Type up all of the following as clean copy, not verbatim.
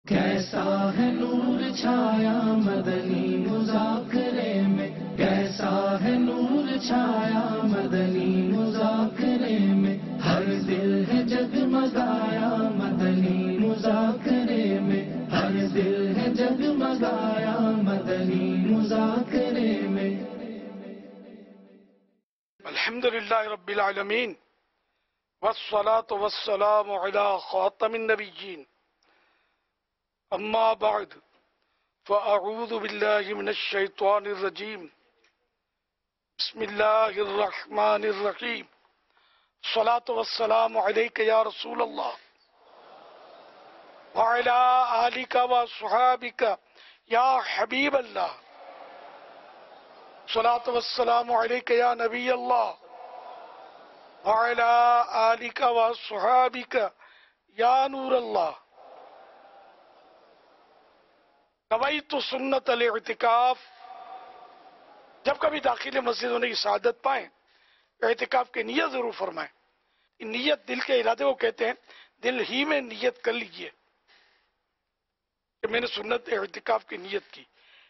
کیسا ہے نور چھایا مدنی مذاکرے میں، کیسا ہے نور چھایا مدنی مذاکرے میں، ہر دل ہے جگمگایا مدنی مذاکرے میں، ہر دل ہے جگمگایا مدنی مذاکرے میں۔ الحمدللہ رب العالمین والصلاة والسلام علی خاتم النبیین، اما بعد فاعوذ باللہ من الشیطان الرجیم، بسم اللہ الرحمن الرحیم، الصلاة والسلام علیک یا رسول اللہ وعلی آلک وصحابک یا حبیب اللہ، الصلاة والسلام علیک یا نبی اللہ وعلی آلک وصحابک یا نور اللہ۔ نویت سنت الاعتکاف، جب کبھی داخل مسجد ہونے کی سعادت پائیں اعتکاف کی نیت ضرور فرمائیں۔ نیت دل کے ارادے کو کہتے ہیں، دل ہی میں نیت کر لیجئے کہ میں نے سنت اعتکاف کی نیت کی۔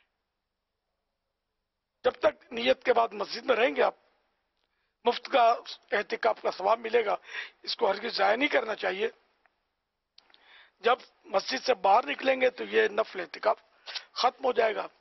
جب تک نیت کے بعد مسجد میں رہیں گے آپ، مفت کا اعتکاف کا ثواب ملے گا، اس کو ہرگز ضائع نہیں کرنا چاہیے۔ جب مسجد سے باہر نکلیں گے تو یہ نفل اعتکاف ختم ہو جائے گا۔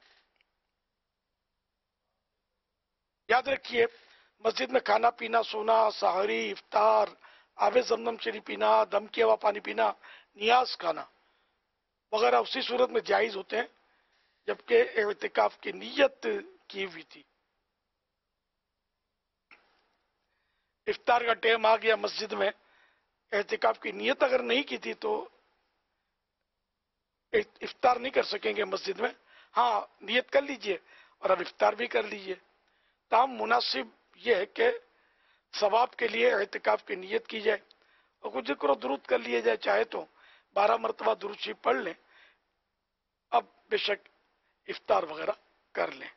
یاد رکھیے، مسجد میں کھانا پینا، سونا، سحری، افطار، آب زمزم شریف پینا، دم کیا ہوا پانی پینا، نیاز کھانا وغیرہ اسی صورت میں جائز ہوتے ہیں جبکہ اعتکاف کی نیت کی ہوئی تھی۔ افطار کا ٹائم آ گیا، مسجد میں اعتکاف کی نیت اگر نہیں کی تھی تو افطار نہیں کر سکیں گے مسجد میں۔ ہاں، نیت کر لیجئے اور اب افطار بھی کر لیجئے۔ تاہم مناسب یہ ہے کہ ثواب کے لیے اعتکاف کی نیت کی جائے اور کچھ ذکر و درود کر لیے جائے، چاہے تو 12 مرتبہ درود شریف پڑھ لیں، اب بے شک افطار وغیرہ کر لیں۔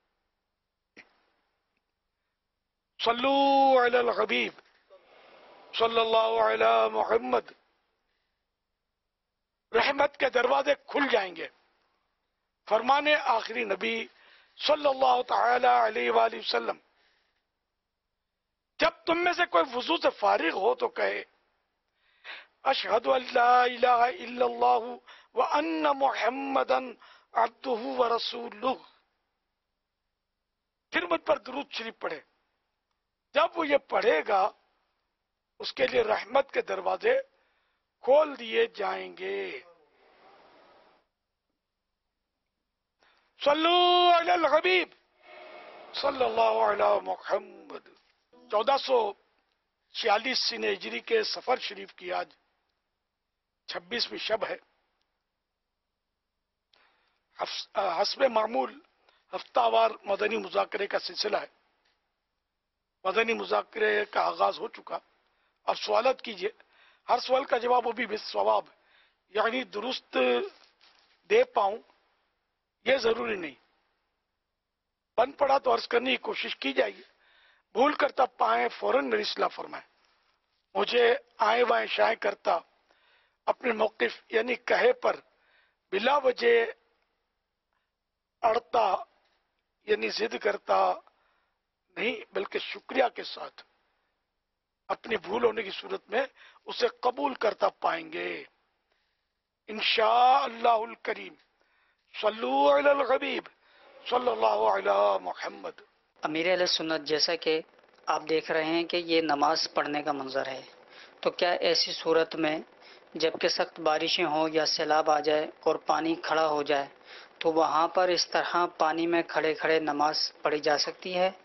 صلو علی الحبیب صلی اللہ علی محمد، رحمت کے دروازے کھل جائیں گے۔ فرمان آخری نبی صلی اللہ تعالی علیہ وآلہ وسلم، جب تم میں سے کوئی وضو سے فارغ ہو تو کہے اشہد ان لا الہ الا اللہ وان محمدا عبدہ ورسولہ، پھر مجھ پر درود شریف پڑھے۔ جب وہ یہ پڑھے گا اس کے لیے رحمت کے دروازے کھول دیے جائیں گے۔ صلو علی الحبیب صلی اللہ علی محمد۔ 1446 سنہ ہجری کے سفر شریف کی آج 26ویں شب ہے۔ حسب معمول ہفتہ وار مدنی مذاکرے کا سلسلہ ہے۔ مدنی مذاکرے کا آغاز ہو چکا، اب سوالات کیجئے، ہر سوال کا جواب وہ بھی بالثواب، یعنی درست دے پاؤں یہ ضروری نہیں، بن پڑا تو عرض کرنے کی کوشش کی جائے گی، بھول کرتا پائیں فوراً میری اصلاح فرمائیں۔ مجھے آئیں وائیں شائیں کرتا اپنے موقف یعنی کہے پر بلا وجہ اڑتا یعنی ضد کرتا نہیں، بلکہ شکریہ کے ساتھ اپنی بھول ہونے کی صورت میں اسے قبول کرتا پائیں گے انشاءاللہ الکریم۔ صلو علی الحبیب صلی اللہ علی محمد۔ امیر علیہ سنت، جیسا کہ آپ دیکھ رہے ہیں کہ یہ نماز پڑھنے کا منظر ہے، تو کیا ایسی صورت میں جب کہ سخت بارشیں ہوں یا سیلاب آ جائے اور پانی کھڑا ہو جائے تو وہاں پر اس طرح پانی میں کھڑے کھڑے نماز پڑھی جا سکتی ہے؟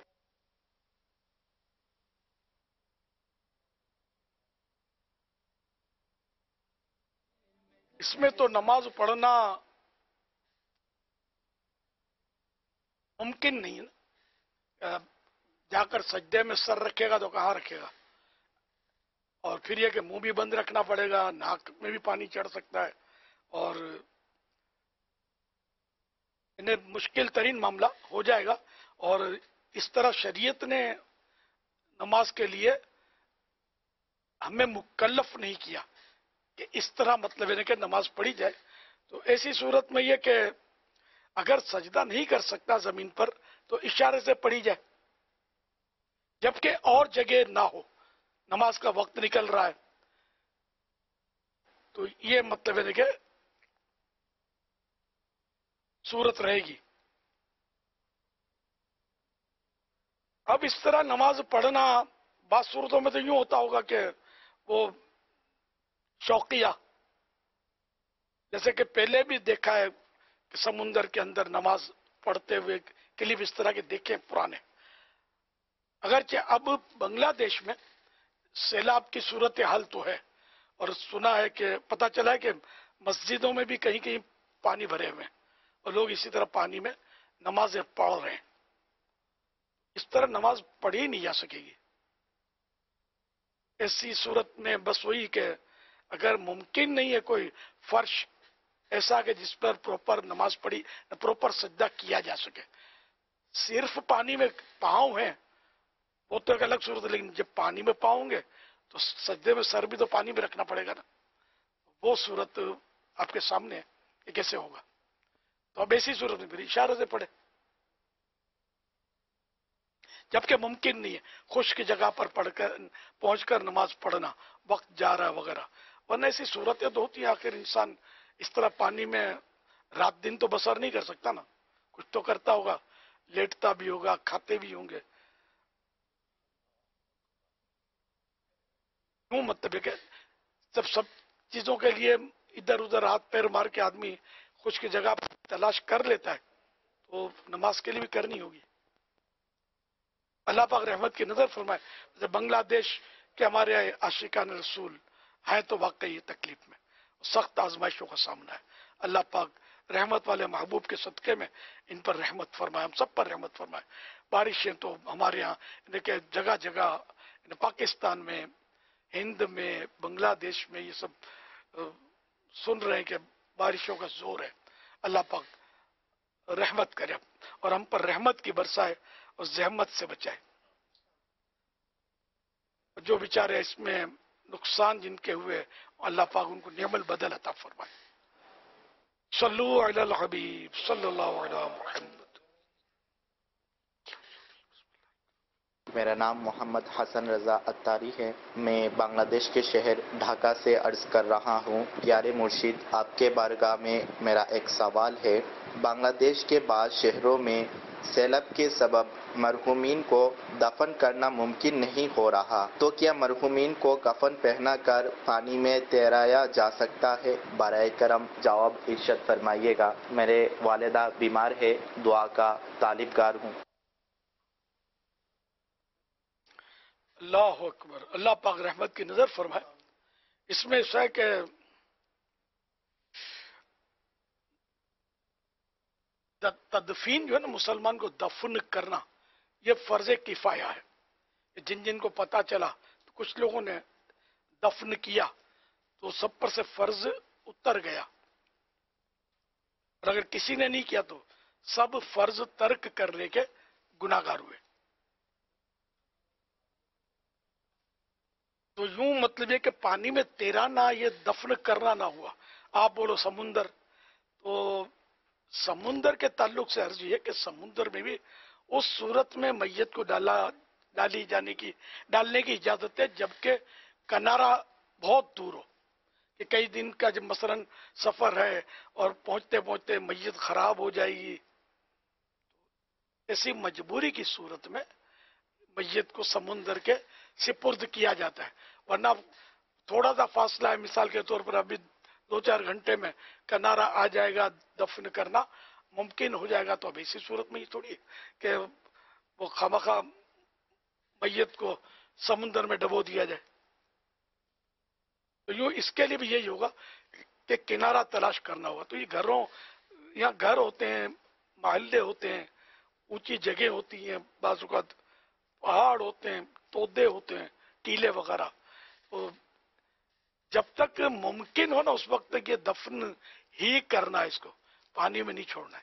اس میں تو نماز پڑھنا ممکن نہیں ہے۔ جا کر سجدے میں سر رکھے گا تو کہاں رکھے گا، اور پھر یہ کہ منہ بھی بند رکھنا پڑے گا، ناک میں بھی پانی چڑھ سکتا ہے، اور انہیں مشکل ترین معاملہ ہو جائے گا۔ اور اس طرح شریعت نے نماز کے لیے ہمیں مکلف نہیں کیا کہ اس طرح مطلب ہے کہ نماز پڑھی جائے، تو ایسی صورت میں یہ کہ اگر سجدہ نہیں کر سکتا زمین پر تو اشارے سے پڑھی جائے، جبکہ اور جگہ نہ ہو، نماز کا وقت نکل رہا ہے، تو یہ مطلب ہے کہ صورت رہے گی۔ اب اس طرح نماز پڑھنا بعض صورتوں میں تو یوں ہوتا ہوگا کہ وہ شوقیہ، جیسے کہ پہلے بھی دیکھا ہے کہ سمندر کے اندر نماز پڑھتے ہوئے کلپ اس طرح کے دیکھے پرانے۔ اگرچہ اب بنگلہ دیش میں سیلاب کی صورتحال تو ہے، اور سنا ہے کہ پتہ چلا ہے کہ مسجدوں میں بھی کہیں کہیں پانی بھرے ہوئے ہیں اور لوگ اسی طرح پانی میں نمازیں پڑھ رہے ہیں۔ اس طرح نماز پڑھی نہیں جا سکے گی۔ ایسی صورت میں بس وہی کہ اگر ممکن نہیں ہے کوئی فرش ایسا کہ جس پر پروپر نماز پڑھی، پروپر سجدہ کیا جا سکے، صرف پانی میں پاؤں ہیں وہ تو ایک الگ صورت ہے، لیکن جب پانی میں پاؤں گے تو سجدے میں سر بھی تو پانی میں رکھنا پڑے گا نا، وہ صورت آپ کے سامنے ہے، یہ کیسے ہوگا؟ تو اب ایسی صورت میں پھر اشارے سے پڑھے، جبکہ ممکن نہیں ہے خشک جگہ پر پہنچ کر نماز پڑھنا، وقت جا رہا ہے وغیرہ، ورنہ ایسی صورتیں تو ہوتی ہیں، آخر انسان اس طرح پانی میں رات دن تو بسر نہیں کر سکتا نا، کچھ تو کرتا ہوگا، لیٹتا بھی ہوگا، کھاتے بھی ہوں گے۔ کیوں مطلب ہے کہ جب سب چیزوں کے لیے ادھر ادھر ہاتھ پیر مار کے آدمی خشک جگہ تلاش کر لیتا ہے تو نماز کے لیے بھی کرنی ہوگی۔ اللہ پاک رحمت کی نظر فرمائے، جیسے بنگلہ دیش کے ہمارے عاشقان رسول ہیں تو واقعی یہ تکلیف میں سخت آزمائشوں کا سامنا ہے۔ اللہ پاک رحمت والے محبوب کے صدقے میں ان پر رحمت فرمائے، ہم سب پر رحمت فرمائے۔ بارشیں تو ہمارے یہاں دیکھیں جگہ جگہ پاکستان میں، ہند میں، بنگلہ دیش میں یہ سب سن رہے ہیں کہ بارشوں کا زور ہے۔ اللہ پاک رحمت کرے اور ہم پر رحمت کی برسائے اور زحمت سے بچائے۔ جو بیچارے اس میں نقصان جن کے ہوئے اللہ پاک ان کو نعم البدل عطا فرمائے۔ صلو علی الحبیب صلی اللہ علی محمد۔ میرا نام محمد حسن رضا اتاری ہے، میں بنگلہ دیش کے شہر ڈھاکہ سے عرض کر رہا ہوں۔ پیارے مرشد، آپ کے بارگاہ میں میرا ایک سوال ہے۔ بنگلہ دیش کے بعض شہروں میں سیلاب کے سبب مرحومین کو دفن کرنا ممکن نہیں ہو رہا، تو کیا مرحومین کو کفن پہنا کر پانی میں تیرایا جا سکتا ہے؟ برائے کرم جواب ارشاد فرمائیے گا۔ میرے والدہ بیمار ہے، دعا کا طالب گار ہوں۔ اللہ اکبر، اللہ پاک رحمت کی نظر فرمائے۔ اس میں ایسا ہے کہ تدفین جو ہے نا، مسلمان کو دفن کرنا یہ فرض کفایہ ہے۔ جن جن کو پتا چلا تو کچھ لوگوں نے دفن کیا تو سب پر سے فرض اتر گیا، اور اگر کسی نے نہیں کیا تو سب فرض ترک کرنے کے گناہگار ہوئے۔ تو یوں مطلب ہے کہ پانی میں تیرانا یہ دفن کرنا نہ ہوا۔ آپ بولو سمندر، تو سمندر کے تعلق سے عرض یہ کہ سمندر میں بھی اس صورت میں میت کو ڈالنے کی اجازت ہے جبکہ کنارہ بہت دور ہو، کہ کئی دن کا جب مثلا سفر ہے اور پہنچتے پہنچتے میت خراب ہو جائے گی، ایسی مجبوری کی صورت میں میت کو سمندر کے سپرد کیا جاتا ہے، ورنہ تھوڑا سا فاصلہ ہے، مثال کے طور پر ابھی 2-4 گھنٹے میں کنارہ آ جائے گا، دفن کرنا ممکن ہو جائے گا، تو اب اسی صورت میں یہ تھوڑی کہ وہ خامخواہ میت کو سمندر میں ڈبو دیا جائے۔ تو یوں اس کے لیے بھی یہی ہوگا کہ کنارہ تلاش کرنا ہوگا۔ تو یہ یہاں گھر ہوتے ہیں، محلے ہوتے ہیں، اونچی جگہ ہوتی ہیں، بعض اوقات پہاڑ ہوتے ہیں، تودے ہوتے ہیں، ٹیلے وغیرہ، تو جب تک ممکن ہو نا اس وقت تک یہ دفن ہی کرنا ہے، اس کو پانی میں نہیں چھوڑنا ہے۔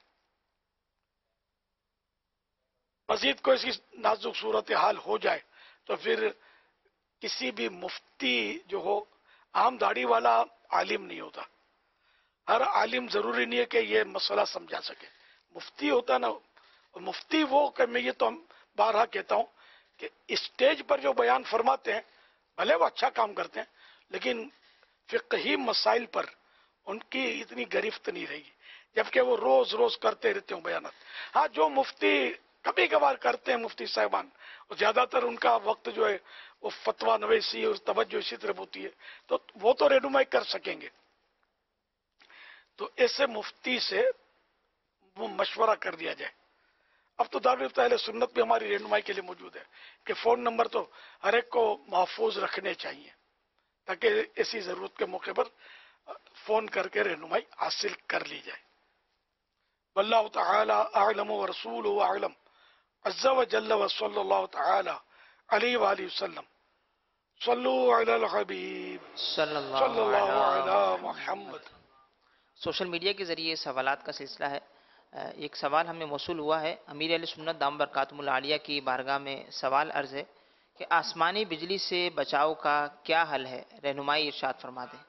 مزید کوئی ایسی نازک صورتحال ہو جائے تو پھر کسی بھی مفتی جو ہو، عام داڑھی والا عالم نہیں ہوتا، ہر عالم ضروری نہیں ہے کہ یہ مسئلہ سمجھا سکے. مفتی ہوتا نا، مفتی وہ کہ میں یہ تو بارہا کہتا ہوں کہ اسٹیج پر جو بیان فرماتے ہیں بھلے وہ اچھا کام کرتے ہیں، لیکن فقہی مسائل پر ان کی اتنی گرفت نہیں رہے گی، جبکہ وہ روز روز کرتے رہتے ہوں بیانات. ہاں جو مفتی کبھی کبھار کرتے ہیں مفتی صاحبان، زیادہ تر ان کا وقت جو ہے وہ فتویٰ نویسی اور توجہ اسی طرف ہوتی ہے، تو وہ تو رہنمائی کر سکیں گے. تو ایسے مفتی سے وہ مشورہ کر دیا جائے. اب تو دعوت اہل سنت بھی ہماری رہنمائی کے لیے موجود ہے کہ فون نمبر تو ہر ایک کو محفوظ رکھنے چاہیے تاکہ ایسی ضرورت کے موقع پر فون کر کے رہنمائی حاصل کر لی جائے. واللہ تعالی اعلم ورسولہ اعلم عز وجل وصلی اللہ تعالی علیہ وآلہ وسلم. صلو علی الحبیب صلی صلی اللہ اللہ علی محمد. سوشل میڈیا کے ذریعے سوالات کا سلسلہ ہے. ایک سوال ہمیں موصول ہوا ہے. امیر اہل سنت دام برکاتہم العالیہ کی بارگاہ میں سوال عرض ہے کہ آسمانی بجلی سے بچاؤ کا کیا حل ہے؟ رہنمائی ارشاد فرما دیں.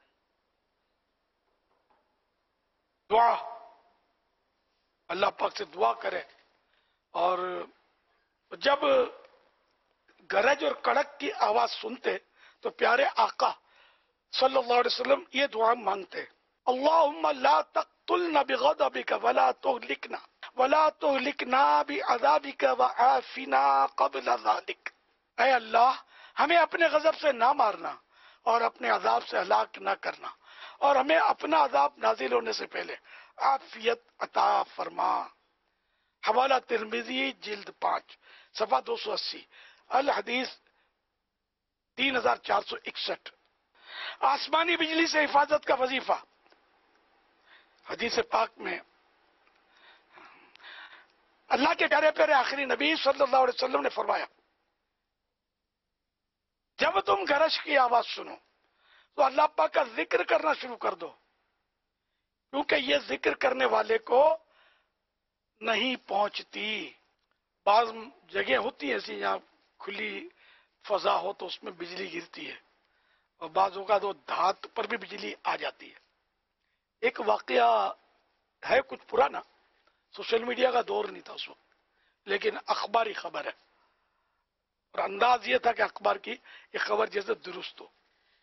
دعا، اللہ پاک سے دعا کرے. اور جب گرج اور کڑک کی آواز سنتے تو پیارے آقا صلی اللہ علیہ وسلم یہ دعا مانگتے: اللہم لا تقتلنا بغضبک ولا تہلکنا بعذابک وعافنا قبل ذلک. اے اللہ ہمیں اپنے غضب سے نہ مارنا اور اپنے عذاب سے ہلاک نہ کرنا، اور ہمیں اپنا عذاب نازل ہونے سے پہلے عافیت عطا فرما. حوالہ ترمذی جلد 5 صفحہ 280، الحدیث 3461. آسمانی بجلی سے حفاظت کا وظیفہ. حدیث پاک میں اللہ کے پیارے پیارے آخری نبی صلی اللہ علیہ وسلم نے فرمایا: جب تم گرج کی آواز سنو تو اللہ پاک کا ذکر کرنا شروع کر دو، کیونکہ یہ ذکر کرنے والے کو نہیں پہنچتی. بعض جگہ ہوتی ہیں ایسی جہاں کھلی فضا ہو تو اس میں بجلی گرتی ہے، اور بعض اوقات وہ دھات پر بھی بجلی آ جاتی ہے. ایک واقعہ ہے کچھ پرانا، سوشل میڈیا کا دور نہیں تھا اس وقت، لیکن اخباری خبر ہے، اور انداز یہ تھا کہ اخبار کی یہ خبر جیسے درست ہو.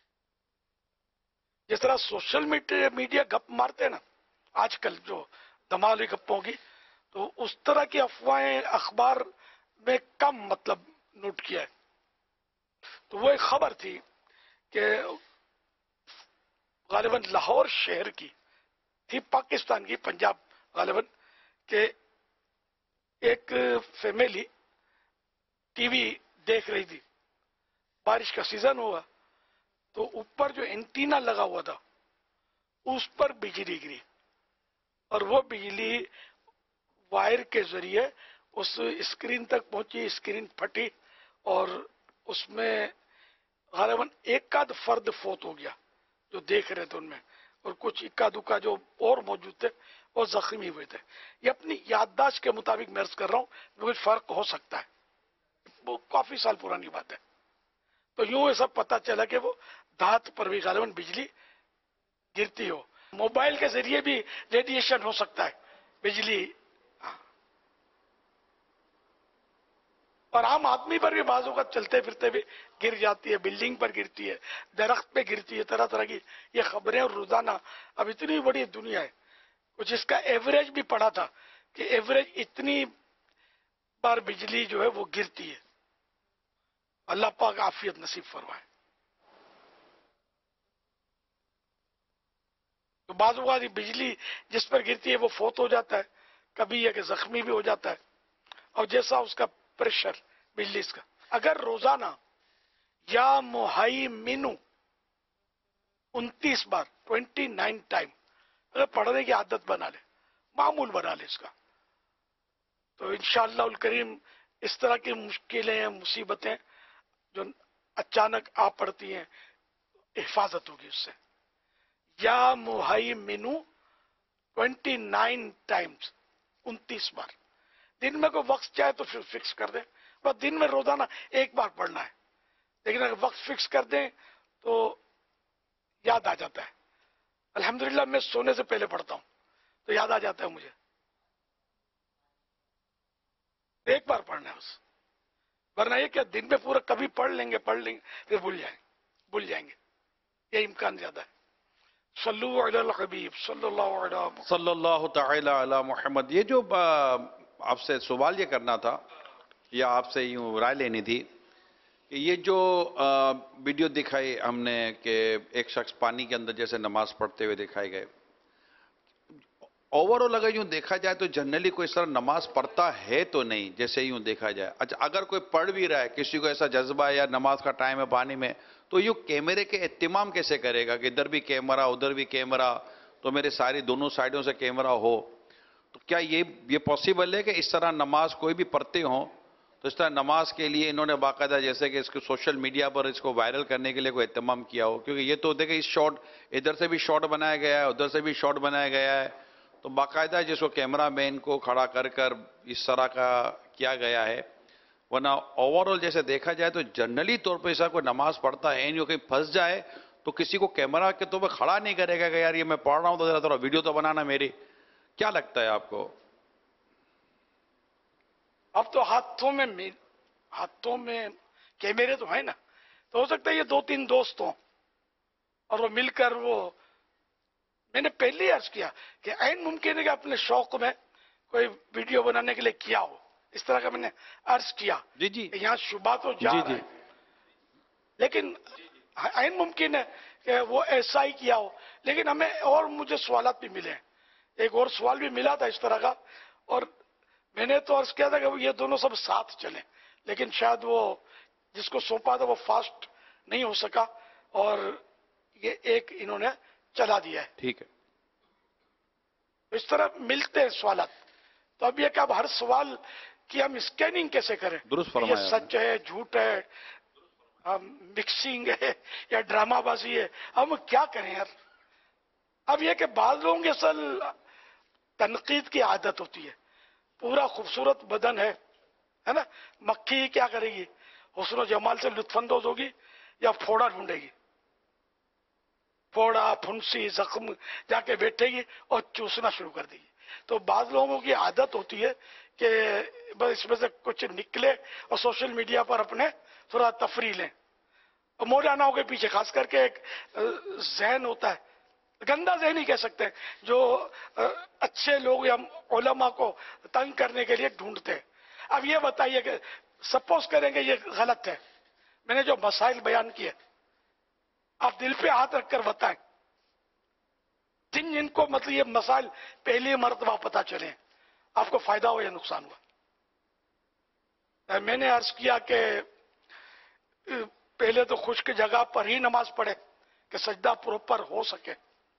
جس طرح سوشل میڈیا گپ مارتے ہیں نا آج کل، جو دماغی گپوں کی، تو اس طرح کی افواہیں اخبار میں کم مطلب نوٹ کیا ہے. تو وہ ایک خبر تھی کہ غالباً لاہور شہر کی تھی، پاکستان کی، پنجاب غالباً، کہ ایک فیملی ٹی وی دیکھ رہی تھی. بارش کا سیزن ہوا تو اوپر جو اینٹینا لگا ہوا تھا اس پر بجلی گری، اور وہ بجلی وائر کے ذریعے اس اسکرین تک پہنچی، اسکرین پھٹی، اور اس میں غالباً ایک آدھ فرد فوت ہو گیا جو دیکھ رہے تھے ان میں، اور کچھ اکا دکا جو اور موجود تھے وہ زخمی ہوئے تھے. یہ اپنی یادداشت کے مطابق میں عرض کر رہا ہوں، کچھ فرق ہو سکتا ہے، وہ کافی سال پرانی بات ہے. تو یوں یہ سب پتہ چلا کہ وہ دھات پر بھی غالباً بجلی گرتی ہو. موبائل کے ذریعے بھی ریڈیشن ہو سکتا ہے بجلی، اور عام آدمی پر بھی بعض اوقات چلتے پھرتے بھی گر جاتی ہے، بلڈنگ پر گرتی ہے، درخت پہ گرتی ہے، طرح طرح کی یہ خبریں. اور روزانہ اب اتنی بڑی دنیا ہے، کچھ اس کا ایوریج بھی پڑھا تھا کہ ایوریج اتنی بار بجلی جو ہے وہ گرتی ہے. اللہ پاک عافیت نصیب فرمائے. تو بعض اوقات بجلی جس پر گرتی ہے وہ فوت ہو جاتا ہے، کبھی یہ کہ زخمی بھی ہو جاتا ہے، اور جیسا اس کا پریشر بجلی کا. اگر روزانہ یا مہیمنو 29 بار 29 ٹائم اگر پڑھنے کی عادت بنا لے، معمول بنا لے اس کا، تو انشاءاللہ الکریم اس طرح کی مشکلیں، مصیبتیں جو اچانک آ پڑتی ہیں، حفاظت ہوگی اس سے. یا مہیمنو 29 ٹائمز، 29 بار. دن میں کوئی وقت چاہے تو پھر فکس کر دیں، بس دن میں روزانہ ایک بار پڑھنا ہے، لیکن اگر وقت فکس کر دیں تو یاد آ جاتا ہے. الحمدللہ میں سونے سے پہلے پڑھتا ہوں تو یاد آ جاتا ہے مجھے. ایک بار پڑھنا ہے بس، ورنہ یہ کیا دن میں پورا کبھی پڑھ لیں گے پھر بھول جائیں گے. یہ امکان زیادہ ہے. صلو علی الحبیب صلی اللہ علیہ وسلم. صلی اللہ تعالی علی محمد. یہ جو آپ سے سوال یہ کرنا تھا یا آپ سے یوں رائے لینی تھی کہ یہ جو ویڈیو دکھائی ہم نے کہ ایک شخص پانی کے اندر جیسے نماز پڑھتے ہوئے دکھائے گئے، اوور آل اگر یوں دیکھا جائے تو جنرلی کوئی اس طرح نماز پڑھتا ہے تو نہیں جیسے یوں دیکھا جائے. اچھا اگر کوئی پڑھ بھی رہا ہے، کسی کو ایسا جذبہ ہے یا نماز کا ٹائم ہے پانی میں، تو یوں کیمرے کے اہتمام کیسے کرے گا کہ ادھر بھی کیمرہ ادھر بھی کیمرہ، تو میرے ساری دونوں سائیڈوں سے کیمرہ ہو؟ تو کیا یہ پاسبل ہے کہ اس طرح نماز کوئی بھی پڑھتے ہوں تو اس طرح نماز کے لیے انہوں نے باقاعدہ جیسے کہ اس کو سوشل میڈیا پر اس کو وائرل کرنے کے لیے کوئی اہتمام کیا ہو؟ کیونکہ یہ تو دیکھیں اس شاٹ ادھر سے بھی شاٹ بنایا گیا ہے ادھر سے بھی شاٹ بنایا گیا ہے، تو باقاعدہ جس کو کیمرہ مین کو کھڑا کر اس طرح کا کیا گیا ہے. ورنہ اوور آل جیسے دیکھا جائے تو جنرلی طور پہ ایسا کوئی نماز پڑھتا ہے نہیں، کہیں پھنس جائے تو کسی کو کیمرہ کے طور پہ کھڑا نہیں کرے گا کہ یار یہ میں پڑھ رہا ہوں تو ذرا تھوڑا ویڈیو تو بنانا میری. کیا لگتا ہے آپ کو؟ اب تو ہاتھوں میں کیمرے تو ہیں نا، تو ہو سکتا ہے یہ 2-3 دوست ہوں اور وہ مل کر میں نے پہلے ہی عرض کیا کہ عین ممکن ہے کہ اپنے شوق میں کوئی ویڈیو بنانے کے لیے کیا ہو، اس طرح کا میں نے عرض کیا. جی یہاں شبہ تو جا رہا ہے، لیکن عین ممکن ہے کہ وہ ایسا ہی کیا ہو. لیکن ہمیں اور مجھے سوالات بھی ملے ہیں، ایک اور سوال بھی ملا تھا اس طرح کا، اور میں نے تو عرض کیا تھا کہ یہ دونوں سب ساتھ چلیں، لیکن شاید وہ جس کو سونپا تھا وہ فاسٹ نہیں ہو سکا اور یہ ایک انہوں نے چلا دیا ہے. ٹھیک ہے. اس طرح ملتے ہیں سوالات. تو اب یہ کہ اب ہر سوال کی ہم اسکیننگ کیسے کریں؟ درست فرمایا. یہ سچ ہے، جھوٹ ہے، مکسنگ ہے یا ڈرامہ بازی ہے، ہم کیا کریں یار؟ اب یہ کہ بعض لوگوں کی اصل تنقید کی عادت ہوتی ہے. پورا خوبصورت بدن ہے نا، مکھی کیا کرے گی؟ حسن و جمال سے لطف اندوز ہوگی یا پھوڑا ڈھونڈے گی؟ پھوڑا، پھنسی، زخم جا کے بیٹھے گی اور چوسنا شروع کر دے گی. تو بعض لوگوں کی عادت ہوتی ہے کہ بس اس میں سے کچھ نکلے اور سوشل میڈیا پر اپنے تھوڑا تفریح لیں. اور مولاناؤں کے پیچھے خاص کر کے ایک ذہن ہوتا ہے، گندا ذہن ہی کہہ سکتے ہیں، جو اچھے لوگ یا علماء کو تنگ کرنے کے لیے ڈھونڈتے ہیں. اب یہ بتائیے کہ سپوز کریں گے یہ غلط ہے، میں نے جو مسائل بیان کیے آپ دل پہ ہاتھ رکھ کر بتائیں، جن کو مطلب یہ مسائل پہلی مرتبہ پتا چلے، آپ کو فائدہ ہو یا نقصان ہوا؟ میں نے عرض کیا کہ پہلے تو خشک جگہ پر ہی نماز پڑھے کہ سجدہ پروپر ہو سکے،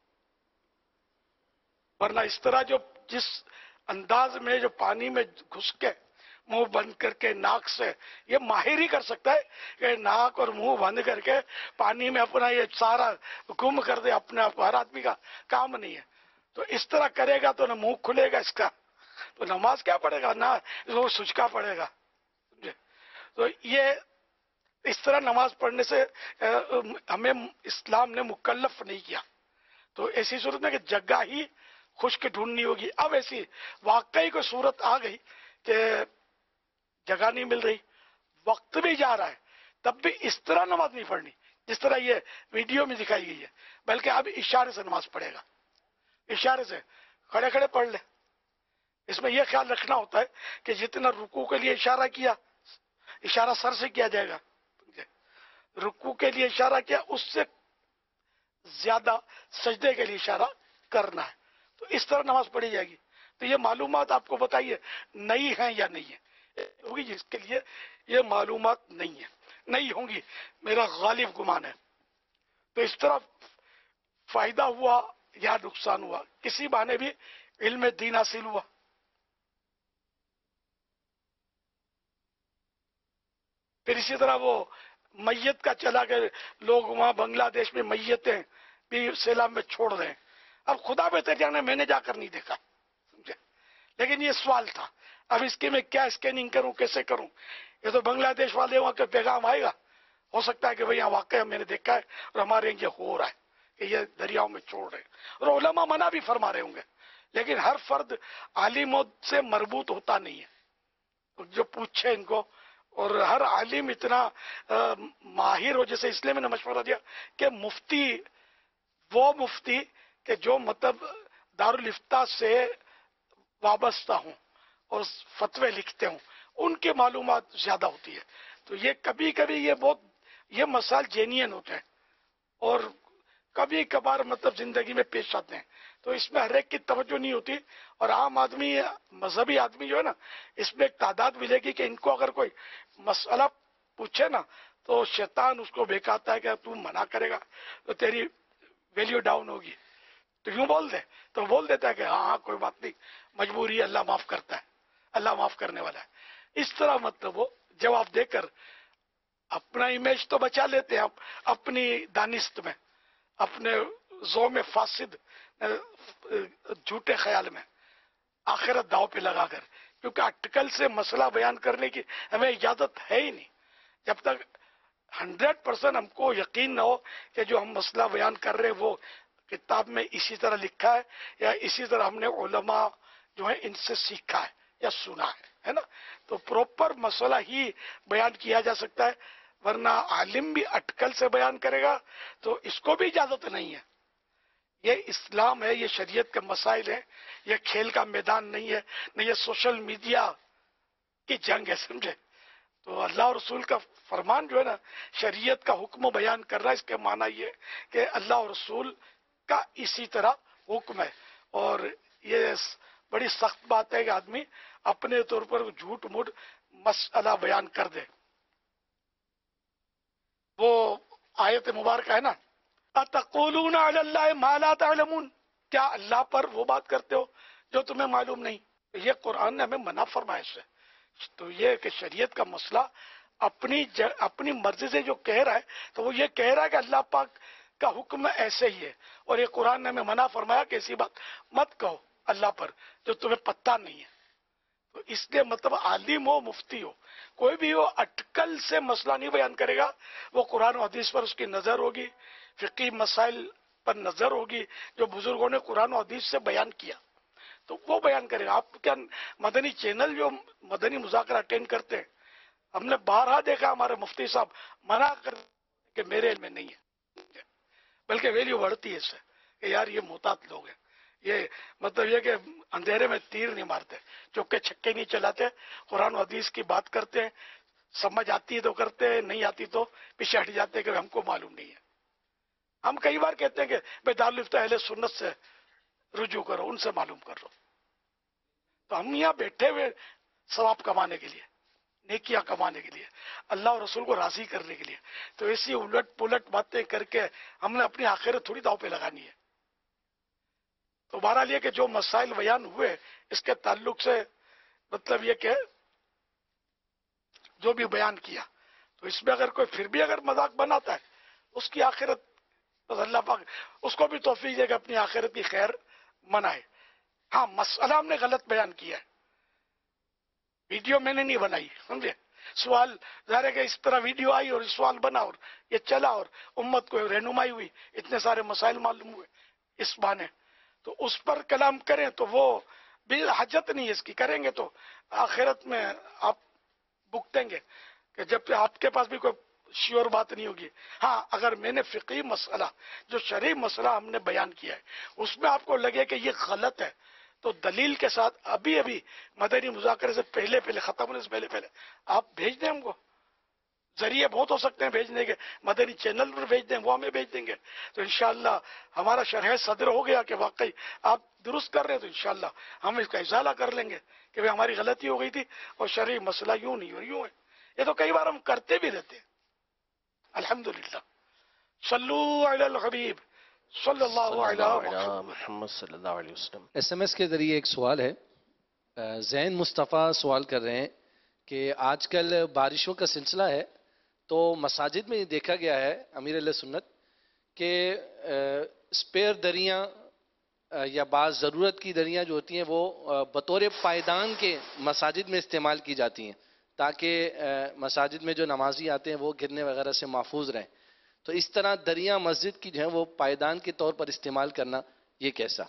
ورنہ اس طرح جس انداز میں جو پانی میں گھس کے منہ بند کر کے ناک سے، یہ ماہر ہی کر سکتا ہے کہ ناک اور منہ بند کر کے پانی میں اپنا یہ سارا گم کر دے اپنے آپ. ہر آدمی کا کام نہیں ہے. تو اس طرح کرے گا تو نہ منہ کھلے گا اس کا، تو نماز کیا پڑھے گا، نہ وہ سچکا پڑے گا. تو یہ اس طرح نماز پڑھنے سے ہمیں اسلام نے مکلف نہیں کیا. تو ایسی صورت میں کہ جگہ ہی خشک ڈھونڈنی ہوگی. اب ایسی واقعی کوئی صورت آ گئی کہ جگہ نہیں مل رہی، وقت بھی جا رہا ہے، تب بھی اس طرح نماز نہیں پڑھنی جس طرح یہ ویڈیو میں دکھائی گئی ہے، بلکہ اب اشارے سے نماز پڑھے گا. اشارے سے کھڑے کھڑے پڑھ لے. اس میں یہ خیال رکھنا ہوتا ہے کہ جتنا رکوع کے لیے اشارہ کیا، اشارہ سر سے کیا جائے گا، رکوع کے لیے اشارہ کیا اس سے زیادہ سجدے کے لیے اشارہ کرنا ہے. تو اس طرح نماز پڑھی جائے گی. تو یہ معلومات آپ کو بتائیے نئی ہیں یا نہیں ہے؟ ہوگی جس کے لیے یہ معلومات نہیں ہے، نہیں ہوں گی، میرا غالب گمان ہے. تو اس طرح فائدہ ہوا یا نقصان ہوا، کسی بہانے بھی علم دین حاصل ہوا. پھر اسی طرح وہ میت کا چلا کہ لوگ وہاں بنگلہ دیش میں میتیں بھی سیلاب میں چھوڑ رہے ہیں. اب خدا بہتر جانے، میں نے جا کر نہیں دیکھا، سمجھے، لیکن یہ سوال تھا. اب اس کے میں کیا اسکیننگ کروں، کیسے کروں؟ یہ تو بنگلہ دیش والے وہاں کا پیغام آئے گا، ہو سکتا ہے کہ بھئی یہاں واقعہ میں نے دیکھا ہے اور ہمارے یہ ہو رہا ہے. کہ یہ دریاؤں میں چھوڑ رہے ہیں، اور علماء منع بھی فرما رہے ہوں گے، لیکن ہر فرد عالم سے مربوط ہوتا نہیں ہے، جو پوچھے ان کو، اور ہر عالم اتنا ماہر ہو، جیسے اس لیے میں نے مشورہ دیا کہ مفتی، وہ مفتی کہ جو مطلب دارالفتہ سے وابستہ ہوں اور فتوے لکھتے ہوں، ان کی معلومات زیادہ ہوتی ہے. تو یہ کبھی کبھی یہ مسائل جینین ہوتے ہیں اور کبھی کبھار مطلب زندگی میں پیش آتے ہیں، تو اس میں ہر ایک کی توجہ نہیں ہوتی، اور عام آدمی، مذہبی آدمی جو ہے نا، اس میں ایک تعداد ملے گی کہ ان کو اگر کوئی مسئلہ پوچھے نا تو شیطان اس کو بہکاتا ہے کہ تو منع کرے گا تو تیری ویلیو ڈاؤن ہوگی، تو یوں بول دے، تو بول دیتا ہے کہ ہاں ہاں کوئی بات نہیں، مجبوری ہے، اللہ معاف کرتا ہے، اللہ معاف کرنے والا ہے. اس طرح مطلب وہ جواب دے کر اپنا امیج تو بچا لیتے ہیں اپنی دانست میں، اپنے ذوق فاسد جھوٹے خیال میں، آخرت داؤ پہ لگا کر، کیونکہ اٹکل سے مسئلہ بیان کرنے کی ہمیں اجازت ہے ہی نہیں جب تک 100% ہم کو یقین نہ ہو کہ جو ہم مسئلہ بیان کر رہے ہیں وہ کتاب میں اسی طرح لکھا ہے یا اسی طرح ہم نے علماء جو ہے ان سے سیکھا ہے یا سنا ہے نا. تو پروپر مسئلہ ہی بیان کیا جا سکتا ہے، ورنہ عالم بھی اٹکل سے بیان کرے گا تو اس کو بھی اجازت نہیں ہے. یہ اسلام ہے، یہ شریعت کے مسائل ہیں، یہ کھیل کا میدان نہیں ہے، نہ یہ سوشل میڈیا کی جنگ ہے، سمجھے. تو اللہ اور رسول کا فرمان جو ہے نا، شریعت کا حکم بیان کر رہا ہے، اس کے معنی یہ کہ اللہ اور رسول کا اسی طرح حکم ہے. اور یہ بڑی سخت بات ہے کہ آدمی اپنے طور پر جھوٹ موٹ مسئلہ بیان کر دے. وہ آیت مبارکہ ہے نا، اتقولون علی اللہ ما لا تعلمون، کیا اللہ پر وہ بات کرتے ہو جو تمہیں معلوم نہیں. یہ قرآن نے ہمیں منع فرمایا اس سے. تو یہ کہ شریعت کا مسئلہ اپنی مرضی سے جو کہہ رہا ہے تو وہ یہ کہہ رہا ہے کہ اللہ پاک کا حکم ایسے ہی ہے، اور یہ قرآن نے ہمیں منع فرمایا کہ ایسی بات مت کہو اللہ پر جو تمہیں پتہ نہیں ہے. تو اس لیے مطلب عالم ہو، مفتی ہو، کوئی بھی ہو، اٹکل سے مسئلہ نہیں بیان کرے گا. وہ قرآن و حدیث پر اس کی نظر ہوگی، فقہی مسائل پر نظر ہوگی جو بزرگوں نے قرآن و حدیث سے بیان کیا تو وہ بیان کرے گا. آپ کیا مدنی چینل جو مدنی مذاکرہ اٹینڈ کرتے ہیں، ہم نے بارہا دیکھا ہمارے مفتی صاحب منع کر کہ میرے علم میں نہیں ہے، بلکہ ویلیو بڑھتی ہے اس سے کہ یار یہ محتاط لوگ ہیں، یہ مطلب یہ کہ اندھیرے میں تیر نہیں مارتے، چوکے چھکے نہیں چلاتے، قرآن و حدیث کی بات کرتے ہیں، سمجھ آتی ہے تو کرتے ہیں، نہیں آتی تو پیچھے ہٹ جاتے ہیں کہ ہم کو معلوم نہیں ہے. ہم کئی بار کہتے ہیں کہ بھائی دارالفتہ اہل سنت سے رجوع کرو، ان سے معلوم کرو. تو ہم یہاں بیٹھے ہوئے ثواب کمانے کے لیے، نیکیاں کمانے کے لیے، اللہ اور رسول کو راضی کرنے کے لیے، تو ایسی الٹ پلٹ باتیں کر کے ہم نے اپنی آخرت تھوڑی داؤ پہ لگانی ہے. تو بہرحال یہ کہ جو مسائل بیان ہوئے اس کے تعلق سے مطلب یہ کہ جو بھی بیان کیا تو اس میں اگر کوئی پھر بھی اگر مذاق بناتا ہے اس کی آخرت بس اللہ پاک اس کو بھی توفیق دے کہ اپنی آخرت کی خیر منائے. ہاں مسئلہ ہم نے غلط بیان کیا ہے، ویڈیو میں نے نہیں بنائی، سمجھے. سوال ظاہر ہے کہ اس طرح ویڈیو آئی اور سوال بنا اور یہ چلا اور امت کو رہنمائی ہوئی، اتنے سارے مسائل معلوم ہوئے اس بہانے، تو اس پر کلام کریں تو وہ بھی حاجت نہیں ہے اس کی. کریں گے تو آخرت میں آپ بھگتیں گے کہ جب آپ کے پاس بھی کوئی شیور بات نہیں ہوگی. ہاں اگر میں نے فقہی مسئلہ جو شرعی مسئلہ ہم نے بیان کیا ہے اس میں آپ کو لگے کہ یہ غلط ہے تو دلیل کے ساتھ ابھی مدنی مذاکرے سے پہلے ختم ہونے سے پہلے آپ بھیج دیں ہم کو. ذریعے بہت ہو سکتے ہیں بھیجنے کے، مدنی چینل پر بھیج دیں، وہ ہمیں بھیج دیں گے تو انشاءاللہ ہمارا شرح صدر ہو گیا کہ واقعی آپ درست کر رہے ہیں، تو انشاءاللہ ہم اس کا ازالہ کر لیں گے کہ بھئی ہماری غلطی ہو گئی تھی اور شرعی مسئلہ یوں نہیں اور یوں ہے. یہ تو کئی بار ہم کرتے بھی رہتے ہیں. الحمدللہ. صلو علی الحبیب صلی اللہ علیہ محمد صلی اللہ علیہ وسلم. ایس ایم ایس کے ذریعے ایک سوال ہے، زین مصطفیٰ سوال کر رہے ہیں کہ آج کل بارشوں کا سلسلہ ہے تو مساجد میں یہ دیکھا گیا ہے امیر اہل سنت کہ اسپیئر دریاں یا بعض ضرورت کی دریاں جو ہوتی ہیں وہ بطور پائیدان کے مساجد میں استعمال کی جاتی ہیں تاکہ مساجد میں جو نمازی آتے ہیں وہ گرنے وغیرہ سے محفوظ رہیں. تو اس طرح دریا مسجد کی جو ہے وہ پائیدان کے طور پر استعمال کرنا یہ کیسا؟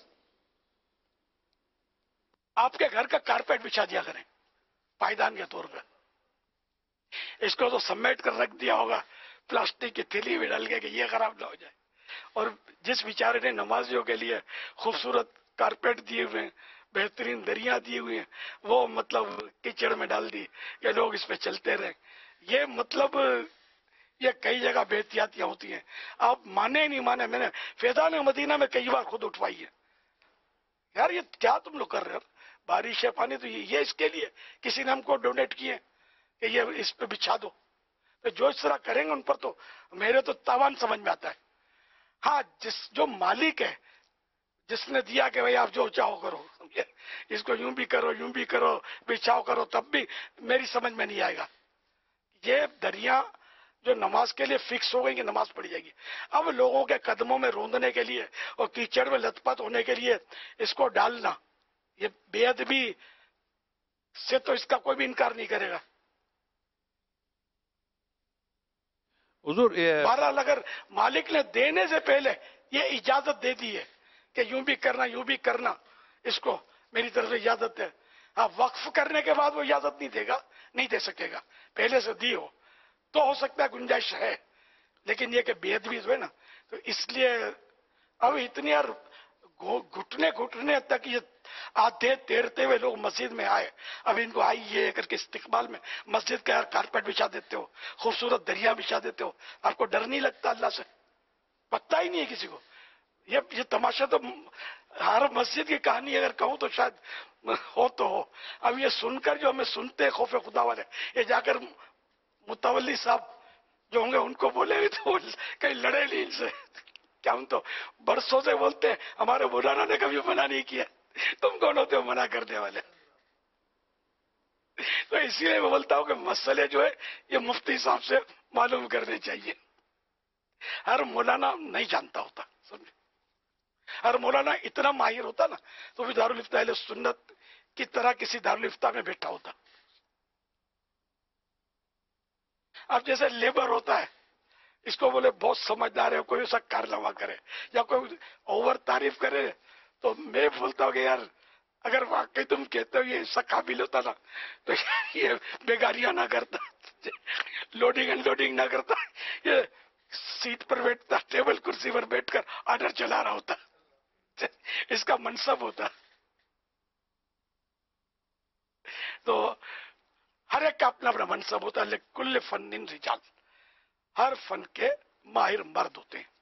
آپ کے گھر کا کارپیٹ بچھا دیا کریں پائیدان کے طور پہ. اس کو تو سمیٹ کر رکھ دیا ہوگا پلاسٹک کی تھیلی میں ڈال کے کہ یہ خراب نہ ہو جائے. اور جس بیچارے نے نمازیوں کے لیے خوبصورت کارپیٹ دیے ہوئے ہیں، بہترین دریا دیے ہوئے ہیں، وہ مطلب کیچڑ میں ڈال دی کہ لوگ اس پہ چلتے رہیں. یہ مطلب یہ کئی جگہ بے احتیاطیاں ہوتی ہیں. آپ مانے نہیں مانے، میں نے فیضان مدینہ میں کئی بار خود اٹھوائی ہے. یار یہ کیا تم لوگ کر رہے ہو؟ بارش ہے، پانی تو یہ اس کے لیے کسی نے ہم کو ڈونیٹ کیے کہ یہ اس پہ بچھا دو. تو جو اس طرح کریں گے ان پر تو میرے تو تاوان سمجھ میں آتا ہے. ہاں جو مالک ہے، جس نے دیا کہ بھائی آپ جو چاہو کرو، اس کو یوں بھی کرو یوں بھی کرو بچھاؤ کرو، تب بھی میری سمجھ میں نہیں آئے گا. یہ دریا جو نماز کے لیے فکس ہو گئی کہ نماز پڑھی جائے گی، اب لوگوں کے قدموں میں روندنے کے لیے اور کیچڑ میں لت پت ہونے کے لیے اس کو ڈالنا، یہ بے ادبی سے تو اس کا کوئی بھی انکار نہیں کرے گا. حضور بہرحال اگر مالک نے دینے سے پہلے یہ اجازت دے دی ہے کہ یوں بھی کرنا یوں بھی کرنا، اس کو میری طرف سے اجازت ہے. ہاں وقف کرنے کے بعد وہ اجازت نہیں دے گا، نہیں دے سکے گا. پہلے سے دی ہو تو ہو سکتا ہے گنجائش ہے، لیکن یہ کہ بے ادبی جو ہے نا، تو اس لیے اب اتنی یار گھٹنے تک یہ آدھے تیرتے ہوئے لوگ مسجد میں آئے. اب ان کو آئیے کر کے استقبال میں مسجد کا کارپیٹ بچھا دیتے ہو، خوبصورت دریا بچھا دیتے ہو. آپ کو ڈر نہیں لگتا اللہ سے؟ پتہ ہی نہیں ہے کسی کو. یہ تماشا تو ہر مسجد کی کہانی اگر کہوں تو شاید ہو تو ہو. اب یہ سن کر جو ہمیں سنتے خوف خدا والے، یہ جا کر متولی صاحب جو ہوں گے ان کو بولے گے تو کہیں لڑے نہیں ان سے. کیا ہم تو برسوں سے بولتے ہیں، ہمارے مولانا نے کبھی منع نہیں کیا، تم کون ہوتے ہو منع کرنے والے؟ تو اسی لیے میں بولتا ہوں کہ مسئلے جو ہے یہ مفتی صاحب سے معلوم کرنے چاہیے. ہر مولانا نہیں جانتا ہوتا، سمجھے؟ ہر مولانا اتنا ماہر ہوتا نا تو بھی دارالفتہ اہل سنت کی طرح کسی دارالفتہ میں بیٹھا ہوتا. اب جیسے لیبر ہوتا ہے، اس کو بولے بہت سمجھدار ہے، کوئی ایسا کارنامہ کرے یا کوئی اوور تعریف کرے تو میں بولتا ہوں کہ یار اگر واقعی تم کہتے ہو یہ ایسا قابل ہوتا نا تو یہ بیگاریاں نہ کرتا، لوڈنگ ان لوڈنگ نہ کرتا، یہ سیٹ پر بیٹھتا، ٹیبل کرسی پر بیٹھ کر آرڈر چلا رہا ہوتا. اس کا منصب ہوتا. تو ہر ایک کا اپنا اپنا منصب ہوتا ہے. لکل فن رجال، ہر فن کے ماہر مرد ہوتے ہیں.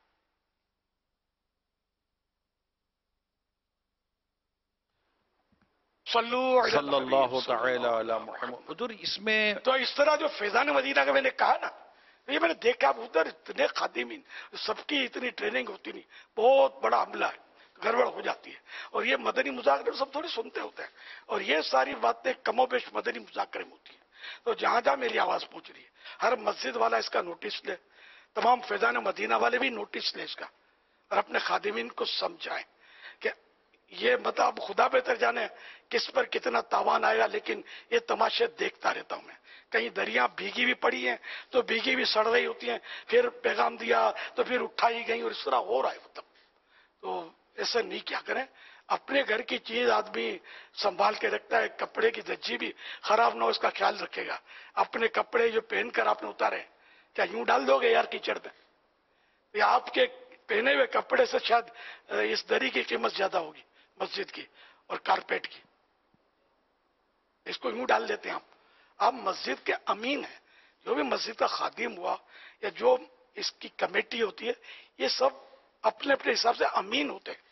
صلی اللہ تعالی علی محمد. حضور اس میں تو اس طرح جو فیضان مدینہ کا میں نے کہا نا، یہ میں نے دیکھا ادھر اتنے خادمین، سب کی اتنی ٹریننگ ہوتی نہیں، بہت بڑا عملہ ہے، گڑبڑ ہو جاتی ہے. اور یہ مدنی مذاکرے سب تھوڑی سنتے ہوتے ہیں، اور یہ ساری باتیں کم و بیش مدنی مذاکرے میں ہوتی ہیں. تو جہاں جہاں میری آواز پہنچ رہی ہے، ہر مسجد والا اس کا نوٹس لے، تمام فیضان مدینہ والے بھی نوٹس لیں اس کا، اور اپنے خادمین کو سمجھائیں کہ یہ مطلب خدا بہتر جانے کس پر کتنا تاوان آئے گا، لیکن یہ تماشے دیکھتا رہتا ہوں میں. کہیں دریا بھیگی بھی پڑی ہیں تو بھیگی بھی سڑ رہی ہوتی ہیں، پھر پیغام دیا تو پھر اٹھائی گئی، اور اس طرح ہو رہا ہے. مطلب تو ایسا نہیں کیا کریں. اپنے گھر کی چیز آدمی سنبھال کے رکھتا ہے، کپڑے کی دجی بھی خراب نہ ہو اس کا خیال رکھے گا. اپنے کپڑے جو پہن کر آپ نے اتارے کیا یوں ڈال دو گے یار کیچڑ میں؟ یا آپ کے پہنے ہوئے کپڑے سے شاید اس دری کی قیمت زیادہ ہوگی مسجد کی اور کارپیٹ کی، اس کو یوں ڈال دیتے ہیں آپ مسجد کے امین ہیں. جو بھی مسجد کا خادم ہوا یا جو اس کی کمیٹی ہوتی ہے، یہ سب اپنے اپنے حساب سے امین ہوتے ہیں.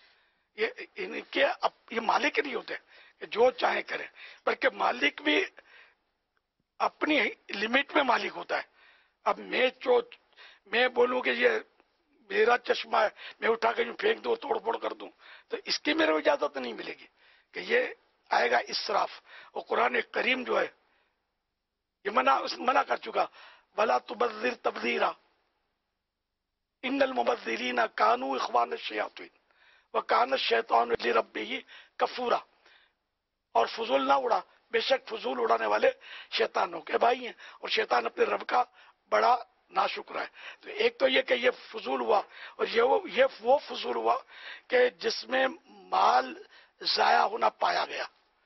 یہ مالک نہیں ہوتے کہ جو چاہیں کریں، بلکہ مالک بھی اپنی لمٹ میں مالک ہوتا ہے. اب میں بولوں کہ یہ میرا چشمہ ہے، میں اٹھا کے یوں پھینک دوں توڑ پھوڑ کر دوں، تو اس کی میرے کو اجازت نہیں ملے گی کہ یہ آئے گا اسراف. اور قرآن کریم جو ہے یہ منع کر چکا، وَلَا تُبَذِّرْ تَبْذِيرًا إِنَّ الْمُبَذِّرِينَ كَانُوا إِخْوَانَ الشَّيَاطِينِ وَكَانَ الشَّيْطَانُ لِرَبِّهِ كَفُورًا. اور فضول نہ اڑا، بے شک فضول اڑانے والے شیطانوں کے بھائی ہیں، اور شیطان اپنے رب کا بڑا ناشکر ہے. تو ایک تو یہ کہ یہ فضول ہوا، اور یہ وہ فضول ہوا کہ جس میں مال ضائع ہونا پایا گیا.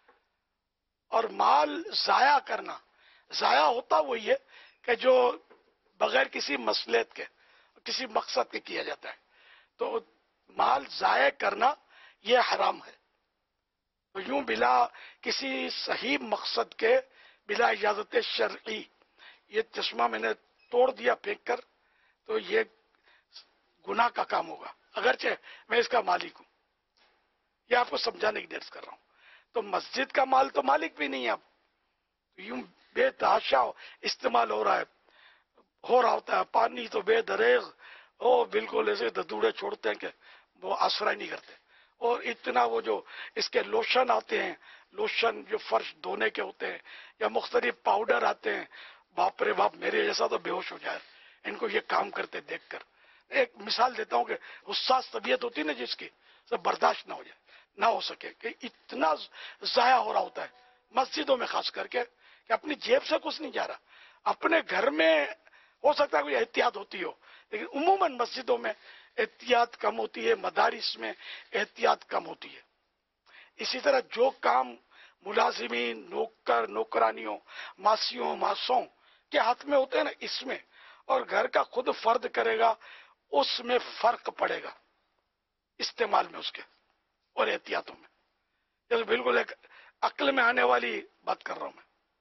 اور مال ضائع کرنا، ضائع ہوتا وہی ہے کہ جو بغیر کسی مصلحت کے، کسی مقصد کے کیا جاتا ہے. تو مال ضائع کرنا یہ حرام ہے. تو یوں بلا کسی صحیح مقصد کے، بلا اجازت شرعی یہ چشمہ میں نے توڑ دیا پھینک کر، تو یہ گناہ کا کام ہوگا، اگرچہ میں اس کا مالک ہوں. یہ آپ کو سمجھانے کی درس کر رہا ہوں. تو مسجد کا مال تو مالک بھی نہیں ہے. اب یوں بے تحاشا استعمال ہو رہا ہوتا ہے. پانی تو بے دریغ، بالکل ایسے دھدوڑے چھوڑتے ہیں کہ وہ آسرا ہی نہیں کرتے. اور اتنا وہ جو اس کے لوشن آتے ہیں، لوشن جو فرش دھونے کے ہوتے ہیں، یا مختلف پاؤڈر آتے ہیں، باپ رے باپ، میرے جیسا تو بے ہوش ہو جائے ان کو یہ کام کرتے دیکھ کر. ایک مثال دیتا ہوں کہ حساس طبیعت ہوتی ہے نا جس کی، سب برداشت نہ ہو سکے کہ اتنا ضائع ہو رہا ہوتا ہے مسجدوں میں، خاص کر کے کہ اپنی جیب سے کچھ نہیں جا رہا. اپنے گھر میں ہو سکتا ہے کوئی احتیاط ہوتی ہو، لیکن عموماً مسجدوں میں احتیاط کم ہوتی ہے، مدارس میں احتیاط کم ہوتی ہے. اسی طرح جو کام ملازمین، نوکرانیوں، ماسیوں، ماسوں کے ہاتھ میں ہوتے ہیں نا، اس میں اور گھر کا خود فرد کرے گا، اس میں فرق پڑے گا استعمال میں اس کے اور احتیاطوں میں. یہ تو بالکل ایک عقل میں آنے والی بات کر رہا ہوں میں،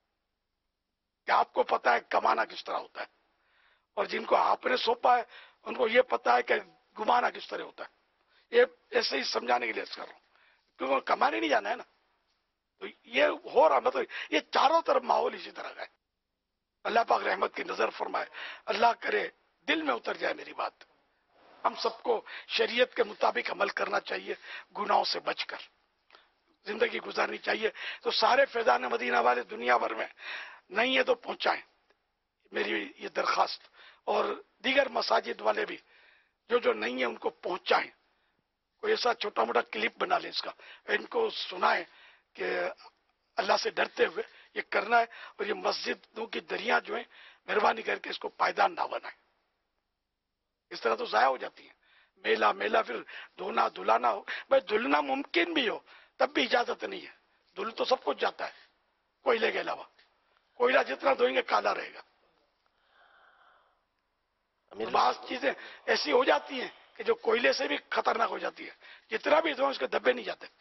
کہ آپ کو پتا ہے کمانا کس طرح ہوتا ہے، اور جن کو آپ نے سونپا ہے ان کو یہ پتا ہے کہ گمانا کس طرح ہوتا ہے. یہ ایسے ہی سمجھانے کے لیے کر رہا ہوں، کیونکہ کمانے نہیں جانا ہے نا. تو یہ ہو رہا، مطلب یہ چاروں طرف ماحول اسی طرح کا ہے. اللہ پاک رحمت کی نظر فرمائے، اللہ کرے دل میں اتر جائے میری بات. ہم سب کو شریعت کے مطابق عمل کرنا چاہیے، گناہوں سے بچ کر زندگی گزارنی چاہیے. تو سارے فیضان مدینہ والے دنیا بھر میں نہیں ہے تو پہنچائیں میری یہ درخواست، اور دیگر مساجد والے بھی جو نہیں ہے ان کو پہنچائیں. کوئی ایسا چھوٹا موٹا کلپ بنا لیں اس کا، ان کو سنائیں کہ اللہ سے ڈرتے ہوئے یہ کرنا ہے. اور یہ مسجدوں کی دریاں جو ہیں مہربانی کر کے اس کو پائیدان نہ بنائیں، اس طرح تو ضائع ہو جاتی ہیں. میلہ پھر دھونا دھلانا ہو، بھائی دھلنا ممکن بھی ہو تب بھی اجازت نہیں ہے. دھل تو سب کچھ جاتا ہے کوئلے کے علاوہ، کوئلہ جتنا دھوئیں گے کالا رہے گا. بعض چیزیں ایسی ہو جاتی ہیں کہ جو کوئلے سے بھی خطرناک ہو جاتی ہے، جتنا بھی دھوئیں اس کے دبے نہیں جاتے.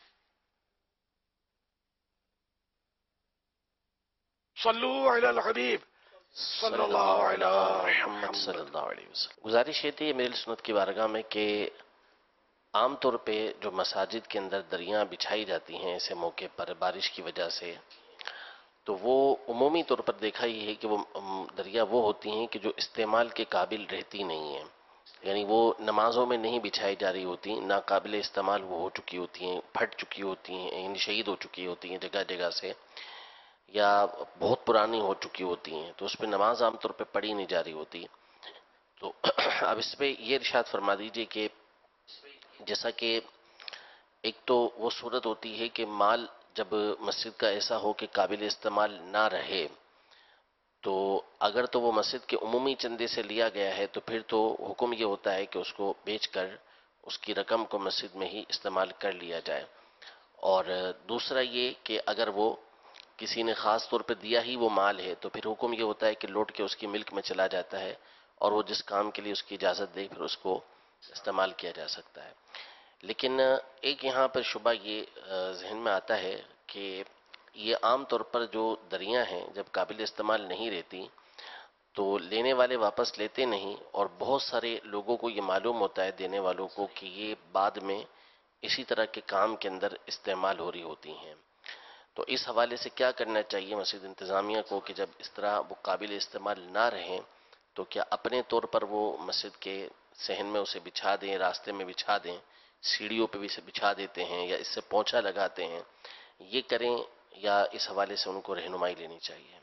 صلو علی الحبیب صلی اللہ علیہ محمد صلی اللہ علیہ وسلم. گزارش یہ تھی میری سنت کی بارگاہ میں کہ عام طور پہ جو مساجد کے اندر دریاں بچھائی جاتی ہیں ایسے موقع پر بارش کی وجہ سے، تو وہ عمومی طور پر دیکھا یہ ہے کہ وہ دریا وہ ہوتی ہیں کہ جو استعمال کے قابل رہتی نہیں ہیں. یعنی وہ نمازوں میں نہیں بچھائی جا رہی ہوتی، ناقابل استعمال وہ ہو چکی ہوتی ہیں، پھٹ چکی ہوتی ہیں، یعنی شہید ہو چکی ہوتی ہیں جگہ جگہ سے، یا بہت پرانی ہو چکی ہوتی ہیں، تو اس پہ نماز عام طور پہ پڑھی نہیں جا رہی ہوتی. تو اب اس پہ یہ ارشاد فرما دیجئے کہ جیسا کہ ایک تو وہ صورت ہوتی ہے کہ مال جب مسجد کا ایسا ہو کہ قابل استعمال نہ رہے، تو اگر تو وہ مسجد کے عمومی چندے سے لیا گیا ہے تو پھر تو حکم یہ ہوتا ہے کہ اس کو بیچ کر اس کی رقم کو مسجد میں ہی استعمال کر لیا جائے. اور دوسرا یہ کہ اگر وہ کسی نے خاص طور پہ دیا ہی وہ مال ہے تو پھر حکم یہ ہوتا ہے کہ لوٹ کے اس کی ملک میں چلا جاتا ہے، اور وہ جس کام کے لیے اس کی اجازت دے پھر اس کو استعمال کیا جا سکتا ہے. لیکن ایک یہاں پر شبہ یہ ذہن میں آتا ہے کہ یہ عام طور پر جو دریاں ہیں جب قابل استعمال نہیں رہتی تو لینے والے واپس لیتے نہیں، اور بہت سارے لوگوں کو یہ معلوم ہوتا ہے، دینے والوں کو، کہ یہ بعد میں اسی طرح کے کام کے اندر استعمال ہو رہی ہوتی ہیں. تو اس حوالے سے کیا کرنا چاہیے مسجد انتظامیہ کو کہ جب اس طرح وہ قابل استعمال نہ رہیں تو کیا اپنے طور پر وہ مسجد کے صحن میں اسے بچھا دیں، راستے میں بچھا دیں، سیڑھیوں پہ بھی اسے بچھا دیتے ہیں، یا اس سے پونچھا لگاتے ہیں، یہ کریں یا اس حوالے سے ان کو رہنمائی لینی چاہیے؟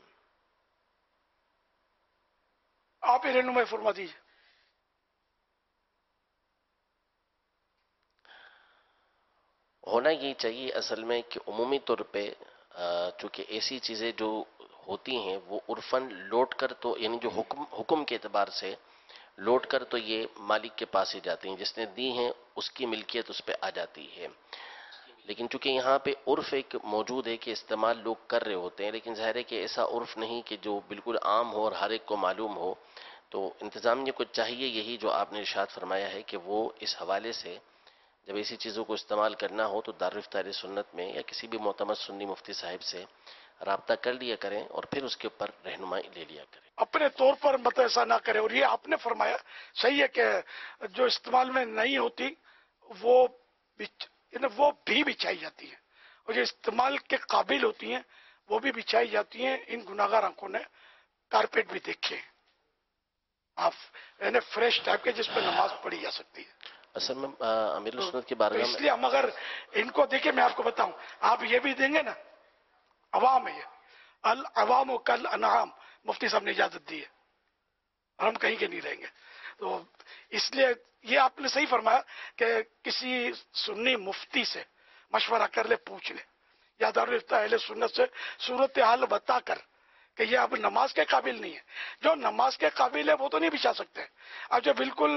آپ ہی رہنمائی فرما دیجیے. ہونا یہی چاہیے اصل میں کہ عمومی طور پہ چونکہ ایسی چیزیں جو ہوتی ہیں وہ عرفاً لوٹ کر تو یعنی جو حکم کے اعتبار سے لوٹ کر تو یہ مالک کے پاس ہی جاتی ہیں، جس نے دی ہیں اس کی ملکیت اس پہ آ جاتی ہے. لیکن چونکہ یہاں پہ عرف ایک موجود ہے کہ استعمال لوگ کر رہے ہوتے ہیں، لیکن ظاہر ہے کہ ایسا عرف نہیں کہ جو بالکل عام ہو اور ہر ایک کو معلوم ہو. تو انتظامیہ کو چاہیے یہی جو آپ نے ارشاد فرمایا ہے کہ وہ اس حوالے سے جب ایسی چیزوں کو استعمال کرنا ہو تو دارالفتہ اہل سنت میں یا کسی بھی معتمد سنی مفتی صاحب سے رابطہ کر لیا کریں اور پھر اس کے اوپر رہنمائی لے لیا کریں. اپنے طور پر مت ایسا نہ کرے. اور یہ آپ نے فرمایا صحیح ہے کہ جو استعمال میں نہیں ہوتی وہ بھی بچھائی جاتی ہے، اور جو استعمال کے قابل ہوتی ہیں وہ بھی بچھائی جاتی ہیں. ان گناہگار آنکھوں نے کارپیٹ بھی دیکھے ہیں آپ، یعنی فریش ٹائپ کے جس پہ نماز پڑھی جا سکتی ہے. اصل میں امیر السنت کی تو بارگاہ اس میں لیے ہم اگر ان کو دیکھیں، میں آپ کو بتاؤں، آپ یہ بھی دیں گے نا، عوام ہے یہ، العوام و کل انعام، مفتی صاحب نے اجازت دی ہے اور ہم کہیں کے نہیں رہیں گے. تو اس لیے یہ آپ نے صحیح فرمایا کہ کسی سنی مفتی سے مشورہ کر لے، پوچھ لے، یا دارالفتہ اہل سنت سے صورتحال بتا کر کہ یہ اب نماز کے قابل نہیں ہے. جو نماز کے قابل ہے وہ تو نہیں بچھا سکتے، اب جو بالکل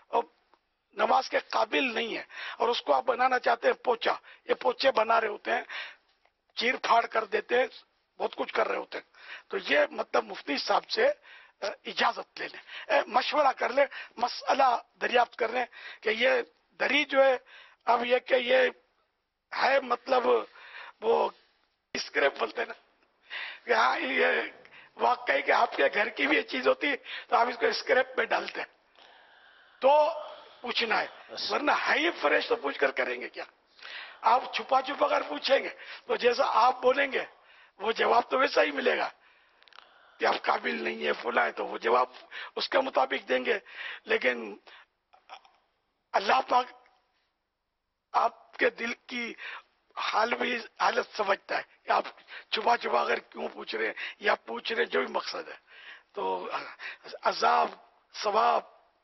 نماز کے قابل نہیں ہے اور اس کو آپ بنانا چاہتے ہیں پوچا، یہ پوچے بنا رہے ہوتے ہیں، چیر پھاڑ کر دیتے ہیں، بہت کچھ کر رہے ہوتے ہیں. تو یہ مطلب مفتی صاحب سے اجازت لے لیں، مشورہ کر لیں، مسئلہ دریافت کر لیں کہ یہ دری جو ہے اب یہ کہ یہ ہے مطلب وہ اسکریپ بولتے ہیں نا کہ ہاں یہ واقعی کہ آپ کے گھر کی بھی یہ چیز ہوتی ہے تو آپ اس کو اسکریپ میں ڈالتے ہیں تو پوچھنا ہے، ورنہ ہے ہی فریش تو پوچھ کر کریں گے کیا؟ آپ چھپا چھپا کر پوچھیں گے تو جیسا آپ بولیں گے وہ جواب تو ویسا ہی ملے گا کہ آپ قابل نہیں ہے فلاں ہے، تو وہ جواب اس کے مطابق دیں گے. لیکن اللہ پاک آپ کے دل کی حال بھی حالت سمجھتا ہے کہ آپ چھپا چھپا کر کیوں پوچھ رہے ہیں یا پوچھ رہے ہیں، جو بھی مقصد ہے. تو عذاب، ثواب،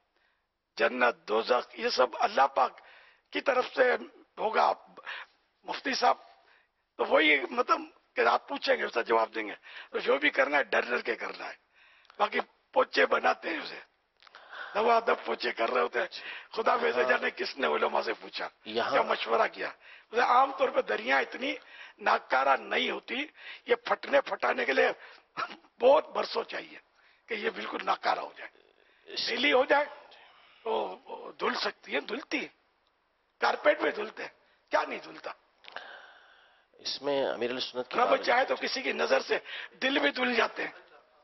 جنت، دوزخ، یہ سب اللہ پاک کی طرف سے ہوگا. مفتی صاحب تو وہی مطلب کہ آپ پوچھیں گے اس کا جواب دیں گے. تو جو بھی کرنا ہے ڈر ڈر کے کرنا ہے. باقی پوچے بناتے ہیں اسے، دوا دب پوچے کر رہے ہوتے ہیں. خدا بھیجے جانے کس نے علماء سے پوچھا، کیا مشورہ کیا. عام طور پہ دریاں اتنی ناکارہ نہیں ہوتی، یہ پھٹنے پھٹانے کے لیے بہت برسوں چاہیے کہ یہ بالکل ناکارہ ہو جائے. ڈھیلی ہو جائے تو دھل سکتی ہے، دھلتی ہے، کارپیٹ میں دھلتے ہیں، کیا نہیں دھلتا. اس میں امیر السنت کی رب چاہے تو کسی کی نظر سے دل بھی دھل جاتے ہیں.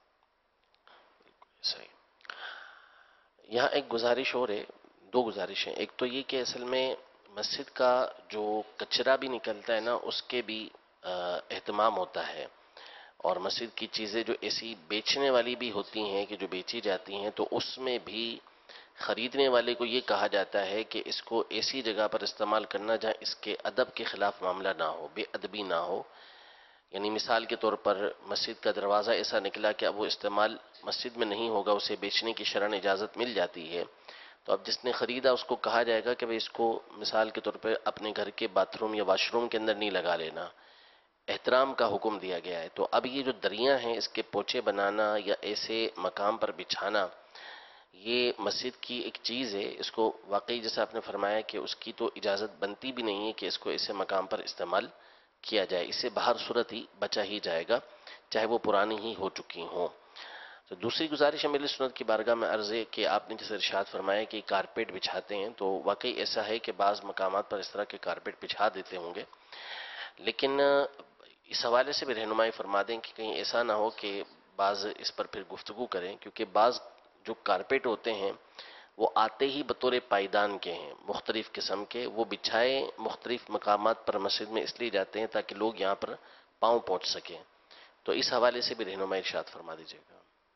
صحیح. یہاں ایک گزارش اور ہے، دو گزارشیں. ایک تو یہ کہ اصل میں مسجد کا جو کچرا بھی نکلتا ہے نا اس کے بھی اہتمام ہوتا ہے، اور مسجد کی چیزیں جو ایسی بیچنے والی بھی ہوتی ہیں کہ جو بیچی جاتی ہیں تو اس میں بھی خریدنے والے کو یہ کہا جاتا ہے کہ اس کو ایسی جگہ پر استعمال کرنا جہاں اس کے ادب کے خلاف معاملہ نہ ہو، بے ادبی نہ ہو. یعنی مثال کے طور پر مسجد کا دروازہ ایسا نکلا کہ اب وہ استعمال مسجد میں نہیں ہوگا، اسے بیچنے کی شرعاً اجازت مل جاتی ہے. تو اب جس نے خریدا اس کو کہا جائے گا کہ بھئی اس کو مثال کے طور پر اپنے گھر کے باتھ روم یا واش روم کے اندر نہیں لگا لینا. احترام کا حکم دیا گیا ہے. تو اب یہ جو دریاں ہیں اس کے پوچے بنانا یا ایسے مقام پر بچھانا یہ مسجد کی ایک چیز ہے. اس کو واقعی جیسا آپ نے فرمایا کہ اس کی تو اجازت بنتی بھی نہیں ہے کہ اس کو ایسے مقام پر استعمال کیا جائے. اس سے باہر صورت ہی بچا ہی جائے گا چاہے وہ پرانی ہی ہو چکی ہوں. تو دوسری گزارش امیر سنت کی بارگاہ میں عرض ہے کہ آپ نے جیسے ارشاد فرمایا کہ کارپیٹ بچھاتے ہیں تو واقعی ایسا ہے کہ بعض مقامات پر اس طرح کے کارپیٹ بچھا دیتے ہوں گے، لیکن اس حوالے سے بھی رہنمائی فرما دیں کہ کہیں ایسا نہ ہو کہ بعض اس پر پھر گفتگو کریں، کیونکہ بعض جو کارپیٹ ہوتے ہیں وہ آتے ہی بطور پائیدان کے ہیں، مختلف قسم کے، وہ بچھائے مختلف مقامات پر مسجد میں اس لیے جاتے ہیں تاکہ لوگ یہاں پر پاؤں پہنچ سکیں. تو اس حوالے سے بھی رہنمائی ارشاد فرما دیجیے گا.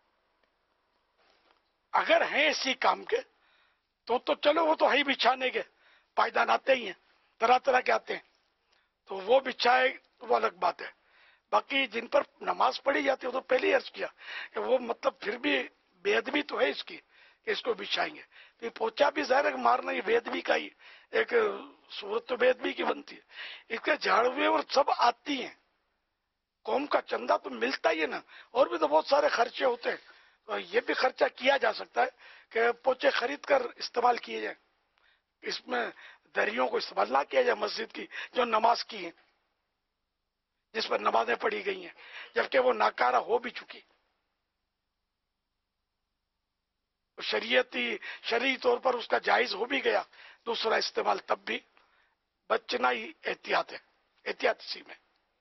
اگر ہیں اسی کام کے تو چلو وہ تو ہے ہی بچھانے کے، پائیدان آتے ہی ہیں، طرح طرح کے آتے ہیں تو وہ بچھائے وہ الگ بات ہے. باقی جن پر نماز پڑھی جاتی ہے وہ تو پہلے ہی عرض کیا کہ وہ مطلب پھر بھی بے ادبی تو ہے اس کی کہ اس کو بچھائیں گے. تو یہ پوچا بھی ظاہر ہے مارنا یہ بے ادبی کا ہی ایک صورت تو بے ادبی کی بنتی ہے. اس کے جھاڑ ہوئے اور سب آتی ہیں قوم کا چندہ تو ملتا ہی ہے نا، اور بھی تو بہت سارے خرچے ہوتے ہیں، تو یہ بھی خرچہ کیا جا سکتا ہے کہ پوچے خرید کر استعمال کیے جائیں، اس میں دریوں کو استعمال نہ کیا جائے مسجد کی جو نماز کی ہیں، جس پر نمازیں پڑھی گئی ہیں، جبکہ وہ ناکارہ ہو بھی چکی، شرعی طور پر اس کا جائز ہو بھی گیا، دوسرا استعمال تب بھی بچنا ہی احتیاط ہے، احتیاط اسی میں۔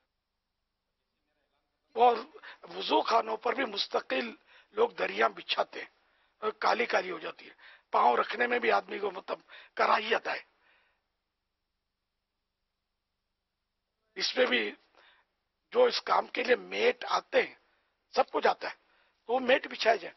اور وضو خانوں پر بھی مستقل لوگ دریاں بچھاتے ہیں، اور کالی کالی ہو جاتی ہے، پاؤں رکھنے میں بھی آدمی کو مطلب کراہیت ہے، اس میں بھی جو اس کام کے لیے میٹ آتے ہیں، سب کچھ آتا ہے، تو وہ میٹ بچھائے جائے،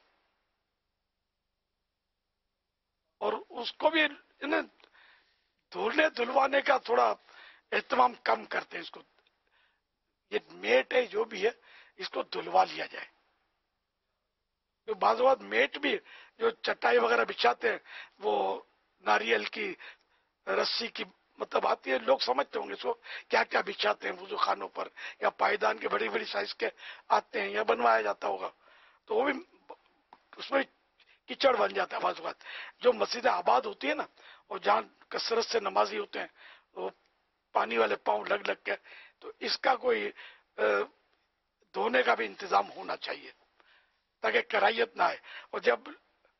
اور اس کو بھی دھلنے دھلوانے کا تھوڑا اہتمام کم کرتے ہیں، اس کو یہ میٹ ہے جو بھی ہے اس کو دھلوا لیا جائے، تو بعض اوقات میٹ بھی جو چٹائی وغیرہ بچھاتے ہیں وہ ناریل کی رسی کی مطلب آتی ہے، لوگ سمجھتے ہوں گے اس کو کیا کیا بچھاتے ہیں وضو خانوں پر، یا پائیدان کے بڑی بڑی سائز کے آتے ہیں یا بنوایا جاتا ہوگا، تو وہ بھی اس میں کچڑ بن جاتا ہے بعض اوقات، جو مسجدیں آباد ہوتی ہے نا، اور جہاں کثرت سے نمازی ہوتے ہیں وہ پانی والے پاؤں لگ لگ کے، تو اس کا کوئی دھونے کا بھی انتظام ہونا چاہیے تاکہ کراہیت نہ آئے، اور جب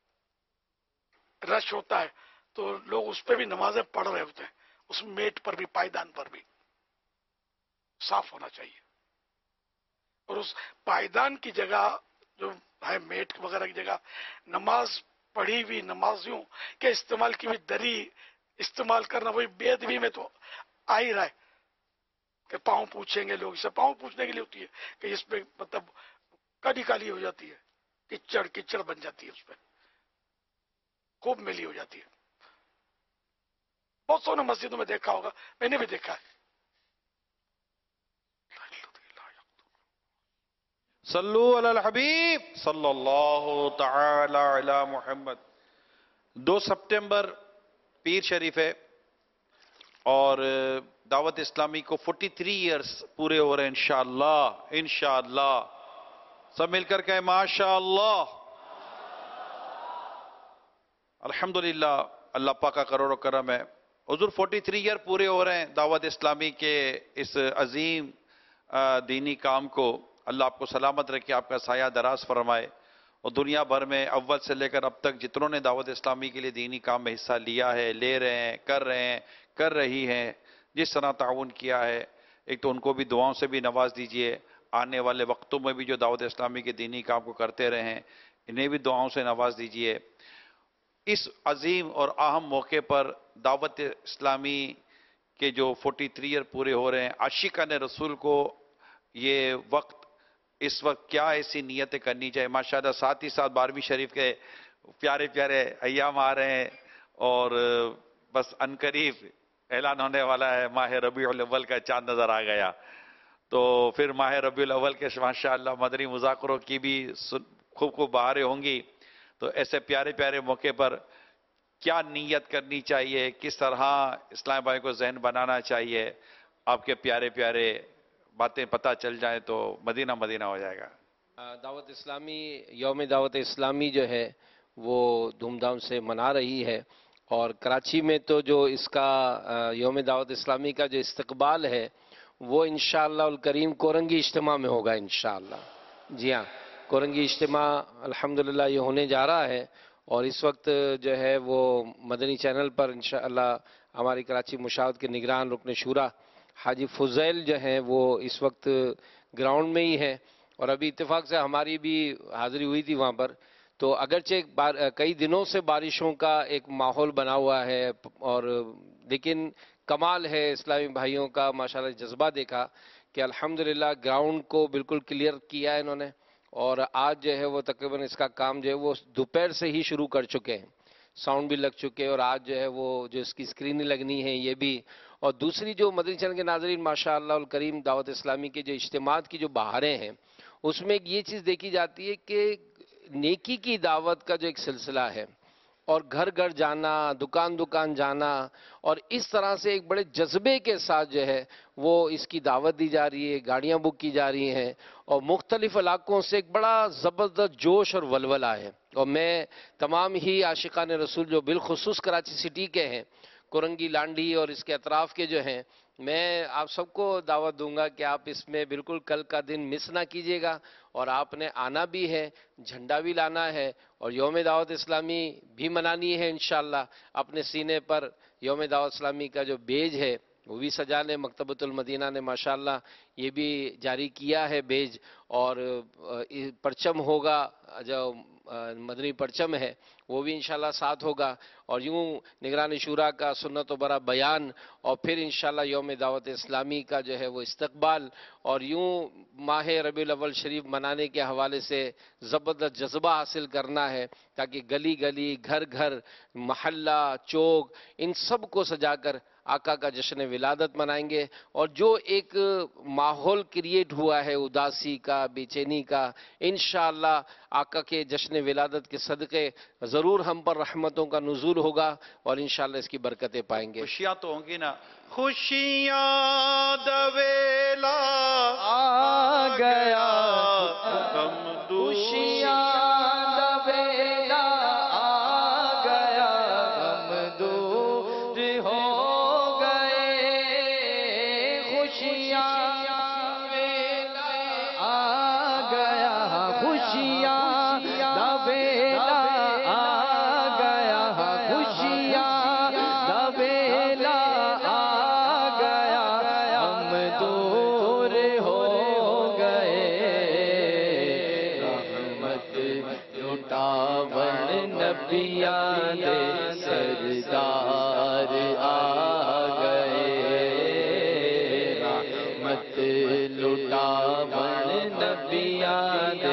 رش ہوتا ہے تو لوگ اس پہ بھی نمازیں پڑھ رہے ہوتے ہیں، اس میٹ پر بھی پائیدان پر بھی صاف ہونا چاہیے، اور اس پائیدان کی جگہ جو ہے میٹ وغیرہ کی جگہ نماز پڑھی ہوئی نمازیوں کے استعمال کی ہوئی دری استعمال کرنا، وہی بے ادبی میں تو آ ہی رہا ہے کہ پاؤں پوچھیں گے لوگ، اسے پاؤں پوچھنے کے لیے ہوتی ہے کہ اس پہ مطلب کالی کالی ہو جاتی ہے، کچڑ بن جاتی ہے، اس پہ خوب میلی ہو جاتی ہے، بہت سونے مسجدوں میں دیکھا ہوگا، میں نے بھی دیکھا ہے۔ صلو علی الحبیب صلی اللہ تعالی علی محمد۔ 2 سپٹمبر پیر شریف ہے، اور دعوت اسلامی کو 43 ایئرز پورے ہو رہے ہیں انشاءاللہ، انشاءاللہ سب مل کر کہیں ماشاءاللہ۔ الحمدللہ، اللہ پاک کا کروڑ و کرم ہے، حضور 43 ایئر پورے ہو رہے ہیں دعوت اسلامی کے اس عظیم دینی کام کو، اللہ آپ کو سلامت رکھے، آپ کا سایہ دراز فرمائے، اور دنیا بھر میں اول سے لے کر اب تک جتنوں نے دعوت اسلامی کے لیے دینی کام میں حصہ لیا ہے، لے رہے ہیں، کر رہی ہیں، جس طرح تعاون کیا ہے، ایک تو ان کو بھی دعاؤں سے بھی نواز دیجئے، آنے والے وقتوں میں بھی جو دعوت اسلامی کے دینی کام کو کرتے رہیں انہیں بھی دعاؤں سے نواز دیجئے۔ اس عظیم اور اہم موقع پر دعوت اسلامی کے جو 43 ایئر پورے ہو رہے ہیں، عاشقان رسول کو یہ وقت اس وقت کیا ایسی نیتیں کرنی چاہیے، ماشاءاللہ ساتھ ہی ساتھ 12ویں شریف کے پیارے پیارے ایام آ رہے ہیں، اور بس عنقریب اعلان ہونے والا ہے، ماہ ربیع الاول کا چاند نظر آ گیا، تو پھر ماہ ربیع الاول کے ماشاءاللہ مدنی مذاکروں کی بھی خوب بہاریں ہوں گی، تو ایسے پیارے پیارے موقع پر کیا نیت کرنی چاہیے، کس طرح اسلام بھائی کو ذہن بنانا چاہیے، آپ کے پیارے پیارے باتیں پتہ چل جائیں تو مدینہ مدینہ ہو جائے گا۔ دعوت اسلامی، یوم دعوت اسلامی جو ہے وہ دھوم دھام سے منا رہی ہے، اور کراچی میں تو جو اس کا یوم دعوت اسلامی کا جو استقبال ہے وہ انشاءاللہ الکریم کورنگی اجتماع میں ہوگا انشاءاللہ۔ جی ہاں، کورنگی اجتماع الحمدللہ یہ ہونے جا رہا ہے، اور اس وقت جو ہے وہ مدنی چینل پر انشاءاللہ ہماری کراچی مشاورت کے نگران رکن شورا حاجی فضیل جو ہیں وہ اس وقت گراؤنڈ میں ہی ہیں، اور ابھی اتفاق سے ہماری بھی حاضری ہوئی تھی وہاں پر، تو اگرچہ کئی دنوں سے بارشوں کا ایک ماحول بنا ہوا ہے، اور لیکن کمال ہے اسلامی بھائیوں کا ماشاءاللہ جذبہ دیکھا کہ الحمدللہ گراؤنڈ کو بالکل کلیئر کیا ہے انہوں نے، اور آج جو ہے وہ تقریباً اس کا کام جو ہے وہ دوپہر سے ہی شروع کر چکے ہیں، ساؤنڈ بھی لگ چکے، اور آج جو ہے وہ جو اس کی اسکرینیں لگنی ہے یہ بھی، اور دوسری جو مدنی چینل کے ناظرین ماشاءاللہ الکریم دعوت اسلامی کے جو اجتماعات کی جو بہاریں ہیں اس میں ایک یہ چیز دیکھی جاتی ہے کہ نیکی کی دعوت کا جو ایک سلسلہ ہے اور گھر گھر جانا، دکان دکان جانا، اور اس طرح سے ایک بڑے جذبے کے ساتھ جو ہے وہ اس کی دعوت دی جا رہی ہے، گاڑیاں بک کی جا رہی ہیں، اور مختلف علاقوں سے ایک بڑا زبردست جوش اور ولولہ ہے. اور میں تمام ہی عاشقان رسول جو بالخصوص کراچی سٹی کے ہیں، کورنگی لانڈی اور اس کے اطراف کے جو ہیں، میں آپ سب کو دعوت دوں گا کہ آپ اس میں بالکل کل کا دن مس نہ کیجیے گا، اور آپ نے آنا بھی ہے، جھنڈا بھی لانا ہے، اور یوم دعوت اسلامی بھی منانی ہے انشاءاللہ. اپنے سینے پر یوم دعوت اسلامی کا جو بیج ہے وہ بھی سجا لیں. مکتبۃ المدینہ نے ماشاءاللہ یہ بھی جاری کیا ہے بیج، اور پرچم ہوگا جو مدنی پرچم ہے وہ بھی انشاءاللہ ساتھ ہوگا. اور یوں نگران شورا کا سنت و برا بیان، اور پھر انشاءاللہ یوم دعوت اسلامی کا جو ہے وہ استقبال، اور یوں ماہ ربیع الاول شریف منانے کے حوالے سے زبردست جذبہ حاصل کرنا ہے، تاکہ گلی گلی، گھر گھر، محلہ، چوک، ان سب کو سجا کر آقا کا جشن ولادت منائیں گے. اور جو ایک ماحول کریٹ ہوا ہے اداسی کا، بے چینی کا، انشاءاللہ آقا کے جشن ولادت کے صدقے ضرور ہم پر رحمتوں کا نزول ہوگا، اور انشاءاللہ اس کی برکتیں پائیں گے. خوشیاں تو ہوں گی نا. خوشیاں دویلا آ گیا، خوشیاں دویلا آ گیا، غم دور ہو گئے. خوشیاں دویلا آ گیا، خوشیاں دویلا آ گیا، خوشیاں دویلا آ گیا، غم دور ہو گئے. رحمت لٹاون نبیاں دے سردار آ گئے. رحمت لٹاون نبیاں دے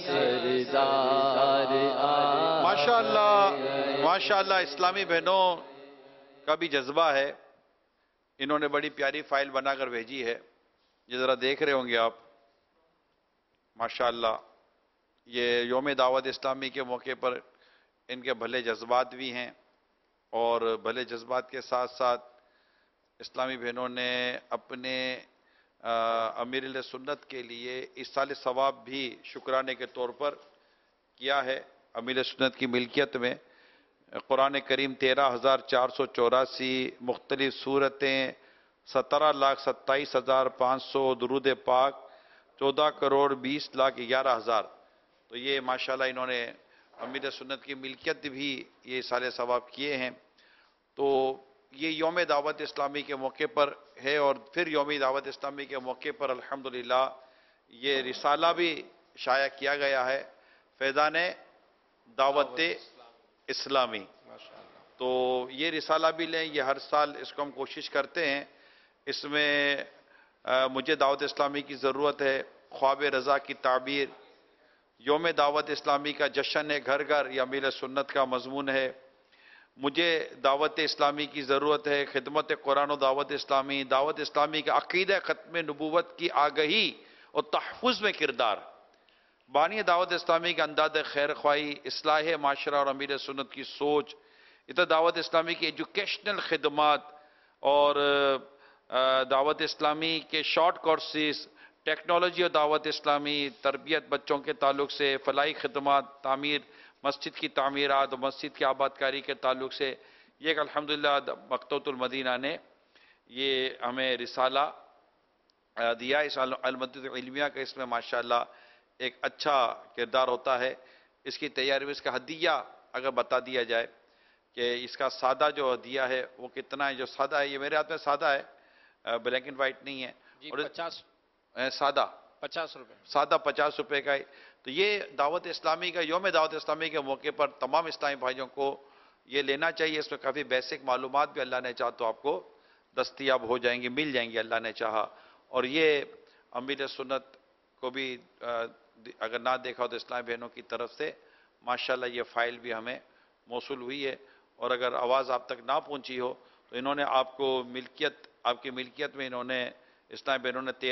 سردار آ گئے. ماشاءاللہ اسلامی بہنوں کا بھی جذبہ ہے. انہوں نے بڑی پیاری فائل بنا کر بھیجی ہے، یہ ذرا دیکھ رہے ہوں گے آپ. ماشاءاللہ یہ یوم دعوت اسلامی کے موقع پر ان کے بھلے جذبات بھی ہیں، اور بھلے جذبات کے ساتھ ساتھ اسلامی بہنوں نے اپنے امیر اہل سنت کے لیے ایصال ثواب بھی شکرانے کے طور پر کیا ہے. امیر اہل سنت کی ملکیت میں قرآن کریم 13,484 مختلف صورتیں، 17,27,500 درود پاک، 14,20,11,000. تو یہ ماشاءاللہ انہوں نے امیر سنت کی ملکیت بھی یہ سارے ثواب کیے ہیں. تو یہ یوم دعوت اسلامی کے موقع پر ہے، اور پھر یوم دعوت اسلامی کے موقع پر الحمدللہ یہ رسالہ بھی شائع کیا گیا ہے، فیضان دعوت اسلامی. تو یہ رسالہ بھی لیں، یہ ہر سال اس کو ہم کوشش کرتے ہیں. اس میں مجھے دعوت اسلامی کی ضرورت ہے، خواب رضا کی تعبیر، یوم دعوت اسلامی کا جشن ہے گھر گھر، یا امیر سنت کا مضمون ہے. مجھے دعوت اسلامی کی ضرورت ہے، خدمت قرآن و دعوت اسلامی، دعوت اسلامی کا عقیدہ ختم نبوت کی آگہی اور تحفظ میں کردار، بانی دعوت اسلامی کا انداز خیر خواہی، اصلاح معاشرہ اور امیر سنت کی سوچ، ادھر دعوت اسلامی کی ایجوکیشنل خدمات، اور دعوت اسلامی کے شارٹ کورسز، ٹیکنالوجی اور دعوت اسلامی، تربیت بچوں کے تعلق سے، فلاحی خدمات، تعمیر مسجد کی تعمیرات اور مسجد کی آباد کاری کے تعلق سے. یہ ایک الحمدللہ مکتبۃ المدینہ نے یہ ہمیں رسالہ دیا. اس المدینہ علمیہ کا اس میں ماشاءاللہ ایک اچھا کردار ہوتا ہے. اس کی تیاری میں اس کا ہدیہ اگر بتا دیا جائے کہ اس کا سادہ جو ہدیہ ہے وہ کتنا ہے. جو سادہ ہے یہ میرے ہاتھ میں سادہ ہے، بلیک اینڈ وائٹ نہیں ہے، اور 50 سادہ 50 روپے، سادہ 50 روپے کا ہے. تو یہ دعوت اسلامی کا یوم دعوت اسلامی کے موقع پر تمام اسلامی بھائیوں کو یہ لینا چاہیے. اس میں کافی بیسک معلومات بھی اللہ نے چاہا تو آپ کو دستیاب ہو جائیں گی، مل جائیں گی اللہ نے چاہا. اور یہ امیر سنت کو بھی اگر نہ دیکھا ہو تو اسلامی بہنوں کی طرف سے ماشاءاللہ یہ فائل بھی ہمیں موصول ہوئی ہے. اور اگر آواز آپ تک نہ پہنچی ہو تو انہوں نے آپ کو ملکیت، آپ کی ملکیت میں انہوں نے اسلامی بہنوں نے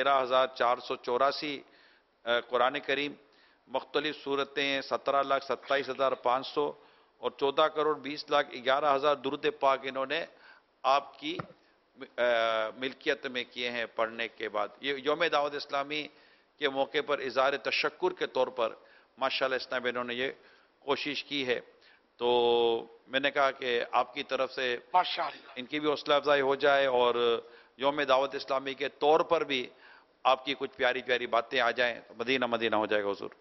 13,484 قرآن کریم، مختلف صورتیں، 17,27,500 اور 14,20,11,000 درود پاک انہوں نے آپ کی ملکیت میں کیے ہیں پڑھنے کے بعد. یہ یوم دعوت اسلامی کے موقع پر اظہار تشکر کے طور پر ماشاءاللہ اسلام بہنوں نے یہ کوشش کی ہے. تو میں نے کہا کہ آپ کی طرف سے ماشاءاللہ ان کی بھی حوصلہ افزائی ہو جائے اور یوم دعوت اسلامی کے طور پر بھی آپ کی کچھ پیاری پیاری باتیں آ جائیں تو مدینہ مدینہ ہو جائے گا حضور.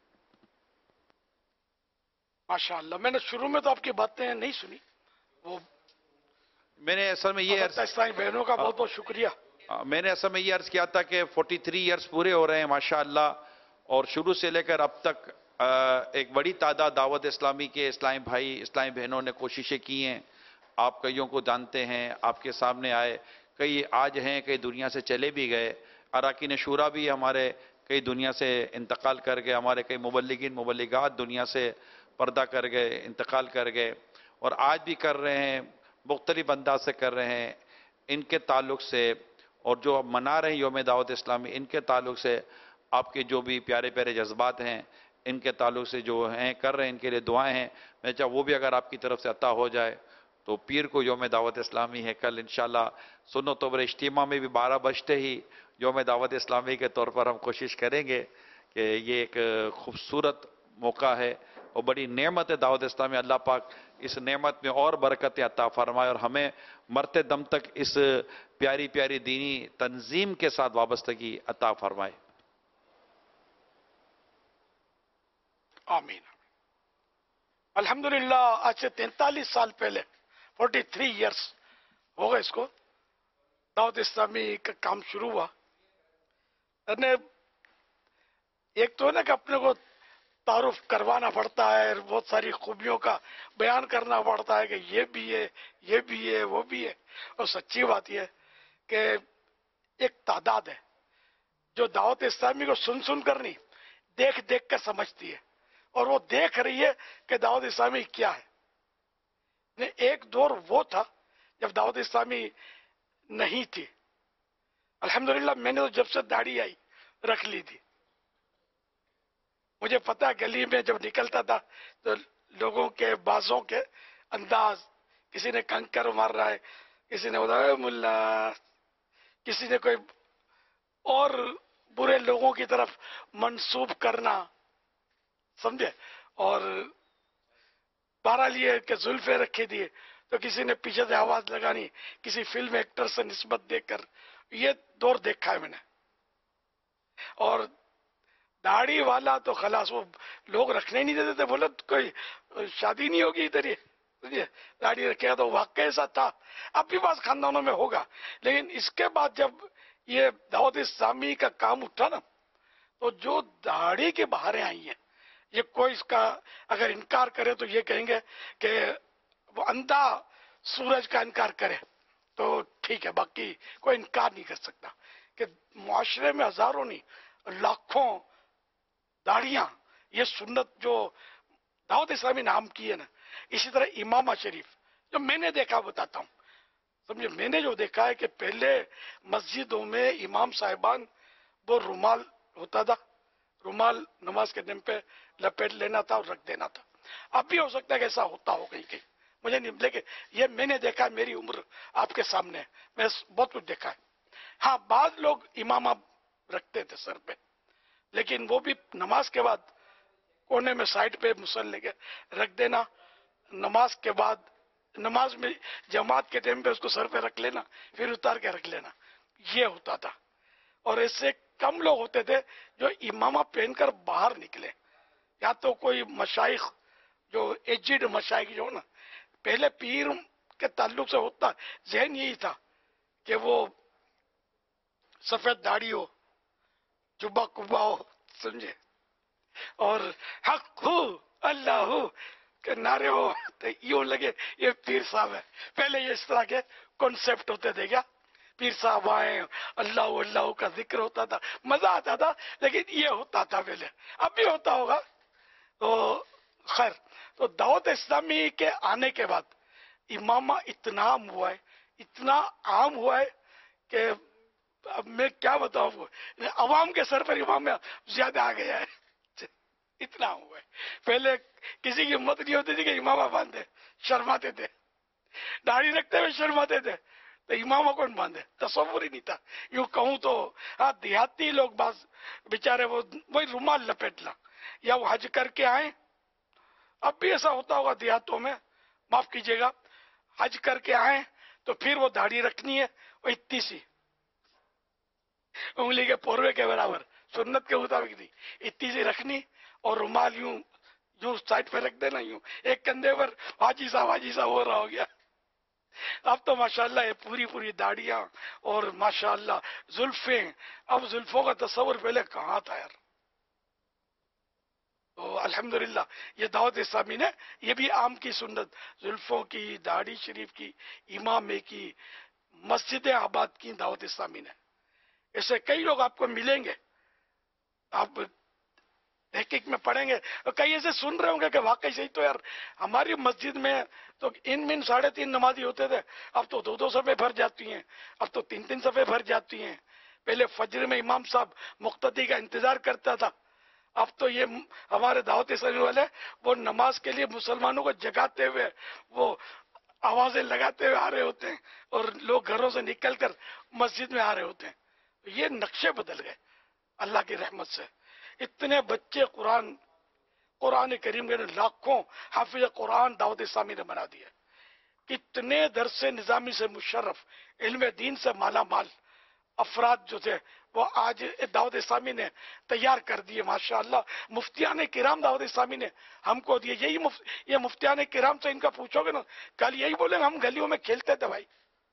ماشاءاللہ. میں نے شروع میں تو آپ کی باتیں نہیں سنی. وہ میں نے اصل میں یہ اسلامی بہنوں کا بہت بہت شکریہ. میں نے اصل میں یہ عرض کیا تھا کہ 43 ایئرز پورے ہو رہے ہیں ماشاءاللہ، اور شروع سے لے کر اب تک ایک بڑی تعداد دعوت اسلامی کے اسلامی بھائی اسلامی بہنوں نے کوششیں کی ہیں. آپ کئیوں کو جانتے ہیں، آپ کے سامنے آئے، کئی آج ہیں، کئی دنیا سے چلے بھی گئے. اراکین شورا بھی ہمارے کئی دنیا سے انتقال کر گئے، ہمارے کئی مبلغین مبلغات دنیا سے پردہ کر گئے، انتقال کر گئے، اور آج بھی کر رہے ہیں، مختلف انداز سے کر رہے ہیں. ان کے تعلق سے اور جو منا رہے ہیں یوم دعوت اسلامی، ان کے تعلق سے آپ کے جو بھی پیارے پیارے جذبات ہیں، ان کے تعلق سے جو ہیں کر رہے ہیں، ان کے لیے دعائیں ہیں. میں چاہا وہ بھی اگر آپ کی طرف سے عطا ہو جائے تو پیر کو یوم دعوت اسلامی ہے. کل انشاءاللہ سنت و اجتماع میں بھی 12 بجتے ہی یوم دعوت اسلامی کے طور پر ہم کوشش کریں گے کہ یہ ایک خوبصورت موقع ہے اور بڑی نعمت ہے دعوت اسلامی. اللہ پاک اس نعمت میں اور برکتیں عطا فرمائے اور ہمیں مرتے دم تک اس پیاری پیاری دینی تنظیم کے ساتھ وابستگی عطا فرمائے. آمین. الحمدللہ آج سے 43 سال پہلے 43 ایئرس ہو گئے اس کو دعوت اسلامی کا کام شروع ہوا. ایک تو ہے نا کہ اپنے کو تعارف کروانا پڑتا ہے، بہت ساری خوبیوں کا بیان کرنا پڑتا ہے کہ یہ بھی ہے، یہ بھی ہے، وہ بھی ہے. اور سچی بات یہ ہے کہ ایک تعداد ہے جو دعوت اسلامی کو سن سن کر نہیں، دیکھ دیکھ کر سمجھتی ہے، اور وہ دیکھ رہی ہے کہ دعوت اسلامی کیا ہے. ایک دور وہ تھا جب دعوت اسلامی نہیں تھی. الحمدللہ میں نے تو جب سے داڑھی آئی رکھ لی تھی. مجھے پتا گلی میں جب نکلتا تھا تو لوگوں کے بازوں کے انداز، کسی نے کنکر مار رہا ہے، کسی نے بولا ملا، کسی نے کوئی اور برے لوگوں کی طرف منسوب کرنا، سمجھے. اور بہرحال یہ کہ زلفے رکھے دیے تو کسی نے پیچھے سے آواز لگانی، کسی فلم ایکٹر سے نسبت دے کر. یہ دور دیکھا ہے میں نے. اور داڑھی والا تو خلاص وہ لوگ رکھنے نہیں دیتے تھے، بولے کوئی شادی نہیں ہوگی ادھر. یہ داڑھی رکھے گا تو واقعی ایسا تھا. اب بھی بعض خاندانوں میں ہوگا، لیکن اس کے بعد جب یہ دعوت اسلامی کا کام اٹھا نا تو جو داڑھی کی بہاریں آئی ہیں، یہ کوئی اس کا اگر انکار کرے تو یہ کہیں گے کہ وہ اندھا سورج کا انکار کرے تو ٹھیک ہے، باقی کوئی انکار نہیں کر سکتا کہ معاشرے میں ہزاروں نہیں لاکھوں داڑیاں، یہ سنت جو دعوت اسلامی نام کی ہے نا. اسی طرح امامہ شریف جو میں نے دیکھا بتاتا ہوں، سمجھے. میں نے جو دیکھا ہے کہ پہلے مسجدوں میں امام صاحبان وہ رومال ہوتا تھا، رومال نماز کے دن پہ لپیٹ لینا تھا اور رکھ دینا تھا. اب بھی ہو سکتا ہے کہ ایسا ہوتا ہو کہیں کہیں، مجھے نہیں، لیکن یہ میں نے دیکھا ہے، میری عمر آپ کے سامنے ہے، میں بہت کچھ دیکھا ہے. ہاں بعض لوگ امامہ رکھتے تھے سر پہ، لیکن وہ بھی نماز کے بعد کونے میں سائڈ پہ مسلح کے رکھ دینا. نماز کے بعد نماز میں جماعت کے ٹائم پہ اس کو سر پہ رکھ لینا، پھر اتار کے رکھ لینا، یہ ہوتا تھا. اور اس سے کم لوگ ہوتے تھے جو امامہ پہن کر باہر نکلے. یا تو کوئی مشائخ جو ایجڈ مشائخ جو نا، پہلے پیر کے تعلق سے ہوتا ذہن یہی تھا کہ وہ سفید داڑھی ہو، جبہ کبا ہو، سمجھے، اور حق ہو اللہ ہو کہ نعرے ہو تو یوں لگے یہ پیر صاحب ہے. پہلے یہ اس طرح کے کنسپٹ ہوتے تھے. کیا پیر صاحب آئے، اللہ اللہ کا ذکر ہوتا تھا، مزہ آتا تھا، لیکن یہ ہوتا تھا پہلے. اب بھی ہوتا ہوگا. تو خیر، تو دعوت اسلامی کے آنے کے بعد امامہ اتنا عام ہوا ہے، اتنا عام ہوا ہے کہ اب میں کیا بتاؤں، عوام کے سر پر امامہ زیادہ آ گیا ہے. اتنا ہوا ہے. پہلے کسی کی ہمت نہیں ہوتی تھی کہ امامہ باندھے، شرماتے تھے. داڑھی رکھتے ہوئے شرماتے تھے تو امامہ کون باندھے، تصور ہی نہیں تھا. یوں کہوں تو ہاں دیہاتی لوگ بعض بیچارے وہی رومال لپیٹنا، یا وہ حج کر کے آئیں. اب بھی ایسا ہوتا ہوگا دیہاتوں میں، معاف کیجیے گا، حج کر کے آئیں تو پھر وہ داڑھی رکھنی ہے، وہ اتنی سی انگلی کے پوروے کے برابر، سنت کے مطابق نہیں، اتنی سی رکھنی، اور رومال یوں سائڈ پہ رکھ دینا، یوں ایک کندھے پر حاجی صاحب ہو رہا ہو گیا. اب تو ماشاءاللہ یہ پوری داڑیاں اور ماشاءاللہ زلفیں. اب زلفوں کا تصور پہلے کہاں تھا یار. تو الحمدللہ یہ دعوت اسلامی نے یہ بھی عام کی سنت، زلفوں کی، داڑھی شریف کی، امامے کی، مسجدیں آباد کی دعوت اسلامی نے. ایسے کئی لوگ آپ کو ملیں گے، آپ تحقیق میں پڑھیں گے، اور کئی ایسے سن رہے ہوں گے کہ واقعی صحیح تو یار ہماری مسجد میں تو ان 3.5 نمازی ہوتے تھے، اب تو 2 صفحے بھر جاتی ہیں، اب تو 3 صفحے بھر جاتی ہیں. پہلے فجر میں امام صاحب مقتدی کا انتظار کرتا تھا، اب تو یہ ہمارے دعوت اسلامی والے وہ نماز کے لیے مسلمانوں کو جگاتے ہوئے وہ آوازیں لگاتے ہوئے آ رہے ہوتے ہیں، اور لوگ گھروں سے نکل کر مسجد میں آ رہے ہوتے ہیں. یہ نقشے بدل گئے اللہ کی رحمت سے. اتنے بچے قرآن کریم کے لاکھوں حافظ قرآن دعوت اسلامی نے بنا دیا. کتنے درس نظامی سے مشرف، علم دین سے مالا مال افراد جو تھے وہ آج دعوت اسلامی نے تیار کر دیے ماشاءاللہ. مفتیان کرام دعوت اسلامی نے ہم کو دیے. یہ مفتیان کرام سے ان کا پوچھو گے نا، کل یہی بولیں ہم گلیوں میں کھیلتے تھے بھائی.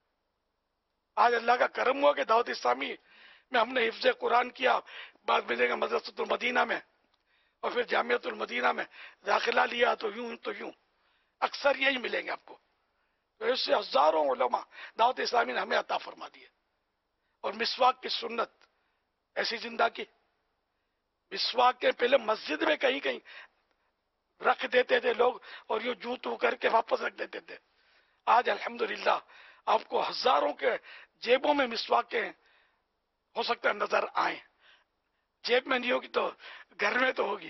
آج اللہ کا کرم ہوا کہ دعوت اسلامی میں ہم نے حفظ قرآن کیا، بعد ملے گا مدرسۃ المدینہ میں، اور پھر جامعۃ المدینہ میں داخلہ لیا تو یوں اکثر یہی ملیں گے آپ کو. تو اس سے ہزاروں علماء دعوت اسلامی نے ہمیں عطا فرما دیے. اور مسواک کی سنت ایسی زندہ کی. مسواک کے پہلے مسجد میں کہیں رکھ دیتے تھے لوگ، اور یوں تو کر کے واپس رکھ دیتے تھے. آج الحمدللہ آپ کو ہزاروں کے جیبوں میں مسواکیں ہو سکتا ہے نظر آئیں. جیب میں نہیں ہوگی تو گھر میں تو ہوگی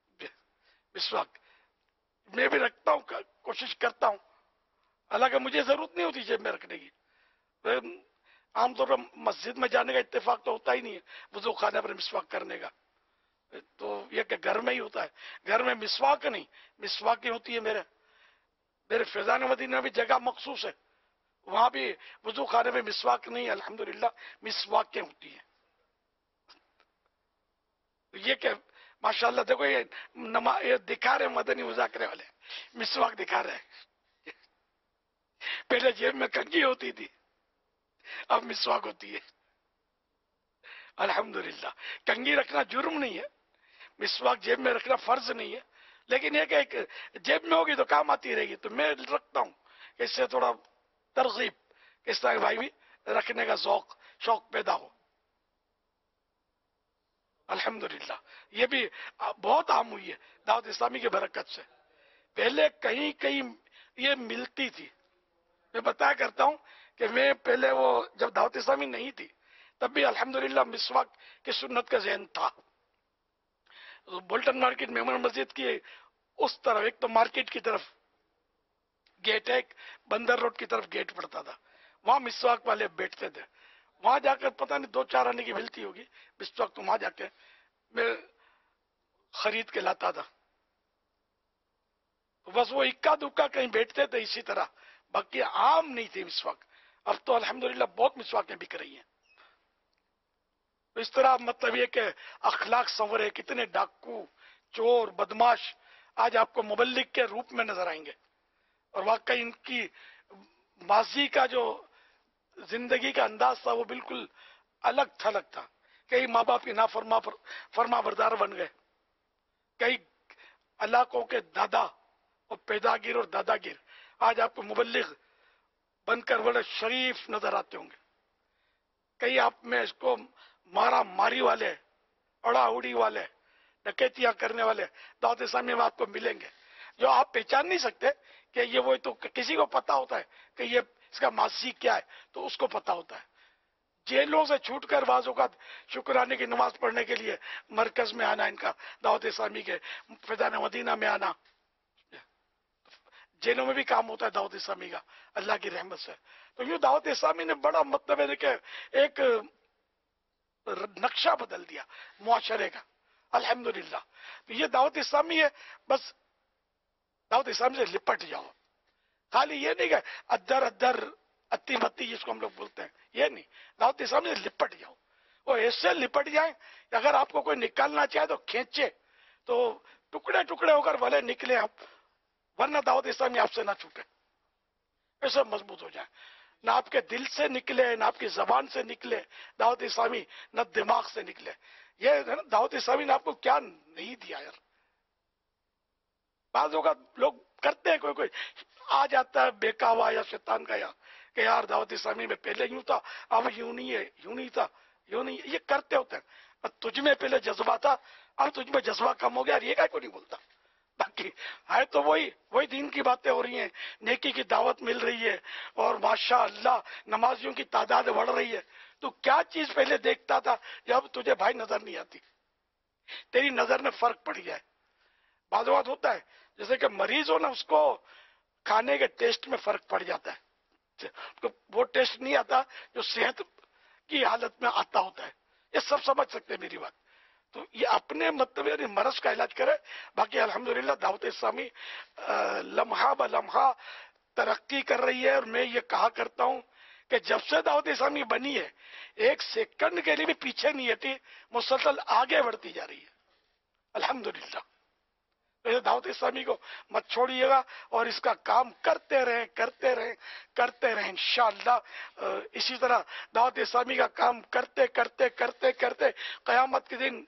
مسواک. میں بھی رکھتا ہوں، کوشش کرتا ہوں، حالانکہ مجھے ضرورت نہیں ہوتی جیب میں رکھنے کی. عام طور پر مسجد میں جانے کا اتفاق تو ہوتا ہی نہیں ہے وضو خانے پر مسواک کرنے کا. تو یہ کہ گھر میں ہی ہوتا ہے. گھر میں مسواک نہیں، مسواکیں ہوتی ہے. میرے فیضان مدینہ میں بھی جگہ مخصوص ہے، وہاں بھی وضو خانے میں مسواک نہیں، الحمدللہ مسواکیں ہوتی ہیں. یہ کہ ماشاءاللہ دیکھو یہ دکھا رہے مدنی مذاکرے والے مسواک دکھا رہے ہیں. پہلے جیب میں کنگھی ہوتی تھی، اب مسواک ہوتی ہے. الحمدللہ کنگھی رکھنا جرم نہیں ہے، مسواک جیب میں رکھنا فرض نہیں ہے، لیکن یہ کہ ایک جیب میں ہوگی تو کام آتی رہے گی. تو میں رکھتا ہوں، اس سے تھوڑا ترغیب اس طرح بھائی بھی رکھنے کا شوق پیدا ہو. الحمدللہ یہ بھی بہت عام ہوئی ہے دعوت اسلامی کی برکت سے. پہلے کہیں یہ ملتی تھی. میں بتایا کرتا ہوں کہ میں پہلے وہ جب دعوت اسلامی نہیں تھی تب بھی الحمدللہ مسواک کی سنت کا ذہن تھا. بولٹن مارکیٹ میمون مسجد کی اس طرف ایک تو مارکیٹ کی طرف گیٹ ہے، ایک بندر روڈ کی طرف گیٹ پڑتا تھا، وہاں مسواک والے بیٹھتے تھے. وہاں جا کر پتہ نہیں 2-4 آنے کی ملتی ہوگی مسواک، تو وہاں جا کے میں خرید کے لاتا تھا. بس وہ اکا دکا کہیں بیٹھتے تھے اسی طرح، باقی عام نہیں تھی مسواک. اب تو الحمدللہ بہت مسواکیں بک رہی ہیں. اس طرح مطلب یہ کہ اخلاق سنورے. کتنے ڈاکو، چور، بدماش آج آپ کو مبلغ کے روپ میں نظر آئیں گے، اور واقعی ان کی ماضی کا جو زندگی کا انداز تھا وہ بالکل الگ تھلگ تھا. کئی ماں باپ کی فرما بردار بن گئے، کئی علاقوں کے دادا اور پیداگیر اور داداگیر آج آپ کو مبلغ بن کر بڑے شریف نظر آتے ہوں گے. کئی آپ میں اس کو مارا ماری والے، اڑا اڑی والے، ڈکیتیاں کرنے والے دعوت اسلامی میں آپ کو ملیں گے، جو آپ پہچان نہیں سکتے کہ یہ وہ. تو کسی کو پتا ہوتا ہے کہ یہ اس کا ماضی کیا ہے، تو اس کو پتا ہوتا ہے. जेलों से छूटकर बाज़ औक़ात शुक्राने की नमाज पढ़ने के लिए मरकज में आना, इनका दावत इस्लामी के फिदान मदीना में आना, जेलों में भी काम होता है दावत इस्लामी का अल्लाह की रहमत से। तो यूं दावत इस्लामी ने बड़ा मतलब है कि एक नक्शा बदल दिया मुआशरे का, अल्हम्दुलिल्लाह। तो ये दावत इस्लामी है, बस दावत इस्लामी से लिपट जाओ। खाली ये नहीं कि अद्दर अद्दर अत्ती मत्ती जिसको हम लोग बोलते हैं, ये नहीं, दावत इस्लामी से लिपट जाओ। वो ऐसे लिपट जाए कि अगर आपको कोई निकालना चाहे तो खींचे तो टुकड़े टुकड़े होकर भले निकले आप, वरना दावत इस्लामी आपसे ना छूटे, ऐसे मजबूत हो जाए। ना आपके दिल से निकले, ना आपकी जबान से निकले दावत इस्लामी, ना दिमाग से निकले। ये है ना, दावत इस्लामी ने आपको क्या नहीं दिया यार। बाज़ों का लोग करते हैं, कोई कोई आ जाता है बेकावा या शैतान का यार कि यार दावत इस्लामी में पहले यूं था, अब यूं नहीं है, यूं नहीं था, यूं नहीं, ये करते होते हैं। तुझ में पहले जज्बा था, अब तुझ में जज्बा कम हो गया, ये क्या को नहीं बोलता। बाकी है तो वही दीन की बातें हो रही हैं, नेकी की दावत मिल रही है और माशाअल्लाह नमाजियों की तादाद बढ़ रही है। तो क्या चीज पहले देखता था जब तुझे भाई नजर नहीं आती, तेरी नजर में फर्क पड़ गया है। बाज़ औक़ात होता है जैसे कि मरीज हो ना, उसको खाने के टेस्ट में फर्क पड़ जाता है, तो वो टेस्ट नहीं आता जो सेहत की हालत में आता होता है। ये सब समझ सकते हैं मेरी बात। तो ये अपने मतलब यानी मरज का इलाज करे। बाकी अल्हम्दुलिल्लाह दावत इस्लामी लम्हा ब लम्हा तरक्की कर रही है। और मैं ये कहा करता हूँ कि जब से दावत इस्लामी बनी है, एक सेकंड के लिए भी पीछे नहीं हटी, मुसलसल आगे बढ़ती जा रही है अल्हम्दुलिल्लाह। तो दावत इस्लामी को मत छोड़िएगा और इसका काम करते रहें, करते रहें, करते रहें इंशाअल्लाह। इसी तरह दावत इस्लामी का काम करते करते करते करते क़यामत के दिन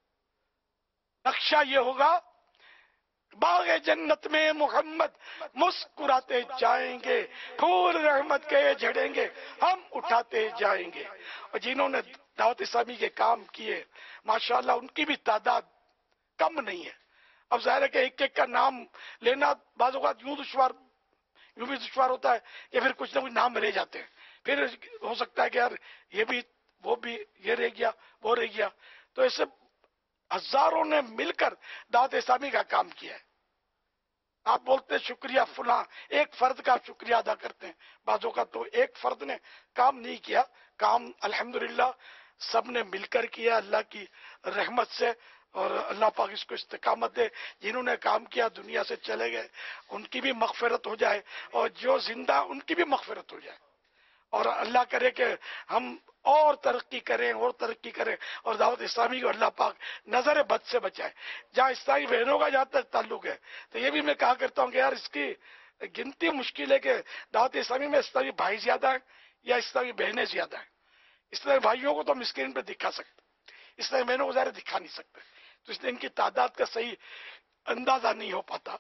नक्शा ये होगा, बाग़े जन्नत में मोहम्मद मुस्कुराते जाएंगे, फूल रहमत के झड़ेंगे, हम उठाते जाएंगे। और जिन्होंने दावत इस्लामी के काम किए माशाअल्लाह, उनकी भी तादाद कम नहीं है। अब जाहिर है कि एक एक का नाम लेना बाज़ औक़ात यूं भी दुश्वार होता है कि फिर कुछ ना कुछ नाम रह जाते हैं। फिर हो सकता है कि यार ये भी वो भी, ये रह गया वो रह गया। तो ऐसे हजारों ने मिलकर दावत इस्लामी का काम किया है। आप बोलते हैं शुक्रिया फुला, एक फर्द का शुक्रिया अदा करते हैं बाज़ों का, तो एक फर्द ने काम नहीं किया, काम अल्हम्दुलिल्लाह सब ने मिलकर किया अल्लाह की रहमत से। और अल्लाह पाक इसको इस्तिकामत दे। जिन्होंने काम किया दुनिया से चले गए, उनकी भी मगफिरत हो जाए, और जो जिंदा उनकी भी मगफिरत हो जाए। और अल्लाह करे कि हम और तरक्की करें और तरक्की करें, और दावत इस्लामी को अल्लाह पाक नजर बद से बचाए। जहाँ इस्लामी बहनों का जहाँ तक ताल्लुक है, तो ये भी मैं कहा करता हूँ कि यार इसकी गिनती मुश्किल है कि दावत इस्लामी में इस्लामी भाई ज्यादा है या इस्लामी बहनें ज्यादा है। इस्लामी भाइयों को तो हम स्क्रीन पर दिखा सकते, इस्लामी बहनों को ज़्यादा दिखा नहीं सकते, तो इसलिए इनकी तादाद का सही अंदाजा नहीं हो पाता।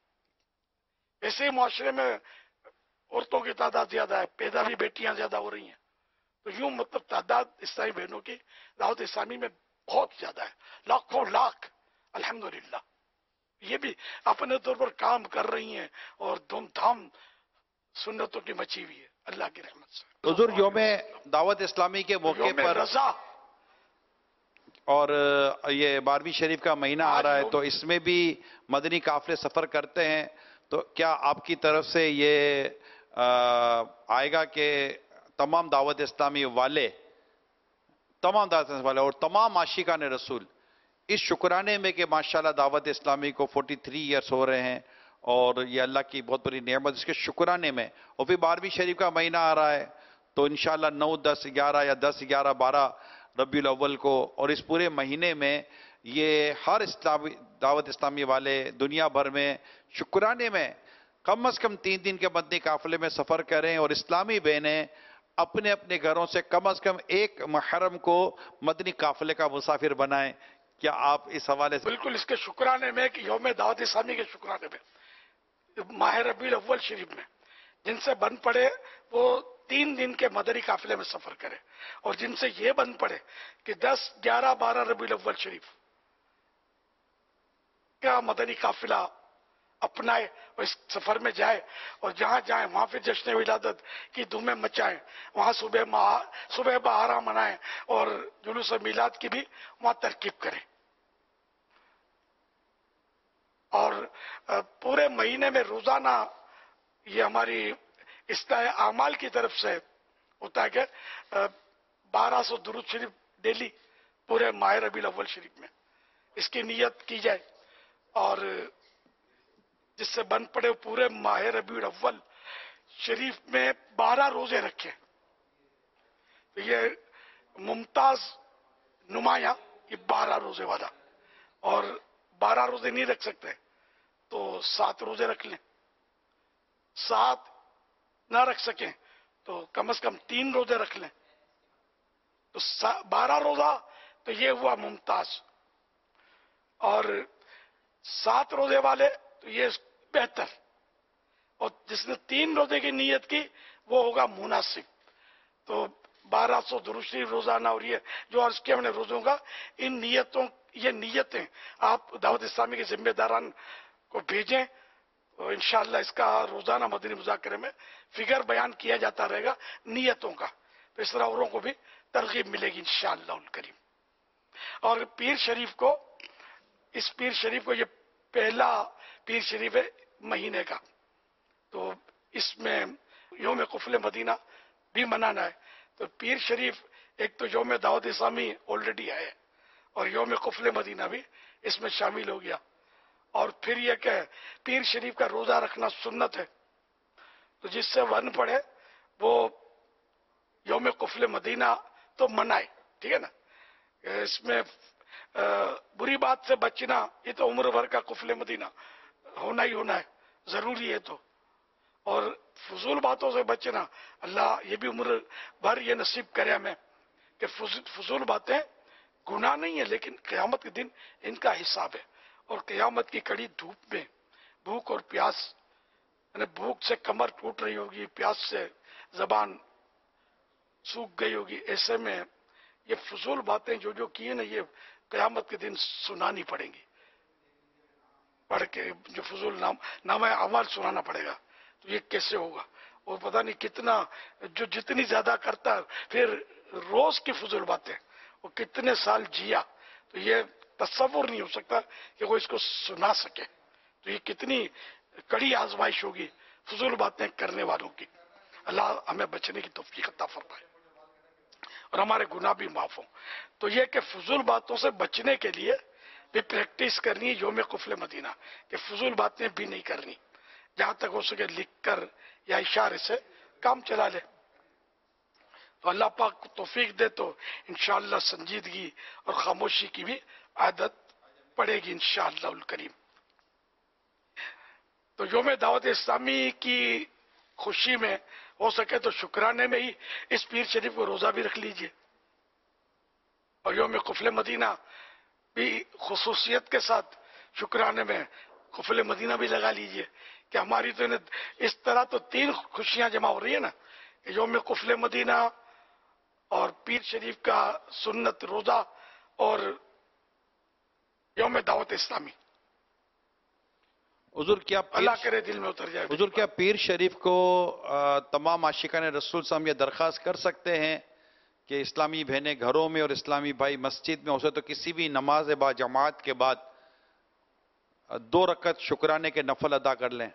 ऐसे ही मुआशरे में औरतों की तादाद ज्यादा है, पैदा भी बेटियां ज्यादा हो रही हैं। तो यूं मतलब तादाद इस्लामी बहनों की दावत इस्लामी में बहुत ज्यादा है, लाखों लाख अल्हम्दुलिल्लाह। ये भी अपने तौर पर काम कर रही हैं और धूमधाम सुन्नतों की मची हुई है अल्लाह की रहमत से। हुजूर यौम दावत इस्लामी के मौके पर रजा और ये 12वीं शरीफ का महीना आ रहा है, तो इसमें भी मदनी काफिले सफर करते हैं, तो क्या आपकी तरफ से ये आएगा कि तमाम दावत इस्लामी वाले और तमाम आशिकान रसूल इस शुक्राने में कि माशाल्लाह दावत इस्लामी को 43 ईयर्स हो रहे हैं और ये अल्लाह की बहुत बड़ी नेमत, इसके शुक्राने में, और फिर 12वीं शरीफ का महीना आ रहा है, तो इंशाल्लाह 9, 10, 11 या 10, 11, 12 रबीउल अव्वल को, और इस पूरे महीने में ये हर इस्लामी दावत इस्लामी वाले दुनिया भर में शुक्राने में कम से कम 3 दिन के मदनी काफिले में सफर करें, और इस्लामी बहनें अपने अपने घरों से कम एक मुहर्रम को मदनी काफिले का मुसाफिर बनाएं। क्या आप इस हवाले से? बिल्कुल, इसके शुक्राने में कि यौम दावत इस्लामी के शुक्राने में माह रबीउल अव्वल शरीफ में जिनसे बन पड़े वो 3 दिन के मदनी काफिले में सफर करे, और जिनसे ये बन पड़े कि 10, 11, 12 रबीउल अव्वल शरीफ का मदनी काफिला اپنائے اور اس سفر میں جائے اور جہاں جائیں وہاں پہ جشن ولادت کی دھومیں مچائیں، وہاں صبح بہارا منائیں اور جلوس میلاد کی بھی وہاں ترکیب کریں. اور پورے مہینے میں روزانہ یہ ہماری اصلاح اعمال کی طرف سے ہوتا ہے کہ 1200 درود شریف ڈیلی پورے ماہ ربیع الاول شریف میں اس کی نیت کی جائے، اور جس سے بن پڑے پورے ماہ ربیع الاول شریف میں 12 روزے رکھیں. تو یہ ممتاز نمایاں یہ 12 روزے والا، اور 12 روزے نہیں رکھ سکتے تو 7 روزے رکھ لیں. 7 نہ رکھ سکیں تو کم از کم 3 روزے رکھ لیں. تو 12 روزہ تو یہ ہوا ممتاز، اور 7 روزے والے تو یہ بہتر، اور جس نے 3 روزے کی نیت کی وہ ہوگا مناسب. تو 1200 درود شریف روزانہ اور یہ جو عرض کیا ہم نے روزوں کا، ان نیتوں یہ نیتیں آپ دعوت اسلامی کے ذمہ داران کو بھیجیں، اور انشاءاللہ اس کا روزانہ مدنی مذاکرے میں فگر بیان کیا جاتا رہے گا نیتوں کا. تو اس طرح اوروں کو بھی ترغیب ملے گی انشاءاللہ الکریم. اور پیر شریف کو یہ پہلا پیر شریف ہے مہینے کا، تو اس میں یوم قفل مدینہ بھی منانا ہے. تو پیر شریف ایک تو یوم دعوت اسلامی آلریڈی ہے، اور یوم قفل مدینہ بھی اس میں شامل ہو گیا. اور پھر یہ کہ پیر شریف کا روزہ رکھنا سنت ہے، تو جس سے ون پڑے وہ یوم قفل مدینہ تو منائے، ٹھیک ہے نا. اس میں بری بات سے بچنا، یہ تو عمر بھر کا قفل مدینہ ہونا ہی ہونا ہے، ضروری ہے. تو اور فضول باتوں سے بچنا، اللہ یہ بھی عمر بھر یہ نصیب کرے ہمیں کہ فضول باتیں گناہ نہیں ہے، لیکن قیامت کے دن ان کا حساب ہے. اور قیامت کی کڑی دھوپ میں بھوک اور پیاس، یعنی بھوک سے کمر ٹوٹ رہی ہوگی، پیاس سے زبان سوکھ گئی ہوگی، ایسے میں یہ فضول باتیں جو کی ہیں نا، یہ قیامت کے دن سنانی پڑیں گی، پڑھ کے جو فضول نام اعمال سنانا پڑے گا. تو یہ کیسے ہوگا؟ اور پتہ نہیں کتنا جو جتنی زیادہ کرتا ہے پھر روز کی فضول باتیں، وہ کتنے سال جیا، تو یہ تصور نہیں ہو سکتا کہ وہ اس کو سنا سکے. تو یہ کتنی کڑی آزمائش ہوگی فضول باتیں کرنے والوں کی. اللہ ہمیں بچنے کی توفیق عطا فرمائے اور ہمارے گناہ بھی معاف ہوں. تو یہ کہ فضول باتوں سے بچنے کے لیے بھی پریکٹس کرنی یوم قفل مدینہ، کہ فضول باتیں بھی نہیں کرنی، جہاں تک ہو سکے لکھ کر یا اشارے سے کام چلا لے. تو اللہ پاک کو توفیق دے تو انشاءاللہ سنجیدگی اور خاموشی کی بھی عادت پڑے گی انشاءاللہ الکریم. تو یوم دعوت اسلامی کی خوشی میں ہو سکے تو شکرانے میں ہی اس پیر شریف کو روزہ بھی رکھ لیجئے، اور یوم قفل مدینہ بھی خصوصیت کے ساتھ شکرانے میں قفل مدینہ بھی لگا لیجئے. کہ ہماری تو اس طرح تو 3 خوشیاں جمع ہو رہی ہیں نا، کہ یوم قفل مدینہ اور پیر شریف کا سنت روزہ اور یوم دعوت اسلامی. حضور کیا اللہ کرے دل میں اتر جائے. حضور کیا پیر شریف کو تمام عاشقان رسول صاحب یہ درخواست کر سکتے ہیں کہ اسلامی بہنیں گھروں میں اور اسلامی بھائی مسجد میں ہو سکے تو کسی بھی نماز با جماعت کے بعد 2 رکعت شکرانے کے نفل ادا کر لیں؟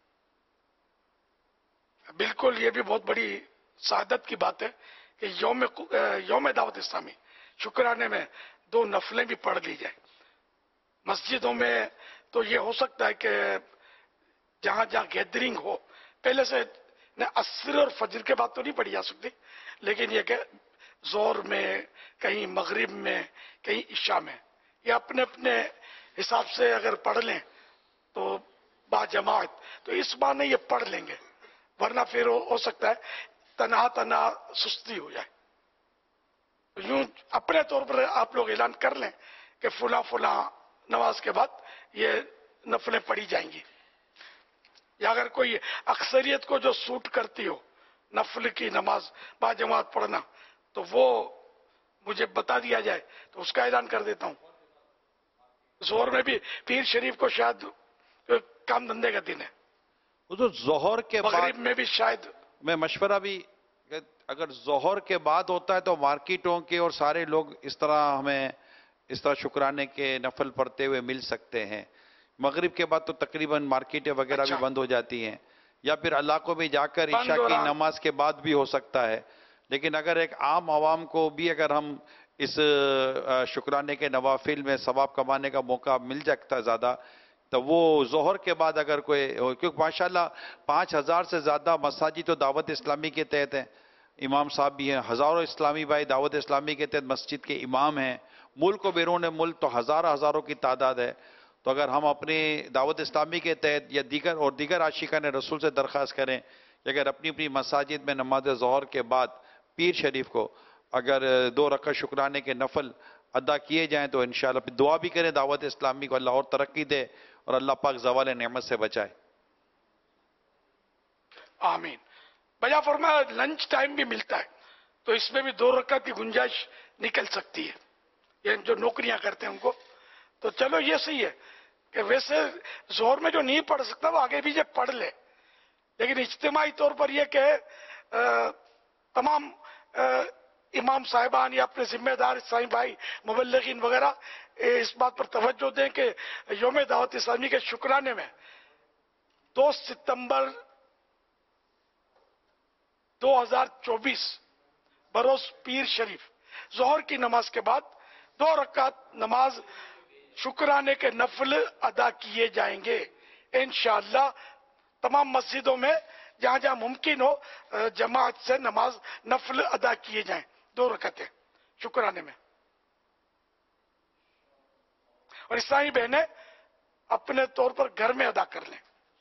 بالکل، یہ بھی بہت بڑی سعادت کی بات ہے کہ یوم دعوت اسلامی شکرانے میں 2 نفلیں بھی پڑھ لی جائیں. مسجدوں میں تو یہ ہو سکتا ہے کہ جہاں جہاں گیدرنگ ہو، پہلے سے عصر اور فجر کے بعد تو نہیں پڑھی جا سکتی، لیکن یہ کہ ظہر میں، کہیں مغرب میں، کہیں عشاء میں، یہ اپنے اپنے حساب سے اگر پڑھ لیں تو با جماعت تو اس بہانے یہ پڑھ لیں گے، ورنہ پھر ہو سکتا ہے تنہا سستی ہو جائے. یوں اپنے طور پر آپ لوگ اعلان کر لیں کہ فلاں نماز کے بعد یہ نفلیں پڑھی جائیں گی. یا اگر کوئی اکثریت کو جو سوٹ کرتی ہو نفل کی نماز با جماعت پڑھنا، تو وہ مجھے بتا دیا جائے تو اس کا اعلان کر دیتا ہوں. ظہر میں بھی پیر شریف کو شاید काम धंधे का दिन है। तो जोहर के बाद मगरिब में भी शायद मैं मशवरा भी कि अगर जोहर के बाद होता है तो मार्केटों के और सारे लोग इस तरह हमें इस तरह शुक्राने के नफल पढ़ते हुए मिल सकते हैं। मगरिब के बाद तो तकरीबन मार्केटें वगैरह भी बंद हो जाती हैं, या फिर इलाकों में जाकर बंद ईशा हो की रहा। नमाज के बाद भी हो सकता है। लेकिन अगर एक आम आवाम को भी अगर हम इस शुक्राने के नवाफिल में सवाब कमाने का मौका मिल जाता है ज़्यादा, तो वो जोहर के बाद अगर कोई, क्योंकि माशाल्लाह 5000 से ज़्यादा मसाजिद तो दावत इस्लामी के तहत हैं, इमाम साहब भी हैं, हज़ारों इस्लामी भाई दावत इस्लामी के तहत मस्जिद के इमाम हैं, मुल्क और बैरून मुल्क तो हज़ारों की तादाद है। तो अगर हम अपनी दावत इस्लामी के तहत या दीगर आशिकान रसूल से दरख्वास्त करें कि अगर अपनी अपनी मसाजिद में नमाज ज़ोहर के बाद पीर शरीफ को अगर 2 रकात शुक्राने के नफल अदा किए जाएं तो इंशाअल्लाह फिर दुआ भी करें दावत इस्लामी को अल्लाह और तरक्की दे और अल्लाह पाक ज़वाल नेमत से बचाए। आमीन। भैया फरमाया लंच टाइम भी मिलता है तो इसमें भी 2 रकात की गुंजाइश निकल सकती है, ये जो नौकरियां करते हैं उनको। तो चलो ये सही है कि वैसे जोहर में जो नहीं पढ़ सकता वो आगे भी जो पढ़ ले, लेकिन इज्तिमाई तौर पर यह कि तमाम इमाम साहिबान या अपने जिम्मेदार साईं भाई मुबल्लिगीन वगैरह इस बात पर तवज्जो दें कि यौम दावत इस्लामी के शुक्राने में 2 सितंबर 2024 बरोज पीर शरीफ जोहर की नमाज के बाद 2 रकात नमाज शुक्राने के नफल अदा किए जाएंगे इंशाअल्लाह। तमाम मस्जिदों में जहां जहां मुमकिन हो जमात से नमाज नफल अदा किए जाएं, 2 रकातें शुक्राने में। और इस्लामी बहनें अपने तौर पर घर में अदा कर लें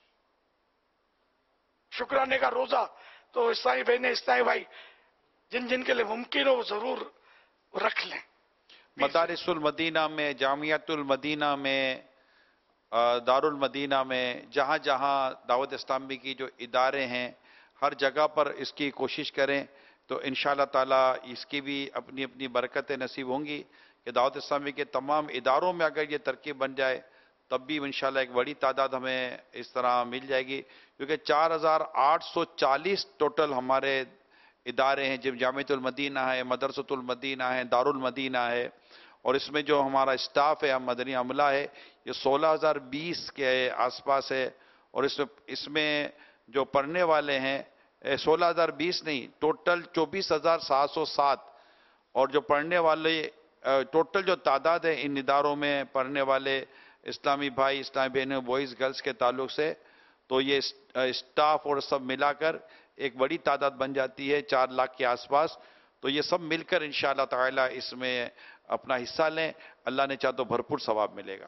शुक्राने का रोजा। तो इस्लामी बहनें इस्लामी भाई जिन जिन के लिए मुमकिन हो वो जरूर रख लें। मदारिसुल मदीना में, जामियातुल मदीना में, दारुल मदीना में, जहाँ जहाँ दावत इस्लामी की जो इदारे हैं हर जगह पर इसकी कोशिश करें तो इंशाअल्लाह ताला इसकी भी अपनी अपनी बरकतें नसीब होंगी कि दावत इस्लामी के तमाम इदारों में अगर ये तरकीब बन जाए तब भी इंशाअल्लाह एक बड़ी तादाद हमें इस तरह मिल जाएगी। क्योंकि 4840 टोटल हमारे इदारे हैं, जब जामियातुल मदीना है, मदरसतुल मदीना है, दारुल मदीना है, और इसमें जो हमारा स्टाफ है, मदनी अमला है, ये 16020 के आसपास है। और इसमें जो पढ़ने वाले हैं 16020 नहीं, टोटल 24707, और जो पढ़ने वाले टोटल जो तादाद है इन इदारों में पढ़ने वाले इस्लामी भाई इस्लामी बहनों बॉयज़ गर्ल्स के ताल्लुक से, तो ये स्टाफ और सब मिलाकर एक बड़ी तादाद बन जाती है 4 लाख के आसपास। तो ये सब मिलकर इंशाअल्लाह ताला इसमें अपना हिस्सा लें, अल्लाह ने चाहा तो भरपूर सवाब मिलेगा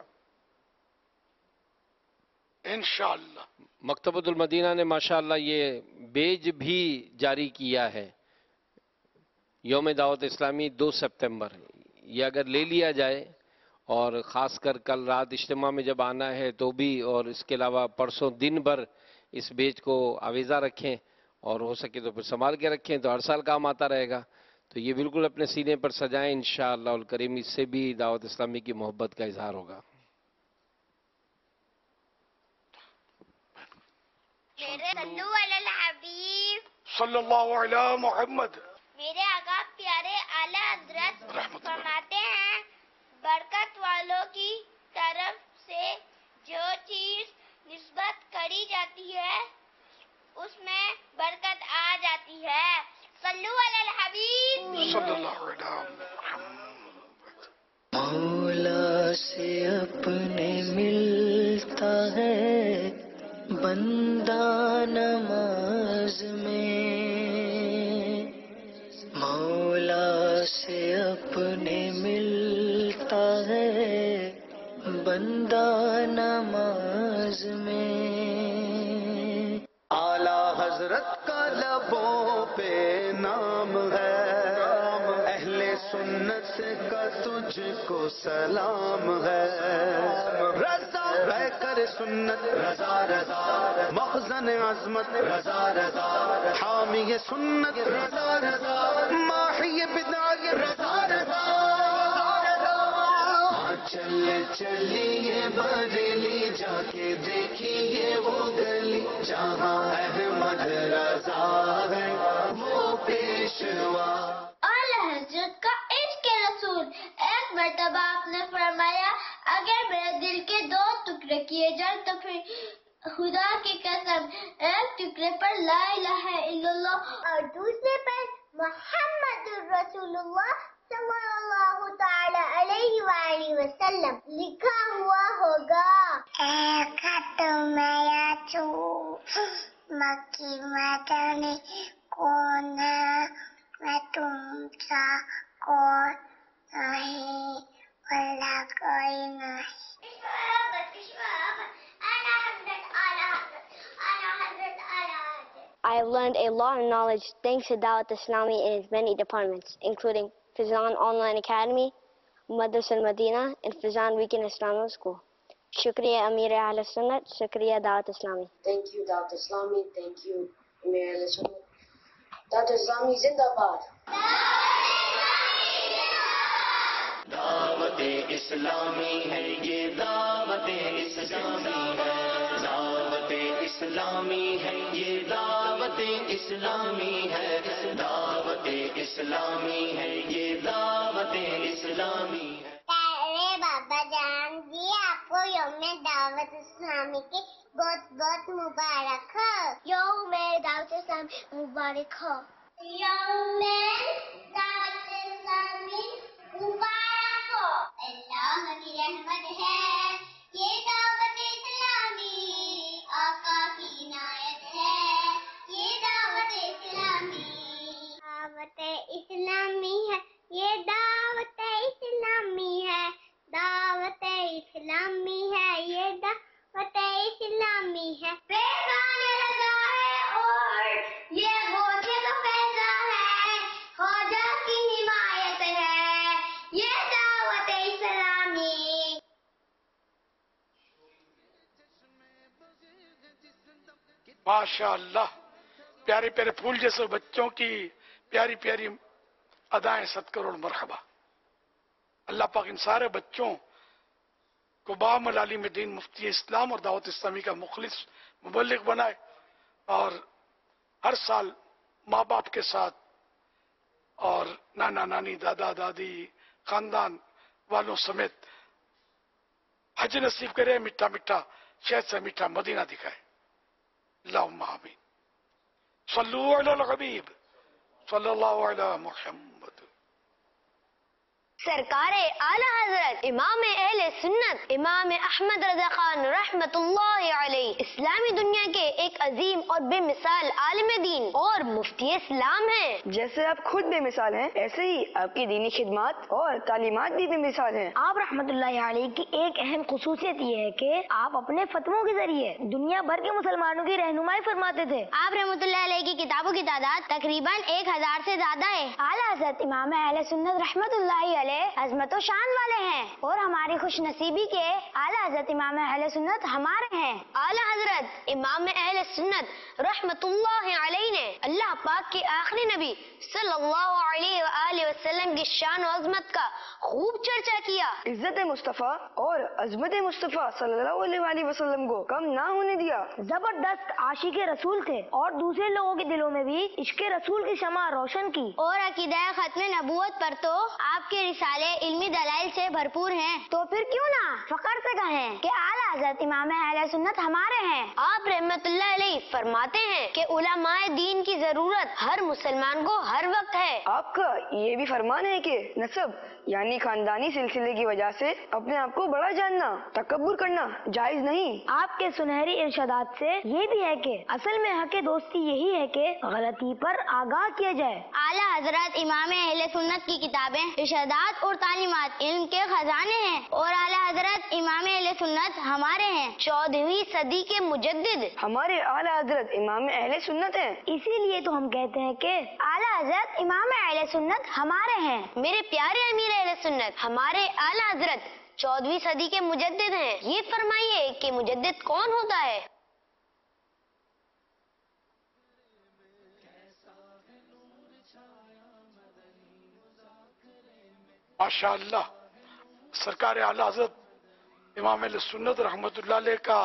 इंशाअल्लाह। मकतबतुल मदीना ने माशाअल्लाह ये बेज भी जारी किया है। यौम दावत इस्लामी 2 सितंबर, ये अगर ले लिया जाए और ख़ासकर कल रात इज्तिमा में जब आना है तो भी, और इसके अलावा परसों दिन भर इस बेज को आवेज़ा रखें और हो सके तो फिर संभाल के रखें तो हर साल काम आता रहेगा। तो ये बिल्कुल अपने सीने पर सजाएं इंशाअल्लाह उल करीम, इससे भी दावत इस्लामी की मोहब्बत का इजहार होगा। सल्लल्लाहु अलैहि मोहम्मद। मेरे आका प्यारे आला हजरत फरमाते हैं, बरकत वालों की तरफ से जो चीज निस्बत करी जाती है उसमें बरकत आ जाती है। सल्लु अलल हबीब सल्लल्लाहु अलैहि मोहम्मद। मौला से अपने मिलता है बंदा नमाज में, मौला से अपने मिलता है बंदा नमाज में। आला हजरत का लबों पे नाम है, अहले सुन्नत का तुझको सलाम है। रज़ा रहकर सुन्नत रज़ा रज़ा, मखज़न अज़मत रज़ा रज़ा, हामी सुन्नत रज़ा रज़ा, माही बिदात रज़ा रज़ा। चल चलिए बरेली जाके देखिए वो गली जहाँ अहमद रजा है वो पेशवा। आला हजरत का इश्क रसूल। एक मर्तबा आपने फरमाया, अगर मेरे दिल के दो टुकड़े किए जाए तो फिर खुदा की कसम एक टुकड़े पर ला इलाहा इल्लल्लाह और दूसरे पर मुहम्मदुर रसूलुल्लाह सल्लल्लाहु ताला अलैहि वसल्लम लिखा हुआ होगा। मक्की मदनी कौन है, मैं तुमसा कौन नहीं, अल्लाह कोई नहीं। I have learned a lot of knowledge thanks to Dawat Islami in its many departments, including Fizan Online Academy, Madrasa Al-Madina, and Fizan Weekend Islamic School. Shukriya Amir Ahl Sunnat, Shukriya Dawat Islami. Thank you Dawat Islami, thank you Amir Ahl Sunnat. Dawat Islami Zindabad. Dawat Islami है ये दावत इस्लामी है, दावत इस्लामी है ये दावत इस्लामी है, दावत इस्लामी है ये दावत इस्लामी है। अरे बाबा जान जी, आपको यौम दावत इस्लामी की बहुत बहुत मुबारक हो। यौम दावत इस्लामी मुबारक हो। यौम दावत इस्लामी मुबारक हो। अल्लाह की रहमत है ये दावत इस्लामी, आका की इनायत है ये दावत इस्लामी। दावत इस्लामी है ये दावत इस्लामी है, दावत इस्लामी है ये दावत इस्लामी है। पैगाम लगा है और ये होठे का पैसा है, ख्वाजा की हिमायत है ये दावत इस्लामी। माशाअल्लाह, प्यारे प्यारे फूल जैसे बच्चों की प्यारी प्यारी अदाएं, 7 करोड़ मरहबा। अल्लाह पाक इन सारे बच्चों को बामल आलिम दीन, मुफ्ती इस्लाम और दावत इस्लामी का मुखलिस मुबल्लिग बनाए और हर साल माँ बाप के साथ और नाना नानी, दादा दादी, खानदान वालों समेत हज नसीब करे, मीठा मीठा शहद से मीठा मदीना दिखाए। अल्लाहुम्मा आमीन। सल्लु अलल हबीब सल्लल्लाहु अलैहि मुहम्मद। सरकारे आला हजरत इमाम अहले सुन्नत इमाम अहमद रजा खान रहमतुल्लाहि अलैहि इस्लामी दुनिया के एक अजीम और बेमिसाल आलिम दीन और मुफ्ती इस्लाम हैं। जैसे आप खुद बेमिसाल हैं, ऐसे ही आपकी दीनी खिदमत और तालीमात भी बेमिसाल हैं। आप रहमतुल्लाहि अलैहि की एक अहम खुसूसियत ये है कि आप अपने फतवों के जरिए दुनिया भर के मुसलमानों की रहनुमाई फरमाते थे। आप रहमतुल्लाहि अलैहि की किताबों की तादाद तकरीबन 1000 से ज्यादा है। आला हजरत इमाम अहले सुन्नत रहमतुल्लाहि अलैहि अजमत और शान वाले हैं और हमारी खुश नसीबी के आला हजरत इमाम अहले सुन्नत हमारे हैं। आला हजरत इमाम अहले सुन्नत रहमतुल्लाहि अलैहि ने अल्लाह पाक के आखिरी नबी सल्लल्लाहु अलैहि वसल्लम की शान और अजमत का खूब चर्चा किया। इज्जत मुस्तफ़ा और अजमत मुस्तफ़ा सल्लल्लाहु अलैहि वसल्लम को कम ना होने दिया। जबरदस्त आशिक रसूल थे और दूसरे लोगों के दिलों में भी इश्क रसूल की शमा रोशन की। और अकीदा खत्म नबूवत पर तो आपके रिसाले इल्मी दलाइल से भरपूर हैं। तो फिर क्यों ना फख्र से कहें कि आला हज़रत इमाम अहले सुन्नत हमारे हैं। आप रहमतुल्लाह अलैहि फरमाते हैं कि उलमाए दीन की जरूरत हर मुसलमान को हर वक्त है। आपका ये भी फरमान है कि नस्ब यानी खानदानी सिलसिले की वजह से अपने आप को बड़ा जानना, तकब्बुर करना जायज नहीं। आपके सुनहरी इरशादात से ये भी है कि असल में हक़ दोस्ती यही है कि गलती पर आगाह किया जाए। आला हजरत इमाम अहले सुन्नत की किताबें, इरशादात और तालीमात इल्म के खजाने हैं और आला हजरत इमाम अहले सुन्नत हमारे हैं। 14वीं सदी के मुजद्दिद हमारे आला हजरत इमाम अहले सुन्नत हैं। इसीलिए तो हम कहते हैं कि आला हजरत इमाम अहले सुन्नत हमारे हैं। मेरे प्यारे अमीर अहले सुन्नत हमारे आला हजरत 14वीं सदी के मुजद्दिद हैं। ये फरमाइए कि मुजद्दिद कौन होता है? माशाअल्लाह, سرکار اعلی حضرت امام اہل سنت رحمۃ اللہ علیہ کا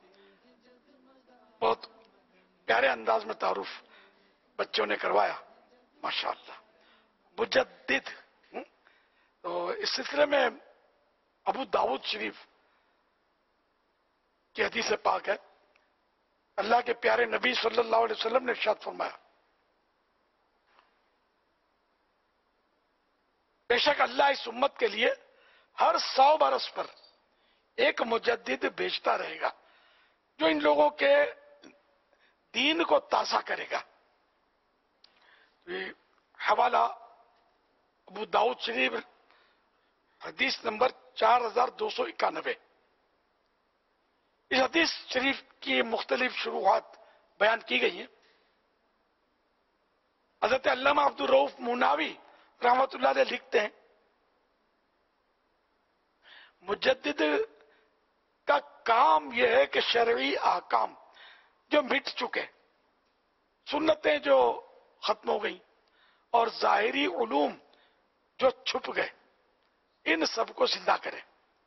بہت پیارے انداز میں تعارف بچوں نے کروایا، ماشاءاللہ مجدد۔ تو اس سلسلے میں ابو داؤد شریف کی حدیث پاک ہے، اللہ کے پیارے نبی صلی اللہ علیہ وسلم نے ارشاد فرمایا، بے شک اللہ اس امت کے لیے ہر 100 برس پر ایک مجدد بھیجتا رہے گا جو ان لوگوں کے دین کو تازہ کرے گا۔ یہ حوالہ ابو داؤد شریف حدیث نمبر 4291۔ اس حدیث شریف کی مختلف شروحات بیان کی گئی ہیں۔ حضرت علامہ عبد الرؤف مناوی رحمۃ اللہ علیہ لکھتے ہیں، مجدد کا کام یہ ہے کہ شرعی احکام جو مٹ چکے، سنتیں جو ختم ہو گئیں اور ظاہری علوم جو چھپ گئے، ان سب کو زندہ کرے۔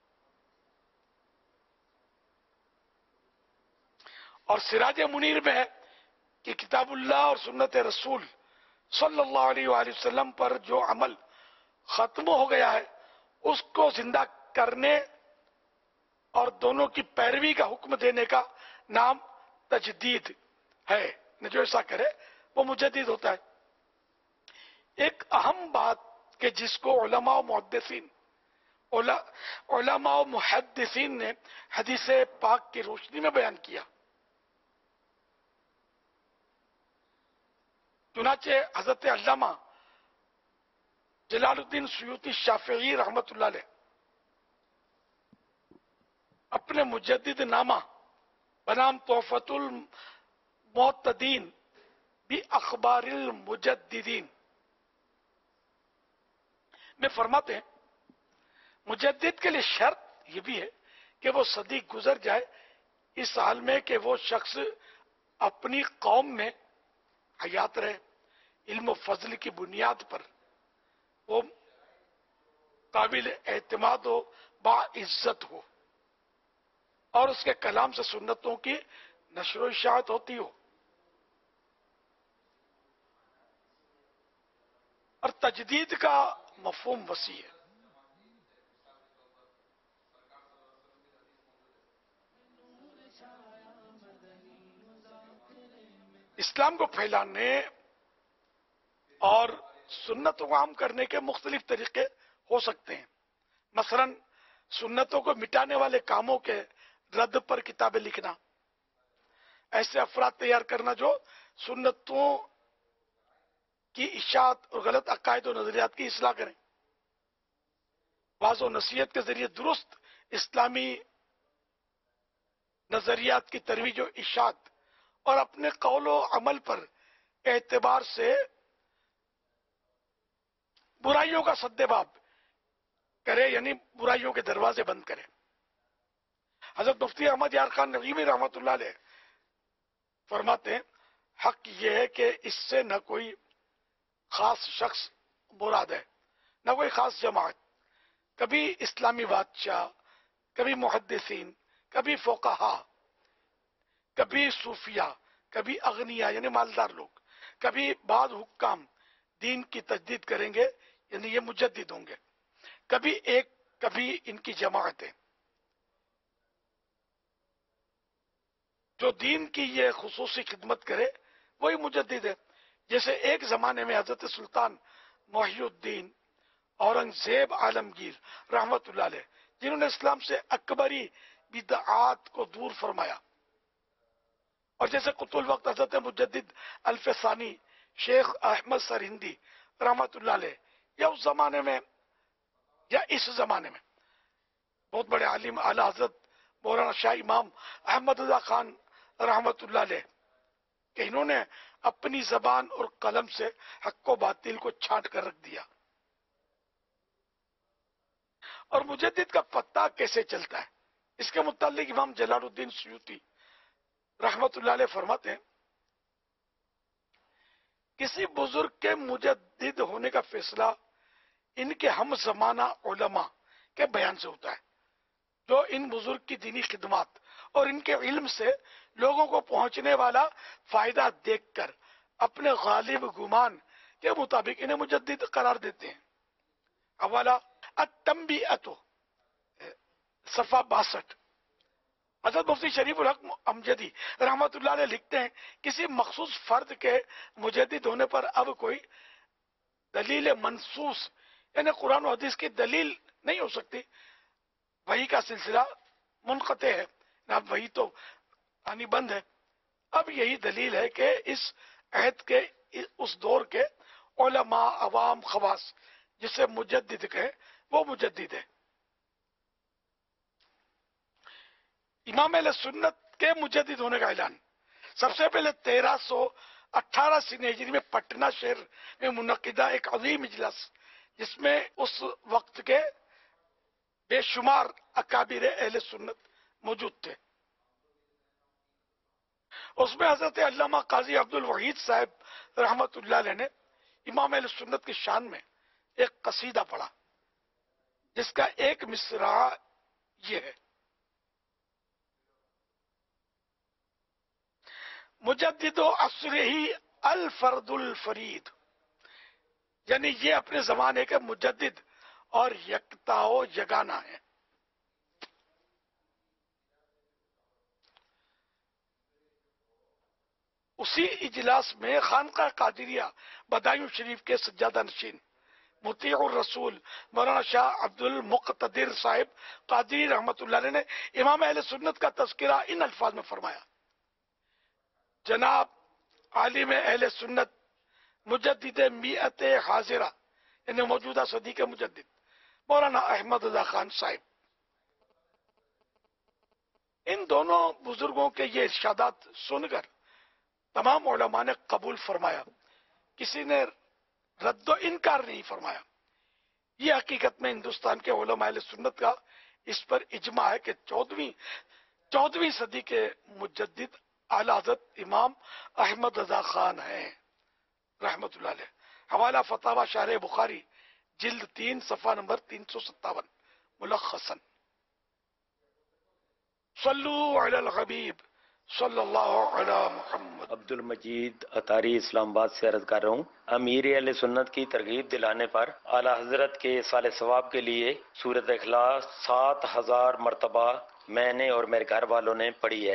اور سراج منیر میں ہے کہ کتاب اللہ اور سنت رسول صلی اللہ علیہ وآلہ وسلم پر جو عمل ختم ہو گیا ہے اس کو زندہ کرنے اور دونوں کی پیروی کا حکم دینے کا نام تجدید ہے۔ جو ایسا کرے وہ مجدد ہوتا ہے۔ ایک اہم بات کہ جس کو علماء و محدثین نے حدیث پاک کی روشنی میں بیان کیا، چنانچہ حضرت علامہ جلال الدین سیوطی شافعی رحمۃ اللہ علیہ اپنے مجدد نامہ بنام تحفۃ المعتدین بھی اخبار المجددین میں فرماتے ہیں، مجدد کے لیے شرط یہ بھی ہے کہ وہ صدی گزر جائے اس حال میں کہ وہ شخص اپنی قوم میں حیات رہے، علم و فضل کی بنیاد پر وہ قابل اعتماد ہو، باعزت ہو، اور اس کے کلام سے سنتوں کی نشر و اشاعت ہوتی ہو۔ اور تجدید کا مفہوم وسیع ہے۔ اسلام کو پھیلانے اور سنتوں کو عام کرنے کے مختلف طریقے ہو سکتے ہیں، مثلا سنتوں کو مٹانے والے کاموں کے رد پر کتابیں لکھنا، ایسے افراد تیار کرنا جو سنتوں کی اشاعت اور غلط عقائد و نظریات کی اصلاح کریں، واضح و نصیحت کے ذریعے درست اسلامی نظریات کی ترویج و اشاعت، اور اپنے قول و عمل پر اعتبار سے برائیوں کا سدباب کرے، یعنی برائیوں کے دروازے بند کرے۔ حضرت مفتی احمد یار خان نقیبی رحمۃ اللہ علیہ فرماتے ہیں، حق یہ ہے کہ اس سے نہ کوئی خاص شخص مراد ہے، نہ کوئی خاص جماعت، کبھی اسلامی بادشاہ، کبھی محدثین، کبھی فقہا، کبھی صوفیاء، کبھی اغنیاء یعنی مالدار لوگ، کبھی بعض حکام دین کی تجدید کریں گے، یعنی یہ مجدد ہوں گے، کبھی ایک، کبھی ان کی جماعتیں، جو دین کی یہ خصوصی خدمت کرے وہی مجدد ہے۔ جیسے ایک زمانے میں حضرت سلطان محی الدین اورنگزیب عالمگیر رحمت اللہ علیہ، جنہوں نے اسلام سے اکبری بدعات کو دور فرمایا، اور جیسے قطب الوقت حضرت مجدد الفسانی شیخ احمد سرہندی رحمت اللہ علیہ، یا اس زمانے میں یا اس زمانے میں بہت بڑے عالم اعلی حضرت مولانا شاہ امام احمد رضا خان رحمت اللہ علیہ، کہ انہوں نے اپنی زبان اور قلم سے حق و باطل کو چھانٹ کر رکھ دیا۔ اور مجدد کا پتہ کیسے چلتا ہے، اس کے متعلق امام جلال الدین سیوطی رحمت اللہ علیہ فرماتے ہیں، کسی بزرگ کے مجدد ہونے کا فیصلہ ان کے ہم زمانہ علماء کے بیان سے ہوتا ہے، جو ان بزرگ کی دینی خدمات اور ان کے علم سے لوگوں کو پہنچنے والا فائدہ دیکھ کر اپنے غالب گمان کے مطابق انہیں مجدد قرار دیتے ہیں۔ حوالہ التنبیہۃ، صفحہ 62۔ حضرت مفتی شریف الحق امجدی رحمت اللہ علیہ لکھتے ہیں، کسی مخصوص فرد کے مجدد ہونے پر اب کوئی دلیل منصوص یعنی قرآن و حدیث کی دلیل نہیں ہو سکتی، وحی کا سلسلہ منقطع ہے، اب وحی تو آنی بند ہے۔ اب یہی دلیل ہے کہ اس عہد کے اس دور کے علماء، عوام، خواص جسے مجدد کہیں وہ مجدد ہے۔ امام اہل سنت کے مجدد ہونے کا اعلان سب سے پہلے 1318 سن ہجری میں پٹنہ شہر میں منعقدہ ایک عظیم اجلاس، جس میں اس وقت کے بے شمار اکابر اہل سنت موجود تھے۔ اس میں حضرت علامہ قاضی عبد الوحید صاحب رحمت اللہ علیہ نے امام اہل سنت کی شان میں ایک قصیدہ پڑھا، جس کا ایک مصرع یہ ہے: مجدد و عصرہ الفرد الفرید، یعنی یہ اپنے زمانے کے مجدد اور یکتا و یگانہ ہیں۔ اسی اجلاس میں خانقاہ قادریہ بدایوں شریف کے سجادہ نشین مطیع الرسول مولانا شاہ عبد المقتدر صاحب قادری رحمت اللہ علیہ نے امام اہل سنت کا تذکرہ ان الفاظ میں فرمایا: جناب عالم اہل سنت مجدد میعت حاضرہ، یعنی موجودہ صدی کے مجدد مولانا احمد رضا خان صاحب۔ ان دونوں بزرگوں کے یہ ارشادات سن کر تمام علماء نے قبول فرمایا، کسی نے رد و انکار نہیں فرمایا۔ یہ حقیقت میں ہندوستان کے علماء اہل سنت کا اس پر اجماع ہے کہ 14ویں صدی کے مجدد اعلی حضرت امام احمد رضا خان ہیں رحمت اللہ علیہ۔ حوالہ فتاوی شارح بخاری جلد 3 صفحہ نمبر 357 ملخصاً۔ صلو علی الحبیب صلی اللہ علی محمد۔ عبد المجید اطاری اسلام آباد سے عرض کر رہا ہوں، امیر اہل سنت کی ترغیب دلانے پر اعلی حضرت کے سال ثواب کے لیے سورۃ اخلاص 7000 مرتبہ میں نے اور میرے گھر والوں نے پڑھی ہے۔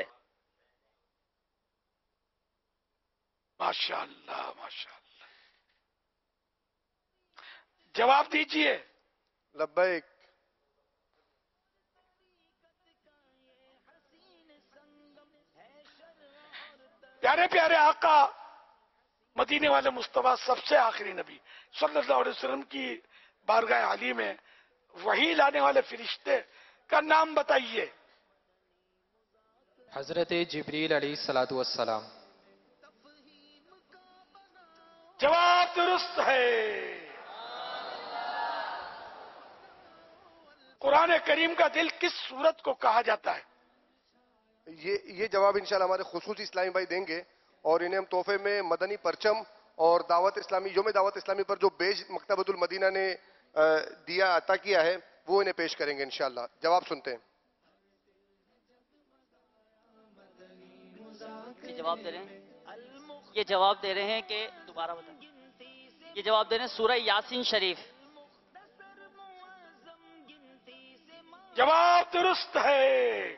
ماشاء اللہ ماشاء اللہ، جواب دیجئے۔ لبیک۔ پیارے پیارے آقا مدینے والے مصطفیٰ سب سے آخری نبی صلی اللہ علیہ وسلم کی بارگاہ عالی میں وحی لانے والے فرشتے کا نام بتائیے۔ حضرت جبریل علیہ الصلوۃ والسلام۔ جواب درست ہے۔ قرآن کریم کا دل کس سورت کو کہا جاتا ہے؟ یہ جواب انشاءاللہ ہمارے خصوصی اسلامی بھائی دیں گے، اور انہیں ہم تحفے میں مدنی پرچم اور دعوت اسلامی یوم دعوت اسلامی پر جو بیج مکتبۃ المدینہ نے دیا عطا کیا ہے وہ انہیں پیش کریں گے انشاءاللہ۔ جواب سنتے ہیں۔ یہ جواب دے رہے ہیں کہ دوبارہ بتائیں۔ یہ جواب دے رہے ہیں سورہ یاسین شریف۔ جواب درست ہے۔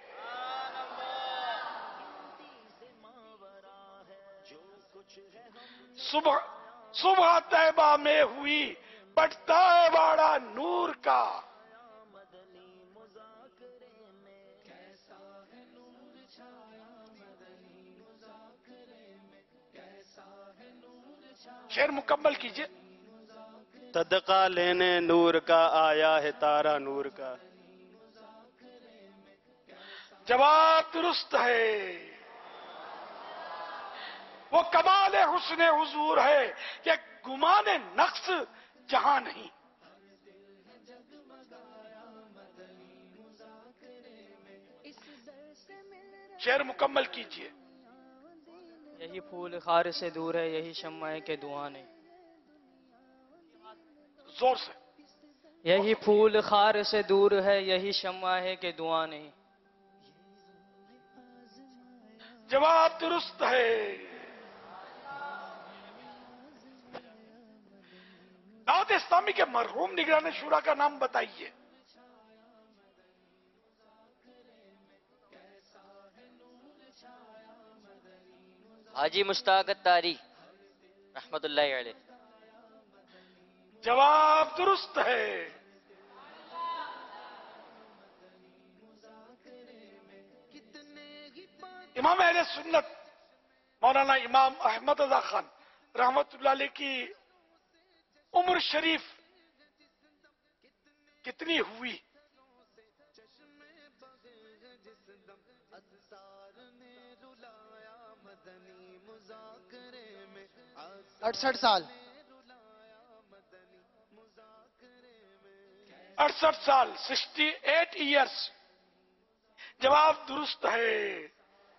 صبح طیبہ میں ہوئی بٹتا ہے باڑا نور کا، شعر مکمل کیجئے۔ صدقہ لینے نور کا آیا ہے تارا نور کا۔ جواب درست ہے۔ وہ کمال حسن حضور ہے کہ گمان نقص جہاں نہیں۔ شعر مکمل کیجئے۔ یہی پھول خار سے دور ہے، یہی شمع ہے کہ دعا نہیں۔ زور سے۔ یہی پھول خار سے دور ہے، یہی شمع ہے کہ دعا نہیں. جواب درست ہے. دعوت اسلامی کے مرحوم نگران شورا کا نام بتائیے. حاجی مشتاق اتاری رحمت اللہ علیہ. جواب درست ہے. امام اہل سنت مولانا امام احمد رضا خان رحمت اللہ علیہ کی عمر شریف کتنی ہوئی؟ 68 سال. 68 سال 68 ایئرس. جواب درست ہے.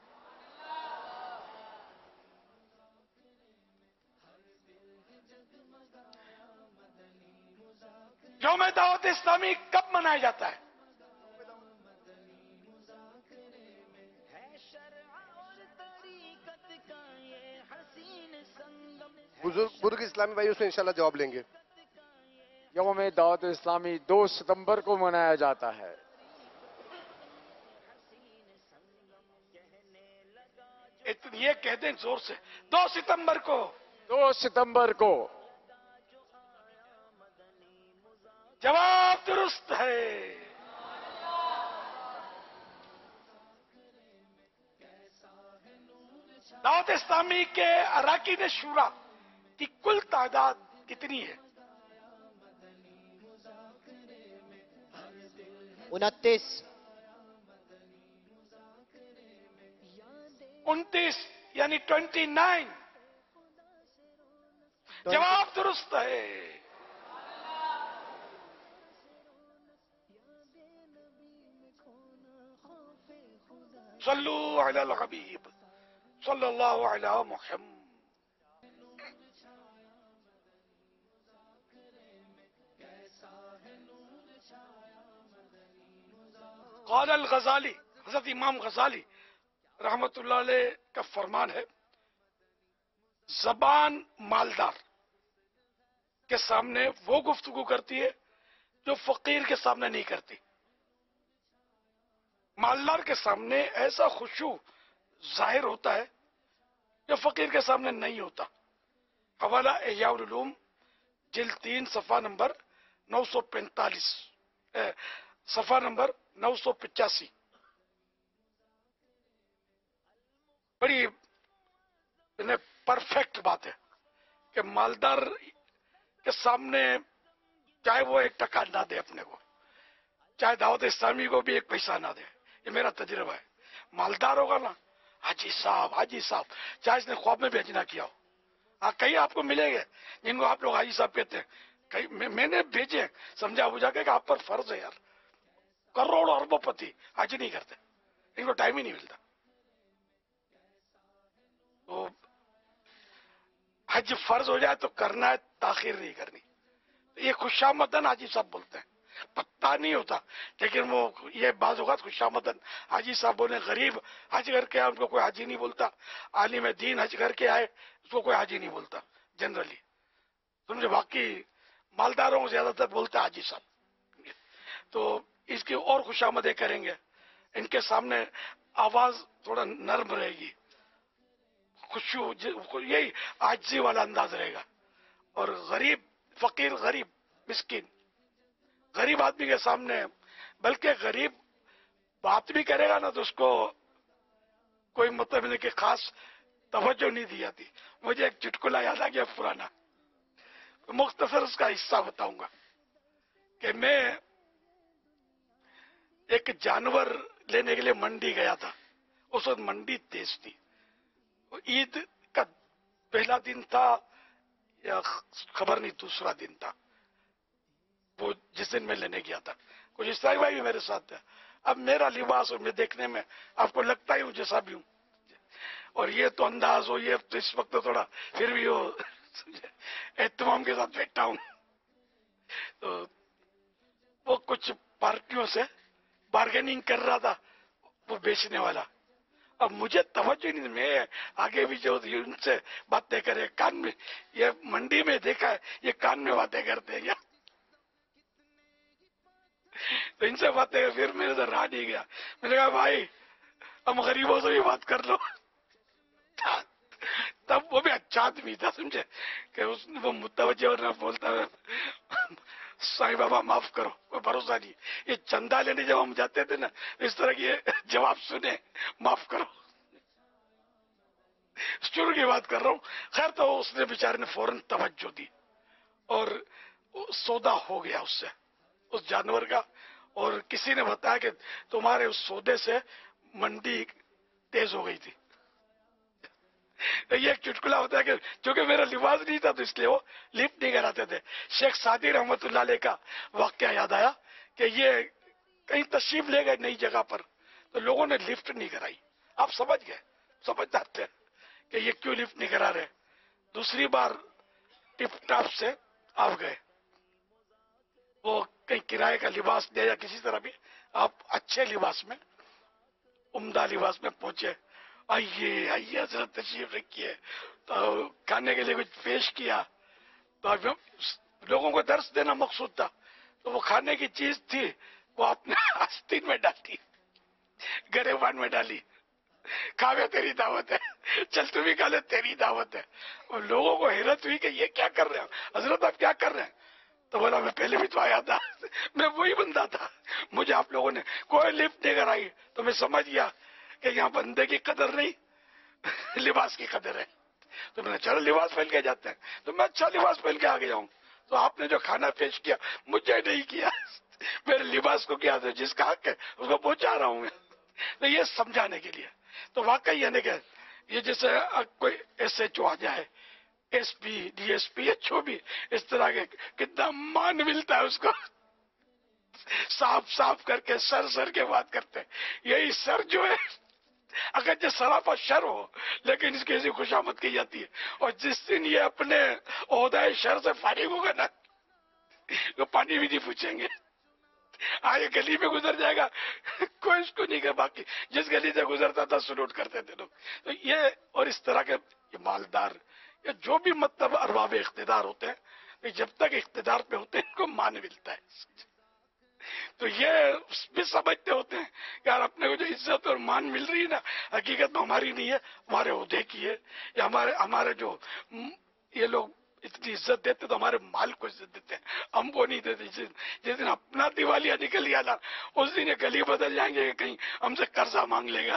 یوم دعوت اسلامی کب منایا جاتا ہے؟ بزرگ اسلامی بھائی اس میں انشاءاللہ جواب لیں گے. یوم دعوت اسلامی 2 ستمبر کو منایا جاتا ہے. یہ کہہ دیں زور سے، 2 ستمبر کو. 2 ستمبر کو. جواب درست ہے. دعوت اسلامی کے اراکین شورا کی کل تعداد کتنی ہے؟ 29. 29 یعنی 29. جواب درست ہے. صلو علی الحبیب صلی اللہ علی محمد. قال الغزالی، حضرت امام غزالی رحمت اللہ علیہ کا فرمان ہے، زبان مالدار کے سامنے وہ گفتگو کرتی ہے جو فقیر کے سامنے نہیں کرتی. مالدار کے سامنے ایسا خشوع ظاہر ہوتا ہے جو فقیر کے سامنے نہیں ہوتا. حوالہ احیاء العلوم جلد 3 صفحہ نمبر 945 صفحہ نمبر 985. بڑی پرفیکٹ بات ہے کہ مالدار کے سامنے چاہے وہ 1 ٹکا نہ دے اپنے کو، چاہے دعوت اسلامی کو بھی 1 پیسہ نہ دے. یہ میرا تجربہ ہے. مالدار ہوگا نا، حاجی صاحب، چاہے اس نے خواب میں بھی حج نہ کیا ہو. کئی آپ کو ملیں گے جن کو آپ لوگ حاجی صاحب کہتے ہیں. کئی میں نے بھیجے سمجھا بجھا کے کہ آپ پر فرض ہے یار. کروڑ اربوں پتی حج نہیں کرتے، ان کو ٹائم ہی نہیں ملتا. تو حج فرض ہو جائے تو کرنا ہے، تاخیر نہیں کرنی. یہ خوشامدن حاجی صاحب بولتے ہیں، پتہ نہیں ہوتا، لیکن وہ یہ بعض اوقات خوشامدن حاجی صاحب بولے. غریب حج کر کے آئے ان کو کوئی حاجی نہیں بولتا. عالم دین حج کر کے آئے اس کو کوئی حاجی نہیں بولتا جنرلی. سمجھے؟ باقی مالداروں کو زیادہ تر بولتا حاجی صاحب. تو اس کی اور خوشامدیں کریں گے. ان کے سامنے آواز تھوڑا نرم رہے گی، خشوع یہی عاجزی والا انداز رہے گا. اور غریب فقیر، غریب مسکین، غریب آدمی کے سامنے، بلکہ غریب بات بھی کرے گا نا تو اس کو کوئی مطلب نہیں کہ خاص توجہ نہیں دی جاتی. مجھے ایک چٹکلا یاد آ گیا پرانا، مختصر اس کا حصہ بتاؤں گا کہ میں ایک جانور لینے کے لیے منڈی گیا تھا. اس وقت منڈی تیز تھی. عید کا پہلا دن تھا یا خبر نہیں دوسرا دن تھا وہ جس دن میں لینے گیا تھا. کچھ اسلامی بھائی بھی میرے ساتھ تھا. اب میرا لباس اور میں دیکھنے میں آپ کو لگتا ہی ہوں جیسا بھی ہوں، اور یہ تو انداز ہو، یہ تو اس وقت تھوڑا پھر بھی ہو اہتمام کے ساتھ بیٹھا ہوں. تو وہ کچھ پارٹیوں سے بارگیننگ کر رہا تھا وہ بیچنے والا. اب مجھے توجہ نہیں, میں آگے بھی جو ان سے باتیں کرے کان میں, یہ منڈی میں دیکھا ہے یہ کان میں باتیں کرتے ہیں, تو ان سے باتیں پھر میرے سے رہا نہیں گیا. میں نے کہا بھائی ہم غریبوں سے بھی بات کر لو. تب وہ بھی اچھا آدمی تھا سمجھے کہ اس نے وہ متوجہ اور نہ بولتا ہے سائیں بابا معاف کرو, کوئی بھروسہ نہیں. یہ چندہ لینے جب ہم جاتے تھے نا اس طرح کی جواب سنے معاف کرو, شروع کی بات کر رہا ہوں. خیر تو اس نے بیچارے نے فوراً توجہ دی اور سودا ہو گیا اس سے, اس جانور کا. اور کسی نے بتایا کہ تمہارے اس سودے سے منڈی تیز ہو گئی تھی. یہ ایک چٹکلا ہوتا ہے کہ چونکہ میرا لباس نہیں تھا تو اس لیے وہ لفٹ نہیں کراتے تھے. شیخ سعدی رحمت اللہ علیہ کا واقعہ یاد آیا کہ یہ کہیں تشریف لے گئے نئی جگہ پر تو لوگوں نے لفٹ نہیں کرائی. آپ سمجھ گئے, سمجھتے تھے کہ یہ کیوں لفٹ نہیں کرا رہے. دوسری بار ٹپ ٹاپ سے آپ گئے, وہ کہیں کرائے کا لباس دیا یا کسی طرح بھی آپ اچھے لباس میں عمدہ لباس میں پہنچے. آئیے آئیے حضرت تشریف رکھیے, تو کھانے کے لیے کچھ پیش کیا. تو لوگوں کو درس دینا مقصود تھا, تو وہ کھانے کی چیز تھی وہ آپ نے آستین میں ڈالی, گریبان میں ڈالی. کھاوے تیری دعوت ہے, چل تم بھی کھا لے تیری دعوت ہے. اور لوگوں کو حیرت ہوئی کہ یہ کیا کر رہے ہیں حضرت, آپ کیا کر رہے ہیں. تو بولا میں پہلے بھی تو آیا تھا, میں وہی بندہ تھا, مجھے آپ لوگوں نے کوئی لفٹ دے کر آئی تو میں سمجھ گیا کہ یہاں بندے کی قدر نہیں لباس کی قدر ہے. تو میں نے چلو لباس پہن کے جاتے ہیں, تو میں اچھا لباس پہن کے آ گیا ہوں. تو آپ نے جو کھانا پیش کیا مجھے نہیں کیا, میرے لباس کو کیا, تو جس کا حق ہے اس کو پہنچا رہا ہوں میں. تو یہ سمجھانے کے لیے تو واقعی یعنی کہ یہ جیسے کوئی ایس ایچ او آ جائے, S P D S P H O بھی اس طرح کے کتنا مان ملتا ہے اس کو, صاف صاف کر کے سر کے بات کرتے ہیں. یہی سر جو ہے اگر جو سراپا شر ہو لیکن اس کی ایسی خوشامد کی جاتی ہے. اور جس دن یہ اپنے عہدۂ شر سے فارغ ہوگا نا وہ پانی بھی نہیں پوچھیں گے. آگے گلی میں گزر جائے گا کوئی اس کو نہیں کہ باقی جس گلی سے گزرتا تھا سلوٹ کرتے تھے لوگ. تو یہ اور اس طرح کے مالدار یا جو بھی مطلب ارباب اقتدار ہوتے ہیں جب تک اقتدار پہ ہوتے ہیں ان کو مان ملتا ہے. تو یہ بھی سمجھتے ہوتے ہیں کہ یار اپنے کو جو عزت اور مان مل رہی ہے نا حقیقت میں ہماری نہیں ہے, ہمارے عہدے کی ہے, یا ہمارے جو یہ لوگ اتنی عزت دیتے تو ہمارے مال کو عزت دیتے ہیں, ہم کو نہیں دیتے. جس دن اپنا دیوالیہ نکل گیا نا اس دن یہ گلی بدل جائیں گے کہ کہیں ہم سے قرضہ مانگ لے گا.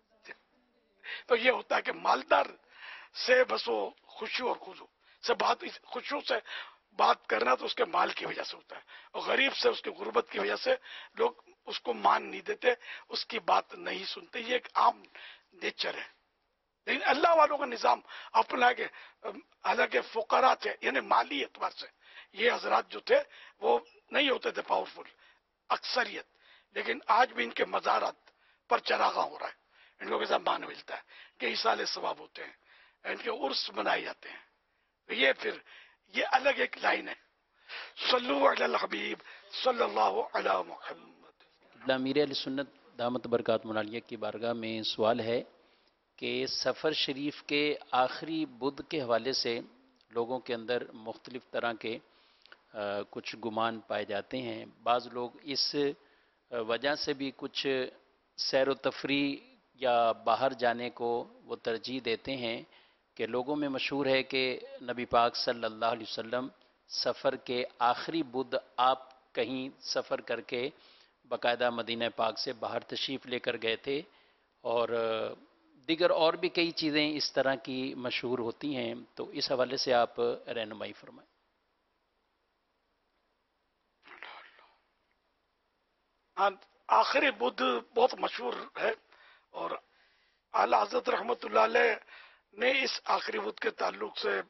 تو یہ ہوتا ہے کہ مالدار سے بس وہ خوشی اور خوشو سے بات کرنا تو اس کے مال کی وجہ سے ہوتا ہے, اور غریب سے اس کی غربت کی وجہ سے لوگ اس کو مان نہیں دیتے, اس کی بات نہیں سنتے. یہ ایک عام نیچر ہے. لیکن اللہ والوں کا نظام اپنا کہ حالانکہ فقراء تھے یعنی مالی اعتبار سے یہ حضرات جو تھے وہ نہیں ہوتے تھے پاورفل اکثریت, لیکن آج بھی ان کے مزارات پر چراغاں ہو رہا ہے, ان کو کیسا مان ملتا ہے کہ ایصال ثواب ہوتے ہیں, ان کے عرس منائے جاتے ہیں. یہ پھر یہ الگ ایک لائن ہے. صلو علی الحبیب صلی اللہ علی محمد. امیر اہل سنت دامت برکاتہ العالیہ کی بارگاہ میں سوال ہے کہ سفر شریف کے آخری بدھ کے حوالے سے لوگوں کے اندر مختلف طرح کے کچھ گمان پائے جاتے ہیں. بعض لوگ اس وجہ سے بھی کچھ سیر و تفریح یا باہر جانے کو وہ ترجیح دیتے ہیں کہ لوگوں میں مشہور ہے کہ نبی پاک صلی اللہ علیہ وسلم سفر کے آخری بدھ آپ کہیں سفر کر کے باقاعدہ مدینہ پاک سے باہر تشریف لے کر گئے تھے, اور دیگر اور بھی کئی چیزیں اس طرح کی مشہور ہوتی ہیں. تو اس حوالے سے آپ رہنمائی فرمائیں. آخری بدھ بہت مشہور ہے, اور اعلیٰ حضرت رحمت اللہ علیہ نے اس آخری بدھ کے تعلق سے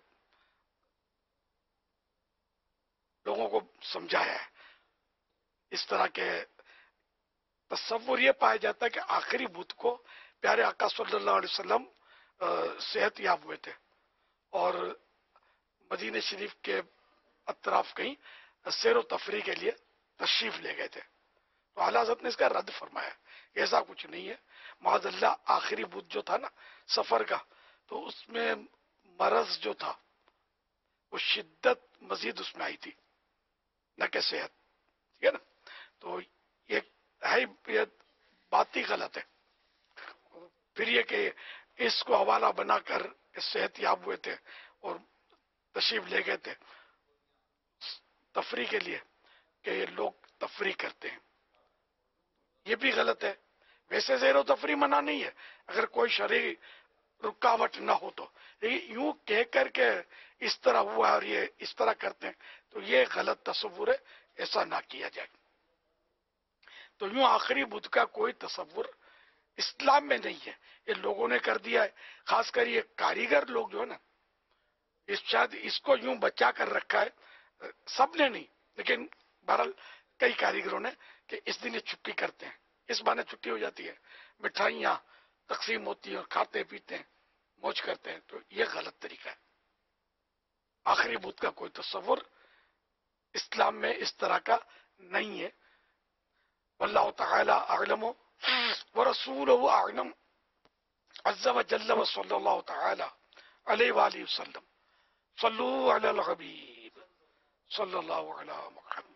لوگوں کو سمجھایا ہے. اس طرح کے تصور یہ پایا جاتا ہے کہ آخری بدھ کو پیارے آقا صلی اللہ علیہ وسلم صحت یاب ہوئے تھے اور مدینہ شریف کے اطراف کہیں سیر و تفریح کے لیے تشریف لے گئے تھے، تو اعلیٰ حضرت نے اس کا رد فرمایا، ایسا کچھ نہیں ہے، معاذ اللہ آخری بدھ جو تھا نا سفر کا، تو اس میں مرض جو تھا وہ شدت مزید اس میں آئی تھی، نہ کہ صحت، ٹھیک ہے نا، تو یہ بات ہی غلط ہے۔ پھر یہ کہ اس کو حوالہ بنا کر صحت یاب ہوئے تھے اور تشریف لے گئے تھے تفریح کے لیے، کہ یہ لوگ تفریح کرتے ہیں، یہ بھی غلط ہے۔ ویسے سیر و تفریح منع نہیں ہے اگر کوئی شرعی رکاوٹ نہ ہو تو، لیکن یوں کہہ کر کے اس طرح ہوا اور یہ اس طرح کرتے ہیں تو یہ غلط تصور ہے، ایسا نہ کیا جائے۔ تو یوں آخری بدھ کا کوئی تصور اسلام میں نہیں ہے، یہ لوگوں نے کر دیا ہے، خاص کر یہ کاریگر لوگ جو ہے نا، شاید اس کو یوں بچا کر رکھا ہے، سب نے نہیں لیکن بہرحال کئی کاریگروں نے، کہ اس دن یہ چھٹی کرتے ہیں، اس بہانے چھٹی ہو جاتی ہے، مٹھائیاں تقسیم ہوتی ہیں اور کھاتے پیتے ہیں، موج کرتے ہیں، تو یہ غلط طریقہ ہے۔ آخری بدھ کا کوئی تصور اسلام میں اس طرح کا نہیں ہے۔ واللہ تعالی اعلم ورسولہ اعلم عز وجل وصلی اللہ تعالی علیہ وآلہ وسلم۔ صلو علی الحبیب صلی اللہ علی محمد۔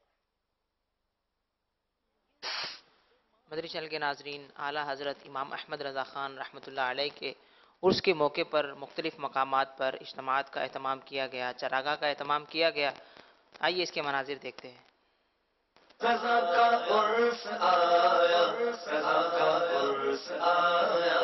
مدری چینل کے ناظرین، اعلیٰ حضرت امام احمد رضا خان رحمۃ اللہ علیہ کے عرس کے موقع پر مختلف مقامات پر اجتماعات کا اہتمام کیا گیا، چراگاہ کا اہتمام کیا گیا۔ آئیے اس کے مناظر دیکھتے ہیں۔ رضا کا عرس آیا، رضا کا عرس آیا،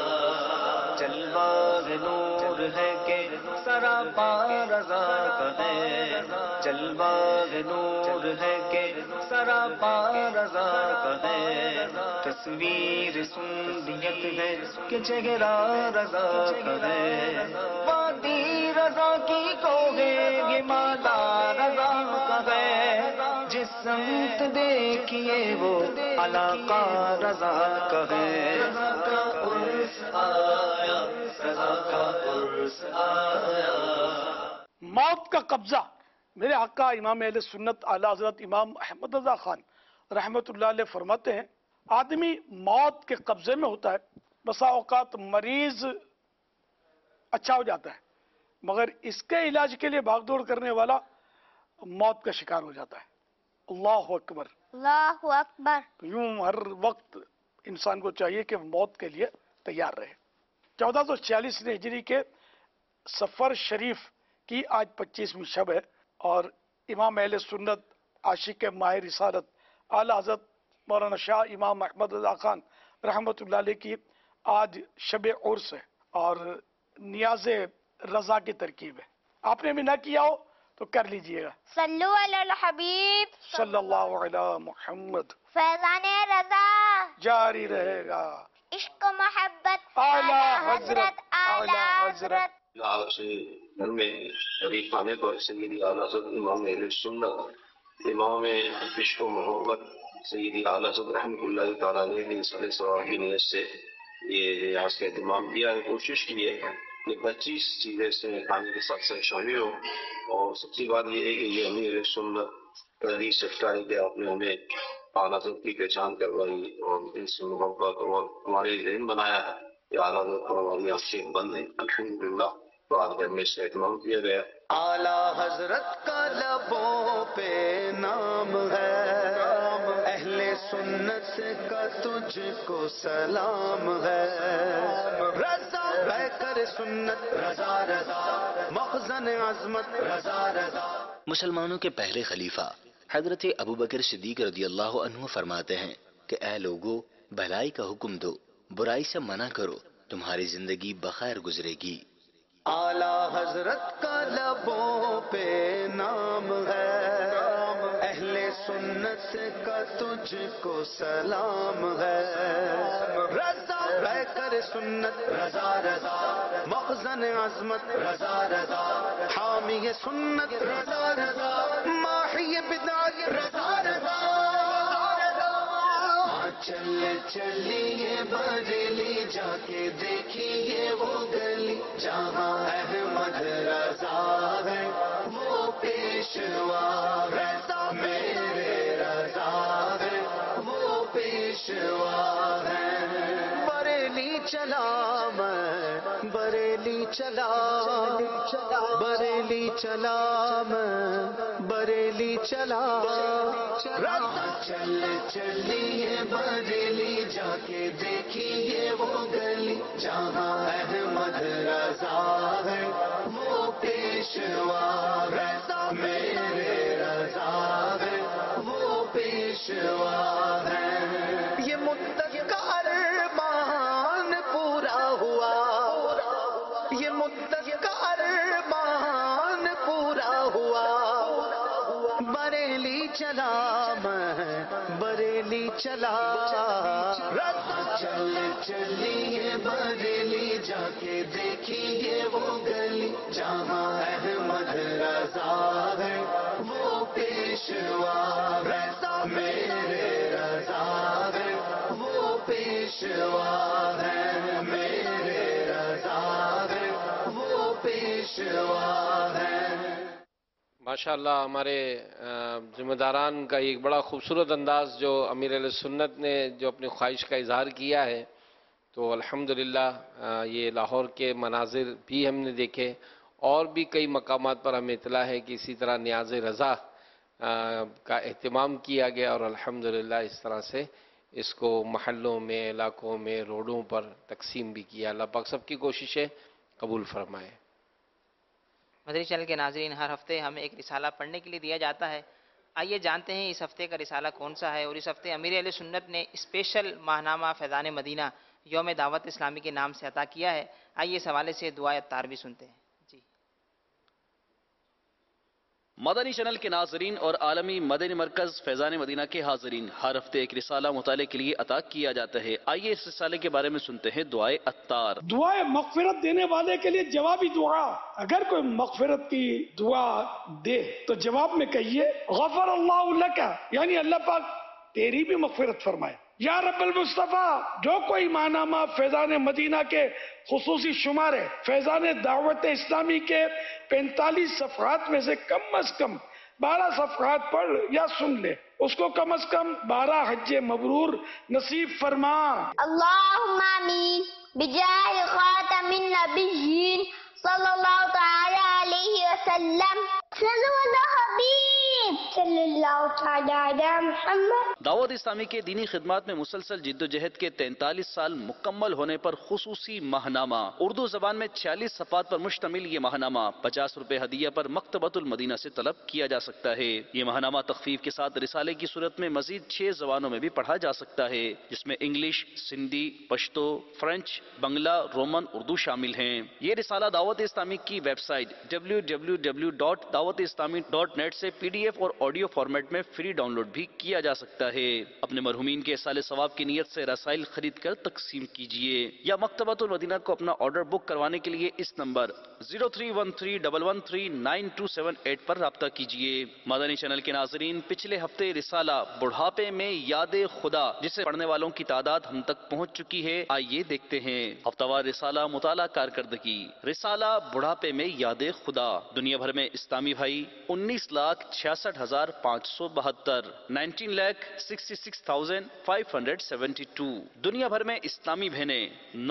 جلوہ نور ہے کہ سراپا رضا کا ہے، جلوہ نور ہے کہ سراپا رضا کا ہے، تصویر سنیت ہے کہ چہرہ رضا کا ہے، وادی رضا کی کوہ مالا رضا کا ہے، جس سمت دیکھیے وہ علاقہ رضا کا ہے۔ رضا کا عرس آیا، رضا کا عرس آیا۔ موت کا قبضہ، میرے آقا امام اہل سنت اعلیٰ حضرت امام احمد رضا خان رحمت اللہ علیہ فرماتے ہیں، آدمی موت کے قبضے میں ہوتا ہے، بسا اوقات مریض اچھا ہو جاتا ہے مگر اس کے علاج کے لیے بھاگ دوڑ کرنے والا موت کا شکار ہو جاتا ہے۔ اللہ اکبر، اللہ اکبر۔ یوں ہر وقت انسان کو چاہیے کہ موت کے لیے تیار رہے۔ 1446 ہجری کے سفر شریف کی آج 25ویں شب ہے اور امام اہل سنت عاشق ماہ رسالت اعلیٰ حضرت مولانا شاہ امام احمد رضا خان رحمت اللہ علیہ کی آج شب عرس ہے اور نیاز رضا کی ترکیب ہے۔ آپ نے بھی نہ کیا ہو تو کر لیجئے گا۔ صلو علی الحبیب صلی اللہ علی محمد۔ فیضان رضا جاری رہے گا۔ عشق و محبت اعلیٰ حضرت اعلیٰ حضرت۔ آپ سے گھر میں شریف آنے پر سیدی اعلیٰ حضرت امام اہل سنت امام عشق و محبت سیدی اعلیٰ حضرت رحمۃ اللہ تعالیٰ نے صلی ثواب کی نیت سے یہ ریاض کا اہتمام کیا ہے، کوشش کی ہے کہ 25 چیزیں اس میں کھانے کے ساتھ ساتھ شامل ہو، اور سب سے بات یہ ہے کہ یہ امیر سنت کا حدیث سچتا ہے کہ آپ نے ہمیں اعلیٰ حضرت کی پہچان کروائی اور اس محبت اور ہمارے ذہن بنایا ہے کہ اعلیٰ حضرت ہماری عاشق بند ہے۔ الحمدللہ تو آج گھر میں اس کا اہتمام کیا گیا۔ اعلیٰ حضرت کا لبوں پہ نام ہے، اہل سنت کا تجھ کو سلام ہے، رضا بہ کر سنت رضا رضا، مخزن عظمت رضا رضا۔ مسلمانوں کے پہلے خلیفہ حضرت ابوبکر صدیق رضی اللہ عنہ فرماتے ہیں کہ اے لوگو، بھلائی کا حکم دو، برائی سے منع کرو، تمہاری زندگی بخیر گزرے گی۔ اعلیٰ حضرت کا لبوں پہ نام ہے، اہل سنت کا تجھ کو سلام ہے، رضا بہ کر سنت رضا رضا، مخزن عظمت رضا رضا، حامی سنت رضا رضا، ماحی بدعت رضا رضا۔ چلے چلیے بریلی جا کے دیکھیے وہ گلی جہاں احمد رضا ہے وہ پیشوا رضا میرے رضا۔ پیشوا ہے بریلی چلا میں بریلی چلا بریلی چلا میں بریلی چلا راستہ چل چلیے بریلی جا کے دیکھیے وہ گلی جہاں احمد رضا ہے وہ پیشوا ہے میرے رضا ہے وہ پیشوا ہے یہ مدت کا ارمان پورا ہوا یہ مدت کا ارمان پورا ہوا بریلی چلا میں بریلی چلا راستہ چل چلیے بریلی جا کے دیکھیے وہ گلی جہاں احمد رضا ہے وہ پیشوا ہے میرے رضا ہے وہ پیشوا ہے میرے رضا ہے وہ پیشوا ہے. ماشاءاللہ ہمارے ذمہ داران کا ایک بڑا خوبصورت انداز جو امیر اہل سنت نے جو اپنی خواہش کا اظہار کیا ہے، تو الحمدللہ یہ لاہور کے مناظر بھی ہم نے دیکھے اور بھی کئی مقامات پر ہمیں اطلاع ہے کہ اسی طرح نیاز رضا کا اہتمام کیا گیا اور الحمدللہ اس طرح سے اس کو محلوں میں علاقوں میں روڈوں پر تقسیم بھی کیا. اللہ پاک سب کی کوششیں قبول فرمائے. مدنی چینل کے ناظرین، ہر ہفتے ہمیں ایک رسالہ پڑھنے کے لیے دیا جاتا ہے. آئیے جانتے ہیں اس ہفتے کا رسالہ کون سا ہے، اور اس ہفتے امیر اہل سنت نے اسپیشل ماہنامہ فیضان مدینہ یوم دعوت اسلامی کے نام سے عطا کیا ہے. آئیے اس حوالے سے دعائے اتار بھی سنتے ہیں. مدنی چینل کے ناظرین اور عالمی مدنی مرکز فیضان مدینہ کے حاضرین، ہر ہفتے ایک رسالہ مطالعے کے لیے عطا کیا جاتا ہے. آئیے اس رسالے کے بارے میں سنتے ہیں دعائے اتار. دعائے مغفرت دینے والے کے لیے جوابی دعا. اگر کوئی مغفرت کی دعا دے تو جواب میں کہیے غفر اللہ لکا، یعنی اللہ پاک تیری بھی مغفرت فرمائے. یا رب المصطفیٰ، جو کوئی ماہنامہ فیضان مدینہ کے خصوصی شمارے فیضان دعوت اسلامی کے 45 صفحات میں سے کم از کم 12 صفحات پڑھ یا سن لے، اس کو کم از کم 12 حج مبرور نصیب فرما. اللہم آمین بجاہ خاتم النبیین صلی اللہ تعالی علیہ وسلم. صلی اللہ حبیب صلی اللہ تعالی علی محمد. دعوت اسلامی کے دینی خدمات میں مسلسل جد و جہد کے 43 سال مکمل ہونے پر خصوصی ماہنامہ اردو زبان میں 46 صفحات پر مشتمل یہ ماہنامہ 50 روپے ہدیہ پر مکتبۃ المدینہ سے طلب کیا جا سکتا ہے. یہ ماہنامہ تخفیف کے ساتھ رسالے کی صورت میں مزید 6 زبانوں میں بھی پڑھا جا سکتا ہے، جس میں English, Sindhi, Pashto, French, Bangla, Roman, Urdu شامل ہیں. یہ رسالہ دعوت اسلامی کی ویب سائٹ www.dawatislami.net سے PDF اور آڈیو فارمیٹ میں فری ڈاؤن لوڈ بھی کیا جا سکتا ہے. اپنے مرحومین کے احصال ثواب کی نیت سے رسائل خرید کر تقسیم کیجیے، یا مکتبۃ المدینہ کو اپنا آرڈر بک کروانے کے لیے اس نمبر 0313113928 پر رابطہ کیجیے. مدنی چینل کے ناظرین، پچھلے ہفتے رسالہ بڑھاپے میں یاد خدا، جسے پڑھنے والوں کی تعداد ہم تک پہنچ چکی ہے، آئیے دیکھتے ہیں. ہفتہ وار رسالہ مطالعہ کارکردگی. رسالہ بڑھاپے میں یاد خدا. دنیا بھر میں اسلامی بھائی 19,66,572 19,66,572. دنیا بھر میں اسلامی بہنیں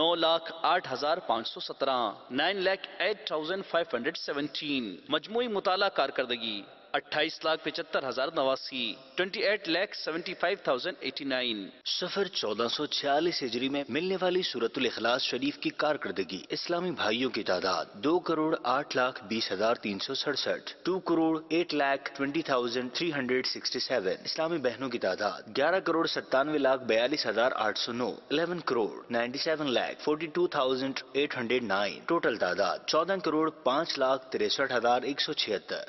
9,08,517 9,08,517. مجموعی مطالعہ کارکردگی 28,75,089 28,75,089. سفر 1446 ہجری میں ملنے والی سورۃ الاخلاص شریف کی کارکردگی. اسلامی بھائیوں کی تعداد 2,08,20,367 2,08,20,367. اسلامی بہنوں کی تعداد 11,97,42,809 11,97,42,809. ٹوٹل تعداد 14,05,63,176.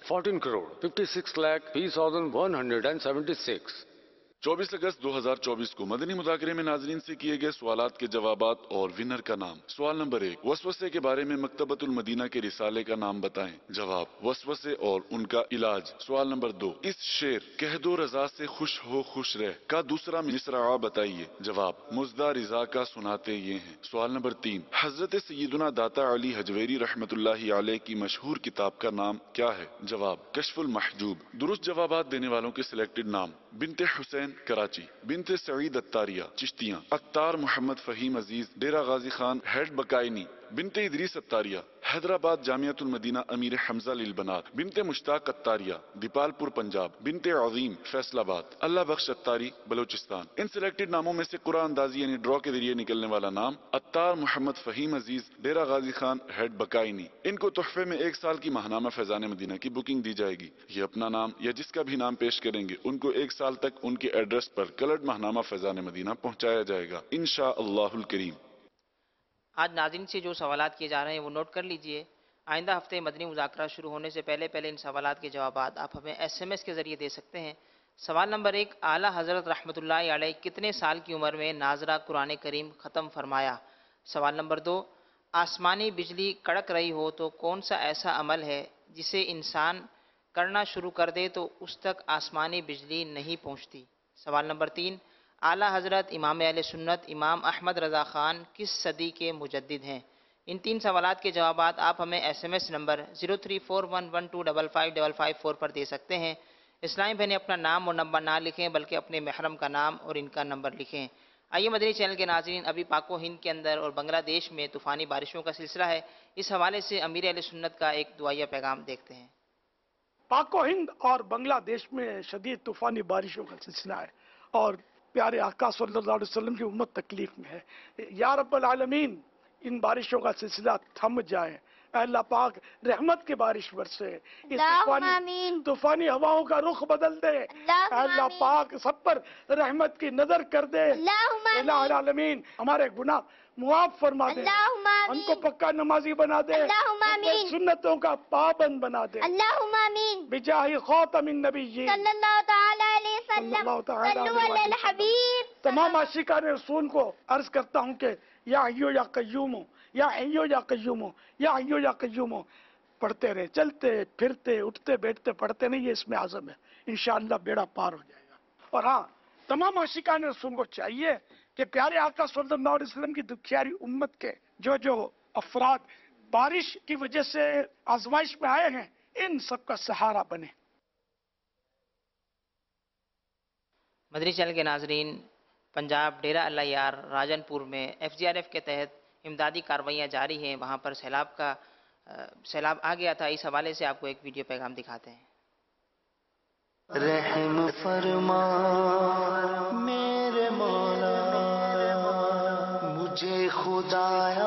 56,20,176. 24 اگست 2024 کو مدنی مذاکرے میں ناظرین سے کیے گئے سوالات کے جوابات اور ونر کا نام. سوال نمبر 1، وسوسے کے بارے میں مکتبۃ المدینہ کے رسالے کا نام بتائیں. جواب، وسوسے اور ان کا علاج. سوال نمبر 2، اس شعر کہہ دو رضا سے خوش ہو خوش رہ کا دوسرا مصرع بتائیے. جواب، مزدہ رضا کا سناتے یہ ہیں. سوال نمبر 3، حضرت سیدنا داتا علی حجویری رحمۃ اللہ علیہ کی مشہور کتاب کا نام کیا ہے؟ جواب، کشف المحجوب. درست جوابات دینے والوں کے سلیکٹڈ نام: بنت حسین، کراچی، بنت سعید اتاریہ چشتیاں، اختار محمد فہیم عزیز ڈیرہ غازی خان ہیڈ بکائنی، بنت ادریس اتاریہ حیدرآباد جامعۃ المدینہ امیر حمزہ للبنات، بنت مشتاق اتاریہ دیپال پور پنجاب، بنت عظیم فیصل آباد، اللہ بخش اتاری بلوچستان۔ ان سلیکٹڈ ناموں میں سے قرآن اندازی یعنی ڈرا کے ذریعے نکلنے والا نام اتار محمد فہیم عزیز ڈیرہ غازی خان ہیڈ بکائنی، ان کو تحفے میں 1 سال کی ماہنامہ فیضان مدینہ کی بکنگ دی جائے گی۔ یہ اپنا نام یا جس کا بھی نام پیش کریں گے ان کو 1 سال تک ان کے ایڈریس پر کلرڈ ماہنامہ فیضان مدینہ پہنچایا جائے گا انشاءاللہ الکریم۔ آج ناظرین سے جو سوالات کیے جا رہے ہیں وہ نوٹ کر لیجئے۔ آئندہ ہفتے مدنی مذاکرہ شروع ہونے سے پہلے ان سوالات کے جوابات آپ ہمیں SMS کے ذریعے دے سکتے ہیں۔ سوال نمبر 1، اعلیٰ حضرت رحمۃ اللہ علیہ کتنے سال کی عمر میں ناظرہ قرآن کریم ختم فرمایا؟ سوال نمبر 2، آسمانی بجلی کڑک رہی ہو تو کون سا ایسا عمل ہے جسے انسان کرنا شروع کر دے تو اس تک آسمانی بجلی نہیں پہنچتی؟ سوال نمبر 3، اعلیٰ حضرت امام اہل سنت امام احمد رضا خان کس صدی کے مجدد ہیں؟ ان 3 سوالات کے جوابات آپ ہمیں SMS نمبر 034112555554 پر دے سکتے ہیں۔ اسلامی بہنیں اپنا نام اور نمبر نہ لکھیں بلکہ اپنے محرم کا نام اور ان کا نمبر لکھیں۔ آئیے مدنی چینل کے ناظرین، ابھی پاک و ہند کے اندر اور بنگلہ دیش میں طوفانی بارشوں کا سلسلہ ہے، اس حوالے سے امیر اہل سنت کا ایک دعائیہ پیغام دیکھتے ہیں۔ پاک و ہند اور بنگلہ دیش میں شدید طوفانی بارشوں کا سلسلہ ہے اور پیارے آقا صلی اللہ علیہ وسلم کی امت تکلیف میں ہے۔ یا رب العالمین ان بارشوں کا سلسلہ تھم جائے، اے اللہ پاک رحمت کی بارش برسے، اس طوفانی ہواؤں کا رخ بدل دے، اے اللہ پاک سب پر رحمت کی نظر کر دے، الہ العالمین ہمارے گناہ معاف فرما دے، ہم کو پکا نمازی بنا دے، سنتوں کا پابند بنا دے، بجاہ خاتم النبیین صلی اللہ تعالی علیہ وسلم۔ تمام عاشقان رسول کو عرض کرتا ہوں کہ یا حیو یا قیوم، یا حیو یا قیوم، یا حیو یا قیوم پڑھتے رہے، چلتے پھرتے اٹھتے بیٹھتے پڑھتے نہیں، یہ اس میں اعظم ہے، انشاءاللہ بیڑا پار ہو جائے گا۔ اور ہاں تمام عاشقان رسول کو چاہیے کہ پیارے آقا صلی اللہ علیہ وسلم کی دکھیاری امت کے جو افراد بارش کی وجہ سے آزمائش میں آئے ہیں ان سب کا سہارا بنے۔ مدنی چینل کے ناظرین، پنجاب ڈیرہ اللہ یار راجن پور میں FGRF کے تحت امدادی کاروائیاں جاری ہیں، وہاں پر سیلاب آ گیا تھا، اس حوالے سے آپ کو ایک ویڈیو پیغام دکھاتے ہیں۔ رحم فرما میرے مولا مجھے خدایا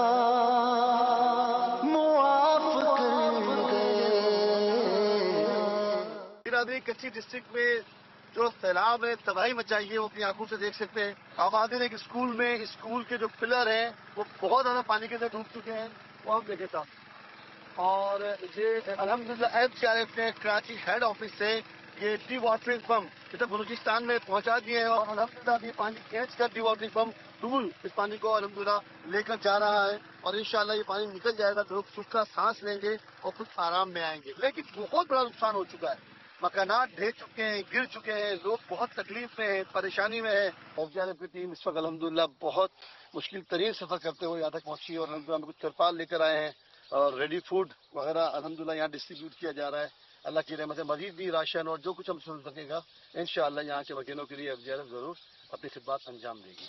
معاف کر دے۔ برادری کچی ڈسٹرکٹ میں جو سیلاب ہے تباہی مچائی ہے وہ اپنی آنکھوں سے دیکھ سکتے ہیں۔ آپ آتے ہیں کہ اسکول میں اسکول کے جو پلر ہیں وہ بہت زیادہ پانی کے اندر ڈوب چکے ہیں، وہ ہم دیکھے تھا۔ اور یہ الحمدللہ FGRF نے کراچی ہیڈ آفس سے یہ ڈی واٹرنگ پمپ ادھر بلوچستان میں پہنچا دیے ہیں اور الحمدللہ یہ پانی کھینچ کر ڈی واٹرنگ پمپ دور اس پانی کو الحمدللہ لے کر جا رہا ہے اور انشاءاللہ یہ پانی نکل جائے گا، لوگ سکھ کا سانس لیں گے اور کچھ آرام میں آئیں گے۔ لیکن بہت بڑا نقصان ہو چکا ہے، مکانات ڈھہ چکے ہیں، گر چکے ہیں، لوگ بہت تکلیف میں ہیں، پریشانی میں ہیں۔ FGRF کی ٹیم اس وقت الحمدللہ بہت مشکل ترین سفر کرتے ہوئے یہاں تک پہنچی اور الحمدللہ ہم کچھ ترپال لے کر آئے ہیں اور ریڈی فوڈ وغیرہ الحمدللہ یہاں ڈسٹریبیوٹ کیا جا رہا ہے۔ اللہ کی رحمت سے مزید بھی راشن اور جو کچھ ہم سن سکے گا انشاءاللہ یہاں کے وکیلوں کے لیے FGRF ضرور اپنی خدمات انجام دے گی۔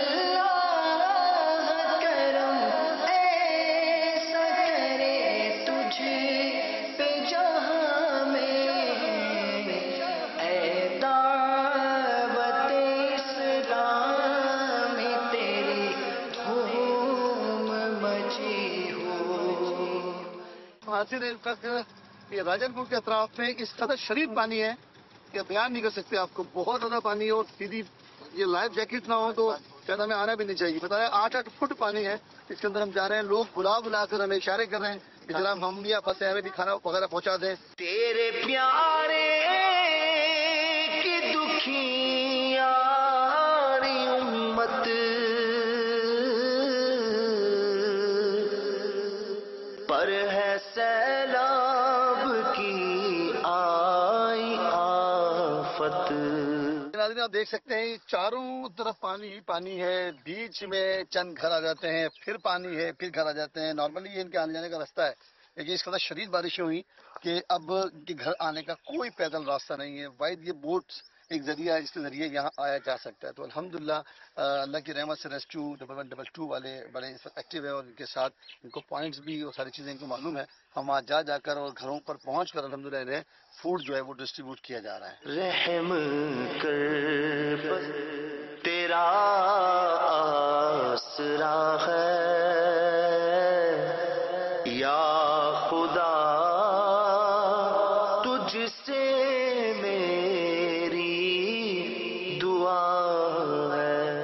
یہ راجن پور کے اطراف میں اس قدر شدید پانی ہے کہ بیان نہیں کر سکتے آپ کو، بہت زیادہ پانی ہے اور سیدھی یہ لائف جیکٹ نہ ہو تو شاید ہمیں آنا بھی نہیں چاہیے۔ بتایا 8-8 فٹ پانی ہے اس کے اندر ہم جا رہے ہیں، لوگ بلا کر ہمیں اشارے کر رہے ہیں کہ جناب ہم بھی پھنسے ہمیں بھی کھانا وغیرہ پہنچا دیں۔ تیرے پیارے کی دکھیاری امت پر ہے سیلاب کی آئی آفت۔ آپ دیکھ سکتے ہیں چاروں طرف پانی ہی پانی ہے، بیچ میں چند گھر آ جاتے ہیں، پھر پانی ہے، پھر گھر آ جاتے ہیں۔ نارملی یہ ان کے آنے جانے کا راستہ ہے، لیکن اس قدر شدید بارشیں ہوئی کہ اب گھر آنے کا کوئی پیدل راستہ نہیں ہے۔ واحد یہ بوٹ ایک ذریعہ ہے جس کے ذریعے یہاں آیا جا سکتا ہے. تو الحمدللہ اللہ کی رحمت سے ریسکیو 112 والے بڑے ایکٹیو ہے اور ان کے ساتھ ان کو پوائنٹس بھی اور ساری چیزیں ان کو معلوم ہے. ہم آج جا کر اور گھروں پر پہنچ کر الحمدللہ انہیں فوڈ جو ہے وہ ڈسٹریبیوٹ کیا جا رہا ہے. رحم کر بس تیرا آسرا ہے یا خدا تجھ سے میری دعا ہے.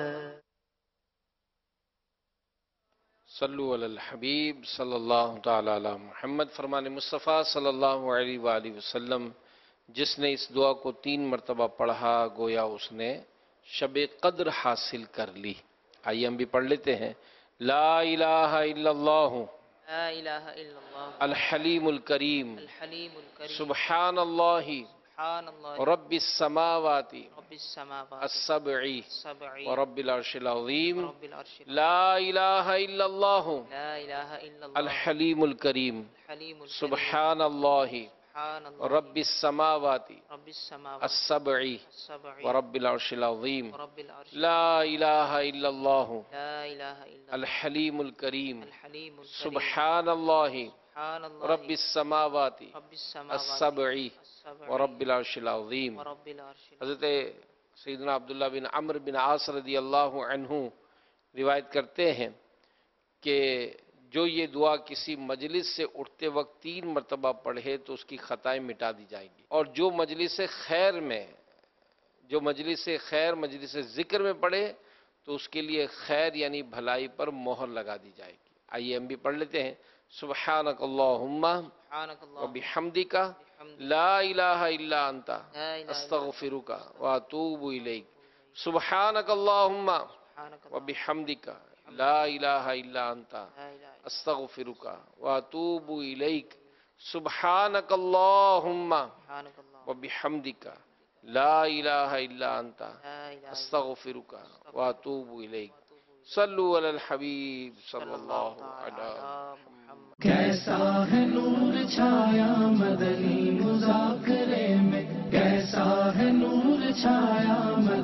صلو علی الحبیب صلی اللہ تعالی علی محمد. فرمان مصطفیٰ صلی اللہ علیہ وآلہ وسلم جس نے اس دعا کو 3 مرتبہ پڑھا گویا اس نے شب قدر حاصل کر لی. آئیے ہم بھی پڑھ لیتے ہیں. لا الہ الا اللہ لا الہ الا اللہ الحلیم الکریم الحلیم الکریم سبحان اللہ سبحان اللہ رب السماوات رب السماوات السبع السبع ورب العرش العظیم رب العرش لا الہ الا اللہ لا الہ الا اللہ الحلیم الکریم الحلیم الکریم سبحان اللہ سبحان اللہ رب السماوات رب السماوات السبع السبع ورب العرش العظیم رب العرش لا الہ الا اللہ لا الہ الا الحلیم الکریم الحلیم الکریم سبحان اللہ سبحان اللہ رب السماوات رب السماوات السبع السبع ورب العرش العظیم. ورب العرش حضرت سیدنا عبداللہ بن عمرو بن عاص رضی اللہ عنہ روایت کرتے ہیں کہ جو یہ دعا کسی مجلس سے اٹھتے وقت 3 مرتبہ پڑھے تو اس کی خطائیں مٹا دی جائیں گی، اور جو مجلس خیر مجلس ذکر میں پڑھے تو اس کے لیے خیر یعنی بھلائی پر مہر لگا دی جائے گی. آئیے ہم بھی پڑھ لیتے ہیں. سبحانک اللہم وبحمدک لا الہ الا انت استغفرک واتوب الیک. سبحانک اللہم وبحمدک لا الہ الا انت استغفرک واتوب الیک. سبحانک اللہم وبحمدک لا الہ الا انت استغفرک واتوب الیک. صلو علی الحبیب صلی اللہ علیہ وسلم. کیسا ہے نور چھایا مدنی مذاکرے میں، کیسا ہے نور چھایا